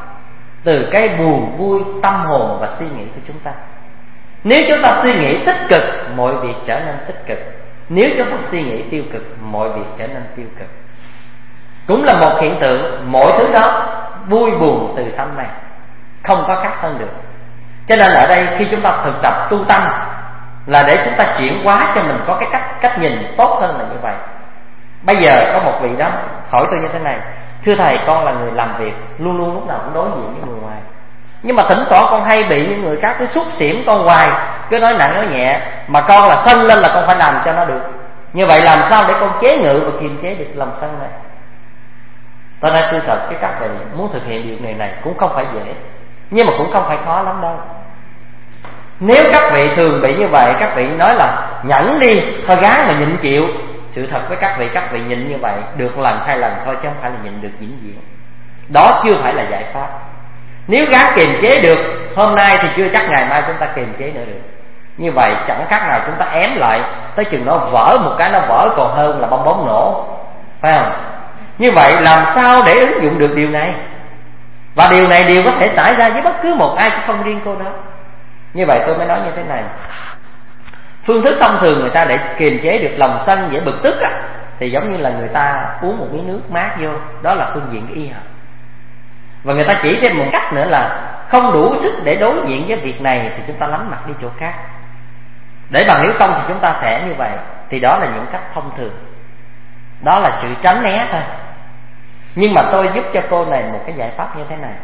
Speaker 4: Từ cái buồn vui tâm hồn và suy nghĩ của chúng ta. Nếu chúng ta suy nghĩ tích cực, mọi việc trở nên tích cực. Nếu chúng ta suy nghĩ tiêu cực, mọi việc trở nên tiêu cực. Cũng là một hiện tượng, mọi thứ đó vui buồn từ tâm này, không có khác hơn được. Cho nên ở đây khi chúng ta thực tập tu tâm là để chúng ta chuyển hóa cho mình có cái cách nhìn tốt hơn là như vậy. Bây giờ có một vị đó hỏi tôi như thế này: thưa thầy, con là người làm việc, luôn luôn lúc nào cũng đối diện với người ngoài, nhưng mà thỉnh thoảng con hay bị những người khác cứ xúc xỉm con hoài, cứ nói nặng nói nhẹ, mà con là sân lên là con phải làm cho nó được. Như vậy làm sao để con chế ngự và kiềm chế được lòng sân này? Tôi nói thưa thật, cái các vị muốn thực hiện điều này cũng không phải dễ, nhưng mà cũng không phải khó lắm đâu. Nếu các vị thường bị như vậy, các vị nói là nhẫn đi, thôi gán mà nhịn chịu. Sự thật với các vị nhịn như vậy được lần hai lần thôi, chứ không phải là nhịn được vĩnh viễn. Đó chưa phải là giải pháp. Nếu gán kiềm chế được hôm nay thì chưa chắc ngày mai chúng ta kiềm chế nữa được. Như vậy chẳng khác nào chúng ta ém lại, tới chừng nó vỡ một cái, nó vỡ còn hơn là bong bóng nổ, phải không? Như vậy làm sao để ứng dụng được điều này? Và điều này đều có thể xảy ra với bất cứ một ai, chứ không riêng cô đó. Như vậy tôi mới nói như thế này: phương thức thông thường người ta để kiềm chế được lòng sân dễ bực tức á, thì giống như là người ta uống một miếng nước mát vô, đó là phương diện y học. Và người ta chỉ thêm một cách nữa là không đủ sức để đối diện với việc này thì chúng ta lánh mặt đi chỗ khác. Để bằng nếu không thì chúng ta sẽ như vậy. Thì đó là những cách thông thường, đó là sự tránh né thôi. Nhưng mà tôi giúp cho cô này một cái giải pháp như thế này.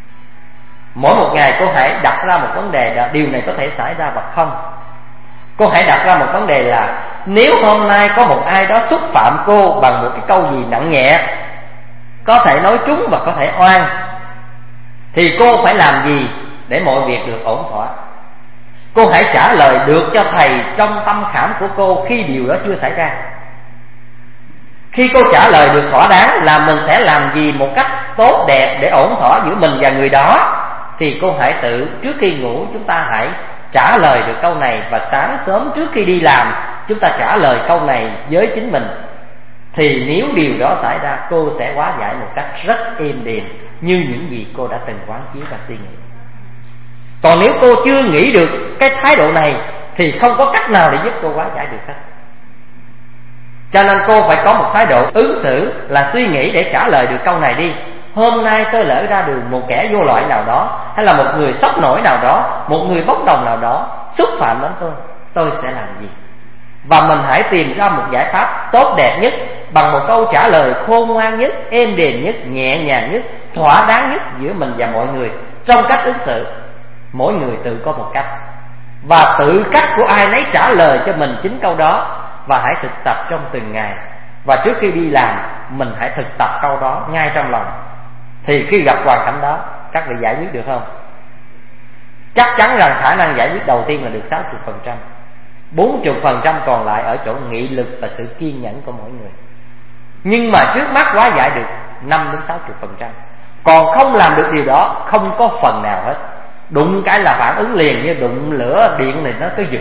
Speaker 4: Mỗi một ngày cô hãy đặt ra một vấn đề là điều này có thể xảy ra hoặc không. Cô hãy đặt ra một vấn đề là nếu hôm nay có một ai đó xúc phạm cô bằng một cái câu gì nặng nhẹ, có thể nói trúng và có thể oan, thì cô phải làm gì để mọi việc được ổn thỏa. Cô hãy trả lời được cho thầy trong tâm khảm của cô khi điều đó chưa xảy ra. Khi cô trả lời được thỏa đáng là mình sẽ làm gì một cách tốt đẹp để ổn thỏa giữa mình và người đó, thì cô hãy tự, trước khi ngủ chúng ta hãy trả lời được câu này, và sáng sớm trước khi đi làm chúng ta trả lời câu này với chính mình. Thì nếu điều đó xảy ra, cô sẽ hóa giải một cách rất êm đềm như những gì cô đã từng quán chiếu và suy nghĩ. Còn nếu cô chưa nghĩ được cái thái độ này thì không có cách nào để giúp cô hóa giải được hết. Cho nên cô phải có một thái độ ứng xử là suy nghĩ để trả lời được câu này đi. Hôm nay tôi lỡ ra đường một kẻ vô loại nào đó, hay là một người sốc nổi nào đó, một người bốc đồng nào đó xúc phạm đến tôi sẽ làm gì? Và mình hãy tìm ra một giải pháp tốt đẹp nhất bằng một câu trả lời khôn ngoan nhất, êm đềm nhất, nhẹ nhàng nhất, thỏa đáng nhất giữa mình và mọi người. Trong cách ứng xử, mỗi người tự có một cách, và tự cách của ai nấy trả lời cho mình chính câu đó. Và hãy thực tập trong từng ngày, và trước khi đi làm mình hãy thực tập câu đó ngay trong lòng. Thì khi gặp hoàn cảnh đó, các vị giải quyết được không? Chắc chắn rằng khả năng giải quyết đầu tiên là được 60%. 40% còn lại ở chỗ nghị lực và sự kiên nhẫn của mỗi người. Nhưng mà trước mắt hóa giải được 5-60%. Còn không làm được điều đó, không có phần nào hết. Đụng cái là phản ứng liền, như đụng lửa điện này nó cứ giật.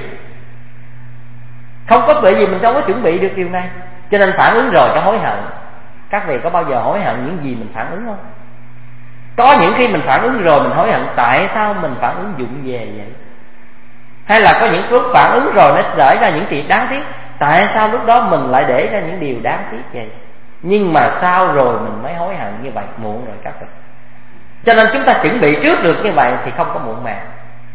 Speaker 4: Không có, bởi vì mình không có chuẩn bị được điều này, cho nên phản ứng rồi cho hối hận. Các vị có bao giờ hối hận những gì mình phản ứng không? Có những khi mình phản ứng rồi mình hối hận tại sao mình phản ứng vụng về vậy. Hay là có những lúc phản ứng rồi nó rởi ra những chuyện đáng tiếc, tại sao lúc đó mình lại để ra những điều đáng tiếc vậy. Nhưng mà sau rồi mình mới hối hận như vậy, muộn rồi các vị. Cho nên chúng ta chuẩn bị trước được như vậy thì không có muộn màng.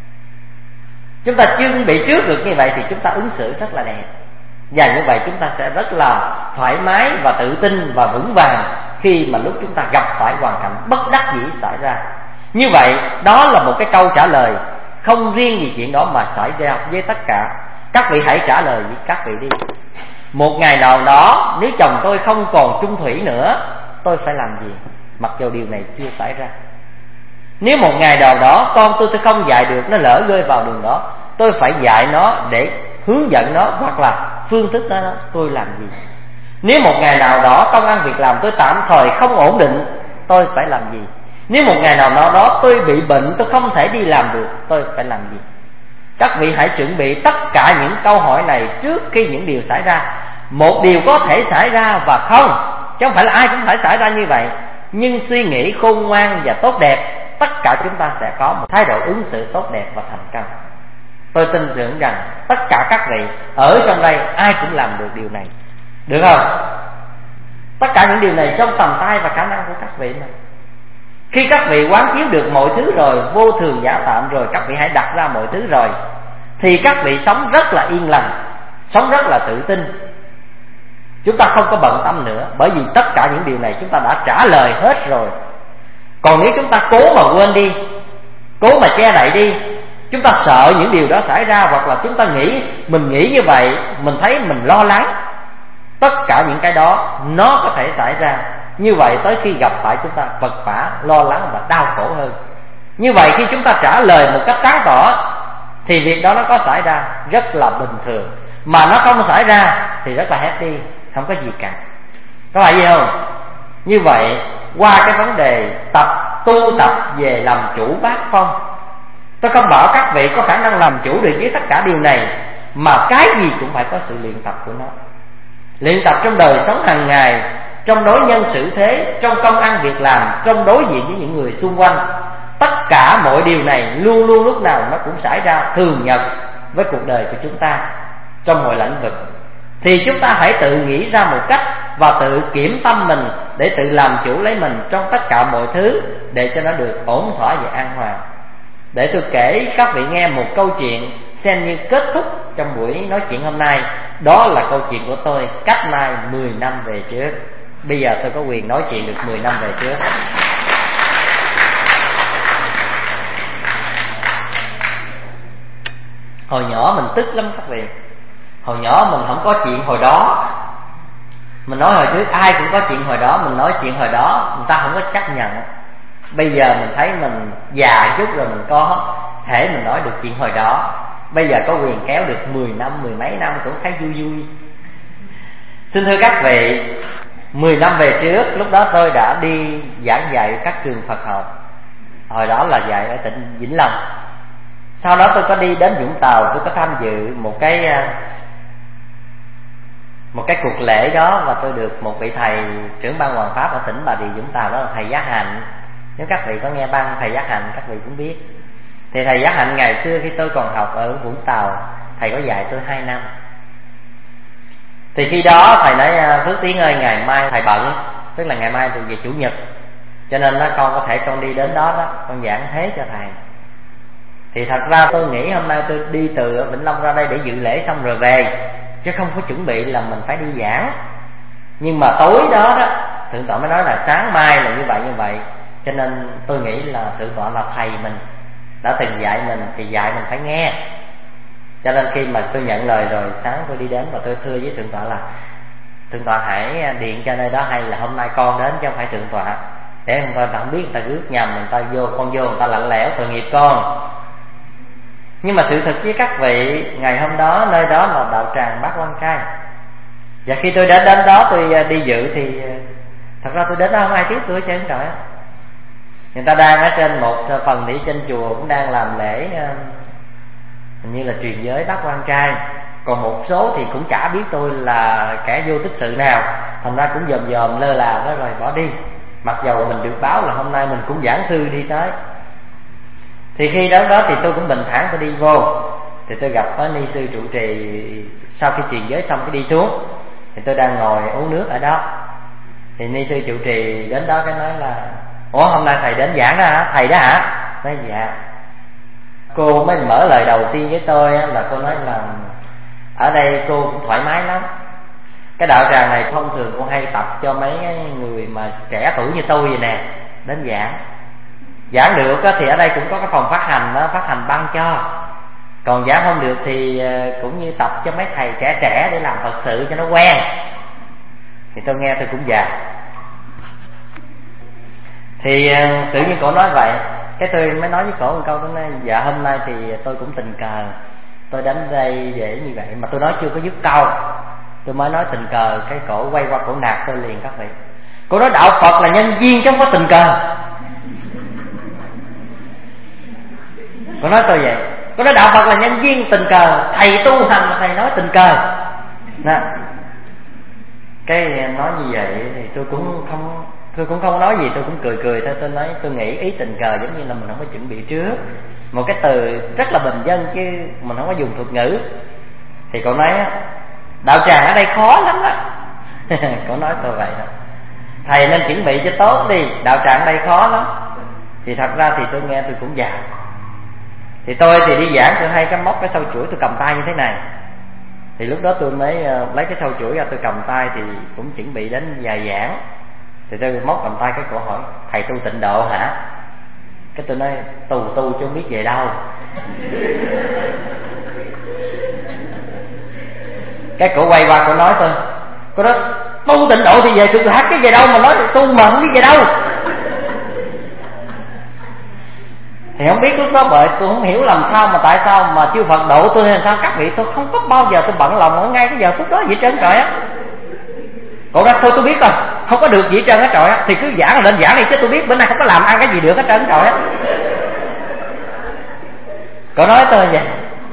Speaker 4: Chúng ta chuẩn bị trước được như vậy thì chúng ta ứng xử rất là đẹp. Và như vậy chúng ta sẽ rất là thoải mái và tự tin và vững vàng khi mà lúc chúng ta gặp phải hoàn cảnh bất đắc dĩ xảy ra. Như vậy đó là một cái câu trả lời không riêng gì chuyện đó mà xảy ra với tất cả. Các vị hãy trả lời với các vị đi. Một ngày nào đó nếu chồng tôi không còn chung thủy nữa, tôi phải làm gì mặc dù điều này chưa xảy ra? Nếu một ngày nào đó con tôi không dạy được, nó lỡ rơi vào đường đó, tôi phải dạy nó để hướng dẫn nó, hoặc là phương thức đó tôi làm gì? Nếu một ngày nào đó công ăn việc làm tôi tạm thời không ổn định, tôi phải làm gì? Nếu một ngày nào đó tôi bị bệnh, tôi không thể đi làm được, tôi phải làm gì? Các vị hãy chuẩn bị tất cả những câu hỏi này trước khi những điều xảy ra. Một điều có thể xảy ra và không, chứ không phải là ai cũng phải xảy ra như vậy. Nhưng suy nghĩ khôn ngoan và tốt đẹp, tất cả chúng ta sẽ có một thái độ ứng xử tốt đẹp và thành công. Tôi tin tưởng rằng tất cả các vị ở trong đây ai cũng làm được điều này. Được không? Tất cả những điều này trong tầm tay và khả năng của các vị mà. Khi các vị quán chiếu được mọi thứ rồi, vô thường giả tạm rồi, các vị hãy đặt ra mọi thứ rồi, thì các vị sống rất là yên lành, sống rất là tự tin. Chúng ta không có bận tâm nữa, bởi vì tất cả những điều này chúng ta đã trả lời hết rồi. Còn nếu chúng ta cố mà quên đi, cố mà che đậy đi, chúng ta sợ những điều đó xảy ra, hoặc là chúng ta nghĩ, mình nghĩ như vậy, mình thấy mình lo lắng, tất cả những cái đó nó có thể xảy ra. Như vậy tới khi gặp phải chúng ta vật vã, lo lắng và đau khổ hơn. Như vậy khi chúng ta trả lời một cách sáng tỏ thì việc đó nó có xảy ra rất là bình thường, mà nó không xảy ra thì rất là happy, không có gì cả. Có phải gì không? Như vậy qua cái vấn đề tu tập về làm chủ bát phong, tôi không bảo các vị có khả năng làm chủ được với tất cả điều này, mà cái gì cũng phải có sự luyện tập của nó. Luyện tập trong đời sống hàng ngày, trong đối nhân xử thế, trong công ăn việc làm, trong đối diện với những người xung quanh. Tất cả mọi điều này luôn luôn lúc nào nó cũng xảy ra thường nhật với cuộc đời của chúng ta trong mọi lĩnh vực. Thì chúng ta hãy tự nghĩ ra một cách và tự kiểm tâm mình để tự làm chủ lấy mình trong tất cả mọi thứ, để cho nó được ổn thỏa và an hòa. Để tôi kể các vị nghe một câu chuyện xem như kết thúc trong buổi nói chuyện hôm nay. Đó là câu chuyện của tôi cách nay 10 năm về trước. Bây giờ tôi có quyền nói chuyện được 10 năm về trước. Hồi nhỏ mình tức lắm các vị. Hồi nhỏ mình không có chuyện hồi đó. Mình nói hồi trước ai cũng có chuyện hồi đó, mình nói chuyện hồi đó người ta không có chấp nhận. Bây giờ mình thấy mình già chút rồi, mình có thể mình nói được chuyện hồi đó. Bây giờ có quyền kéo được 10 năm, 10 mấy năm cũng thấy vui vui. Xin thưa các vị, 10 năm về trước, lúc đó tôi đã đi giảng dạy các trường Phật học. Hồi đó là dạy ở tỉnh Vĩnh Long. Sau đó tôi có đi đến Vũng Tàu, tôi có tham dự một cái cuộc lễ đó, và tôi được một vị thầy trưởng ban Hoàng Pháp ở tỉnh Bà Rịa Vũng Tàu, đó là thầy Giá Hạnh. Nếu các vị có nghe ban thầy Giá Hạnh, các vị cũng biết. Thì thầy Giá Hạnh ngày xưa khi tôi còn học ở Vũng Tàu, thầy có dạy tôi 2 năm. Thì khi đó thầy nói Phước Tiến ơi, ngày mai thầy bận, tức là ngày mai tôi về Chủ nhật, cho nên con có thể con đi đến đó con giảng thế cho thầy. Thì thật ra tôi nghĩ hôm nay tôi đi từ Vĩnh Long ra đây để dự lễ xong rồi về, chứ không có chuẩn bị là mình phải đi giảng. Nhưng mà tối đó Thượng tọa mới nói là sáng mai là như vậy. Cho nên tôi nghĩ là Thượng tọa là thầy mình, đã từng dạy mình thì dạy mình phải nghe. Cho nên khi mà tôi nhận lời rồi, sáng tôi đi đến và tôi thưa với Thượng tọa là Thượng tọa hãy điện cho nơi đó, hay là hôm nay con đến chứ không phải Thượng tọa, để người ta không biết, người ta rước nhầm, người ta con vô người ta lạnh lẽo tội nghiệp con. Nhưng mà sự thật với các vị, ngày hôm đó nơi đó là đạo tràng Bát Quan Trai. Và khi tôi đã đến đó tôi đi dự thì thật ra tôi đến đó không ai tiếp tôi hết trơn trời. Người ta đang ở trên một phần đi trên chùa cũng đang làm lễ hình như là truyền giới Bát Quan Trai. Còn một số thì cũng chả biết tôi là kẻ vô tích sự nào, thành ra cũng dòm lơ là đó rồi bỏ đi. Mặc dầu mình được báo là hôm nay mình cũng giảng thư đi tới. Thì khi đó thì tôi cũng bình thản tôi đi vô. Thì tôi gặp có ni sư trụ trì, sau khi truyền giới xong cái đi xuống. Thì tôi đang ngồi uống nước ở đó. Thì ni sư trụ trì đến đó cái nói là ủa hôm nay thầy đến giảng đó hả? Thầy đó hả? Nói dạ. Cô mới mở lời đầu tiên với tôi là cô nói là ở đây cô cũng thoải mái lắm. Cái đạo tràng này thông thường cô hay tập cho mấy người mà trẻ tuổi như tôi vậy nè đến giảng được thì ở đây cũng có cái phòng phát hành đó, phát hành băng cho. Còn giảng không được thì cũng như tập cho mấy thầy trẻ để làm Phật sự cho nó quen. Thì tôi nghe tôi cũng già. Thì tự nhiên cổ nói vậy, cái tôi mới nói với cổ một câu, tôi nói dạ hôm nay thì tôi cũng tình cờ tôi đến đây để như vậy, mà tôi nói chưa có dứt câu, tôi mới nói tình cờ, cái cổ quay qua cổ nạt tôi liền các vị. Cổ nói đạo Phật là nhân duyên chứ không có tình cờ. Cổ nói tôi vậy. Cổ nói đạo Phật là nhân duyên tình cờ, thầy tu hành mà thầy nói tình cờ đó. Cái nói như vậy thì tôi cũng không nói gì, tôi cũng cười thôi. Tôi nói tôi nghĩ ý tình cờ giống như là mình không có chuẩn bị trước, một cái từ rất là bình dân chứ mình không có dùng thuật ngữ. Thì cậu nói đạo tràng ở đây khó lắm đó. Cậu nói tôi vậy đó, thầy nên chuẩn bị cho tốt đi, đạo tràng ở đây khó lắm. Thì thật ra thì tôi nghe tôi cũng già. Thì tôi thì đi giảng, tôi hay cái móc cái sâu chuỗi tôi cầm tay như thế này. Thì lúc đó tôi mới lấy cái sâu chuỗi ra tôi cầm tay, thì cũng chuẩn bị đến vài giảng. Thì tôi móc cầm tay, cái cổ hỏi thầy tu tịnh độ hả? Cái tôi nói tu chứ không biết về đâu. Cái cổ quay qua cổ nói tôi, cô nói tu tịnh độ thì về Cực Lạc cái về đâu mà nói tu mà không biết về đâu. Thì không biết lúc đó bởi tôi không hiểu làm sao mà tại sao mà chư Phật độ tôi hay sao các vị, tôi không có bao giờ tôi bận lòng ở ngay cái giờ phút đó gì trơn trời á. Cậu nói thôi tôi biết rồi, không có được gì trơn hết trời á, thì cứ giảng lên giảng đi chứ tôi biết bữa nay không có làm ăn cái gì được hết trơn trời á. Cậu nói tôi vậy.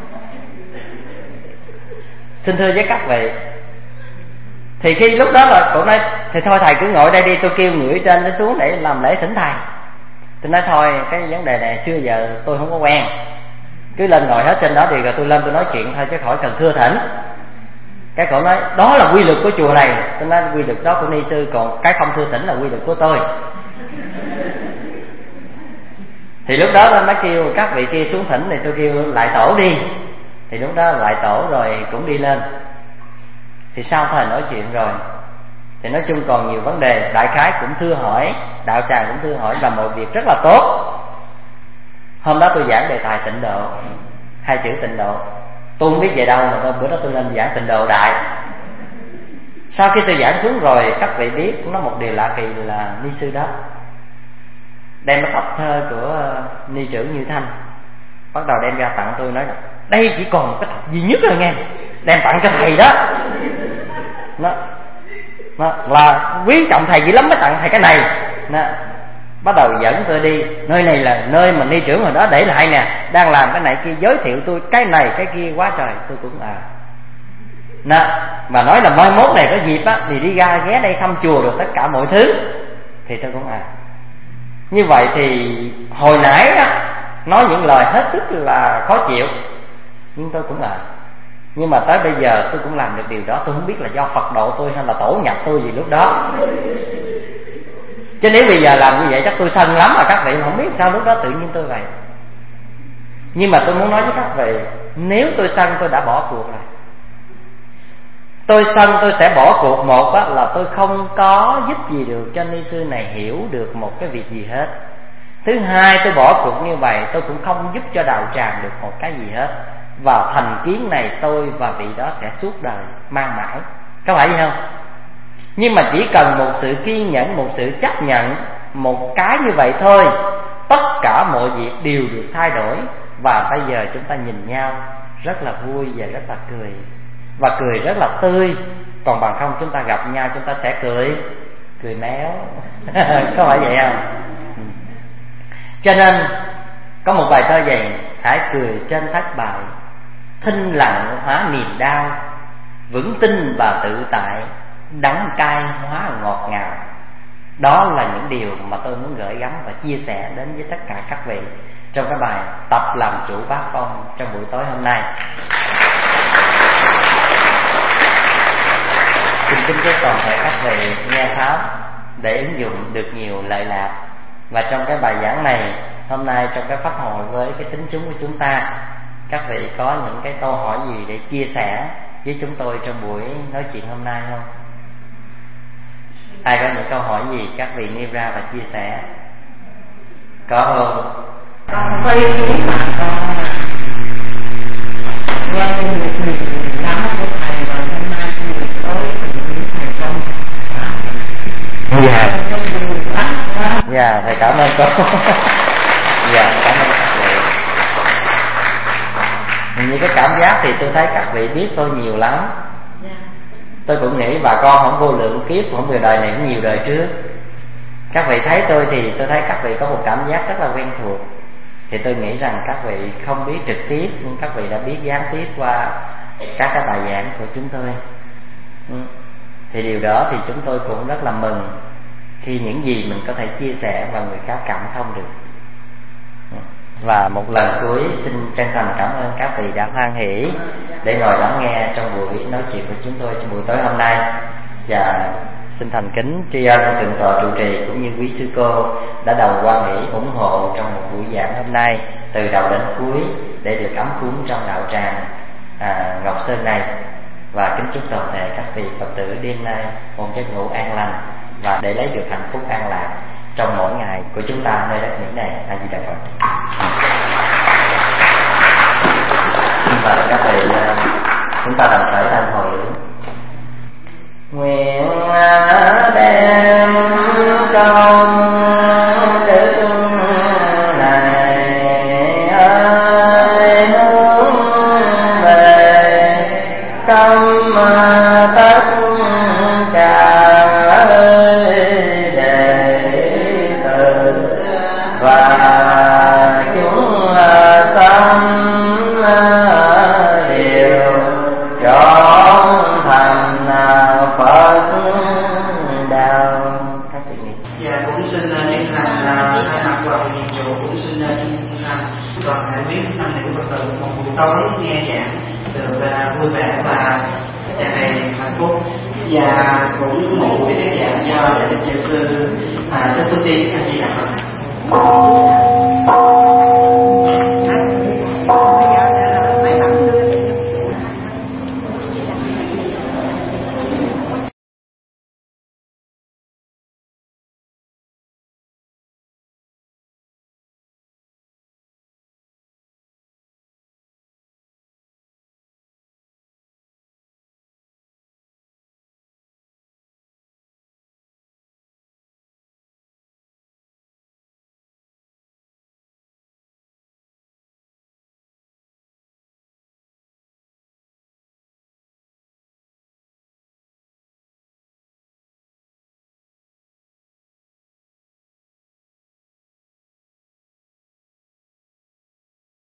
Speaker 4: Xin thưa với các vị, thì khi lúc đó là cậu nói thì thôi thầy cứ ngồi đây đi, tôi kêu người trên nó xuống để làm lễ thỉnh thầy. Tôi nói thôi cái vấn đề này xưa giờ tôi không có quen, cứ lên ngồi hết trên đó thì rồi tôi lên tôi nói chuyện thôi chứ khỏi cần thưa thỉnh. Cái cậu nói đó là quy luật của chùa này. Tôi nói quy luật đó của ni sư, còn cái không thưa thỉnh là quy luật của tôi. Thì lúc đó nó kêu các vị kia xuống thỉnh, thì tôi kêu lại tổ đi. Thì lúc đó lại tổ rồi cũng đi lên. Thì sau thời nói chuyện rồi thì nói chung còn nhiều vấn đề, đại khái cũng thưa hỏi, đạo tràng cũng thưa hỏi, là mọi việc rất là tốt. Hôm đó tôi giảng đề tài tịnh độ, 2 chữ tịnh độ. Tôi không biết về đâu mà bữa đó tôi lên giảng tịnh độ đại. Sau khi tôi giảng xuống rồi, các vị biết nó một điều lạ kỳ là ni sư đó đem cái tập thơ của ni trưởng Như Thanh, bắt đầu đem ra tặng tôi, nói là đây chỉ còn một cái tập duy nhất rồi nghe, đem tặng cho thầy đó. Nó là quý trọng thầy dữ lắm mới tặng thầy cái này. Nó bắt đầu dẫn tôi đi, nơi này là nơi mà ni trưởng hồi đó để lại nè, đang làm cái này kia, giới thiệu tôi cái này cái kia quá trời. Tôi cũng mà nói là mai mốt này có dịp á thì đi ra ghé đây thăm chùa rồi tất cả mọi thứ, thì tôi cũng như vậy. Thì hồi nãy á nói những lời hết sức là khó chịu, nhưng tôi cũng nhưng mà tới bây giờ tôi cũng làm được điều đó. Tôi không biết là do Phật độ tôi hay là tổ nhập tôi gì lúc đó, chứ nếu bây giờ làm như vậy chắc tôi sân lắm mà các vị, không biết sao lúc đó tự nhiên tôi vậy. Nhưng mà tôi muốn nói với các vị, nếu tôi sân tôi đã bỏ cuộc rồi. Tôi sân tôi sẽ bỏ cuộc. Một á, là tôi không có giúp gì được cho ni sư này hiểu được một cái việc gì hết. Thứ hai, tôi bỏ cuộc như vậy tôi cũng không giúp cho đạo tràng được một cái gì hết. Và thành kiến này tôi và vị đó sẽ suốt đời mang mãi, có phải vậy không? Nhưng mà chỉ cần một sự kiên nhẫn, một sự chấp nhận, một cái như vậy thôi, tất cả mọi việc đều được thay đổi. Và bây giờ chúng ta nhìn nhau rất là vui và rất là cười, và cười rất là tươi. Còn bằng không chúng ta gặp nhau chúng ta sẽ cười méo có phải vậy không? Cho nên có một bài thơ vậy: hãy cười trên thất bại, thinh lặng hóa niềm đau, vững tin và tự tại, đắng cay hóa ngọt ngào. Đó là những điều mà tôi muốn gửi gắm và chia sẻ đến với tất cả các vị trong cái bài tập làm chủ bát phong trong buổi tối hôm nay. Xin kính chúc toàn thể các vị nghe pháp để ứng dụng được nhiều lợi lạc. Và trong cái bài giảng này hôm nay, trong cái pháp hội với cái tính chúng của chúng ta, các vị có những cái câu hỏi gì để chia sẻ với chúng tôi trong buổi nói chuyện hôm nay không? Ai có những câu hỏi gì các vị nêu ra và chia sẻ? Có không?
Speaker 5: Con quay ý mà con nghe được nhiều lắm của thầy, và hôm nay buổi tối những thầy công
Speaker 4: dạ thầy cảm ơn cô. Dạ cảm ơn các vị. Như cái cảm giác thì tôi thấy các vị biết tôi nhiều lắm. Tôi cũng nghĩ bà con không vô lượng kiếp, không nhiều đời này cũng nhiều đời trước. Các vị thấy tôi thì tôi thấy các vị có một cảm giác rất là quen thuộc. Thì tôi nghĩ rằng các vị không biết trực tiếp, nhưng các vị đã biết gián tiếp qua các cái bài giảng của chúng tôi. Thì điều đó thì chúng tôi cũng rất là mừng khi những gì mình có thể chia sẻ và người khác cảm thông được. Và một lần cuối xin chân thành cảm ơn các vị đã hoan hỷ để ngồi lắng nghe trong buổi nói chuyện của chúng tôi trong buổi tối hôm nay. Và xin thành kính tri ân thượng tọa trụ trì cũng như quý sư cô đã đồng quan hỷ ủng hộ trong một buổi giảng hôm nay từ đầu đến cuối để được ấm cúng trong đạo tràng Ngọc Sơn này. Và kính chúc toàn thể các vị Phật tử đêm nay một giấc ngủ an lành và để lấy được hạnh phúc an lạc trong mỗi ngày của chúng ta nơi đất Mỹ này. A Di Đà Phật. Và các vị chúng ta đồng khởi thanh hồi hướng. Nguyện đem công đức này ơi hướng về tâm tất cả đệ tử và chúng tâm đều trọn thành Phật đạo.
Speaker 5: Dạ cũng xin chân thành thay mặt đoàn hiền chủ cũng xin chân thành toàn thể quý tăng ni Phật tử một buổi tối nghe giảng được vui vẻ và tràn đầy hạnh phúc. Và cũng một buổi nghe giảng do đại đức giáo sư Thích Phước Tiến A Di Đà Phật.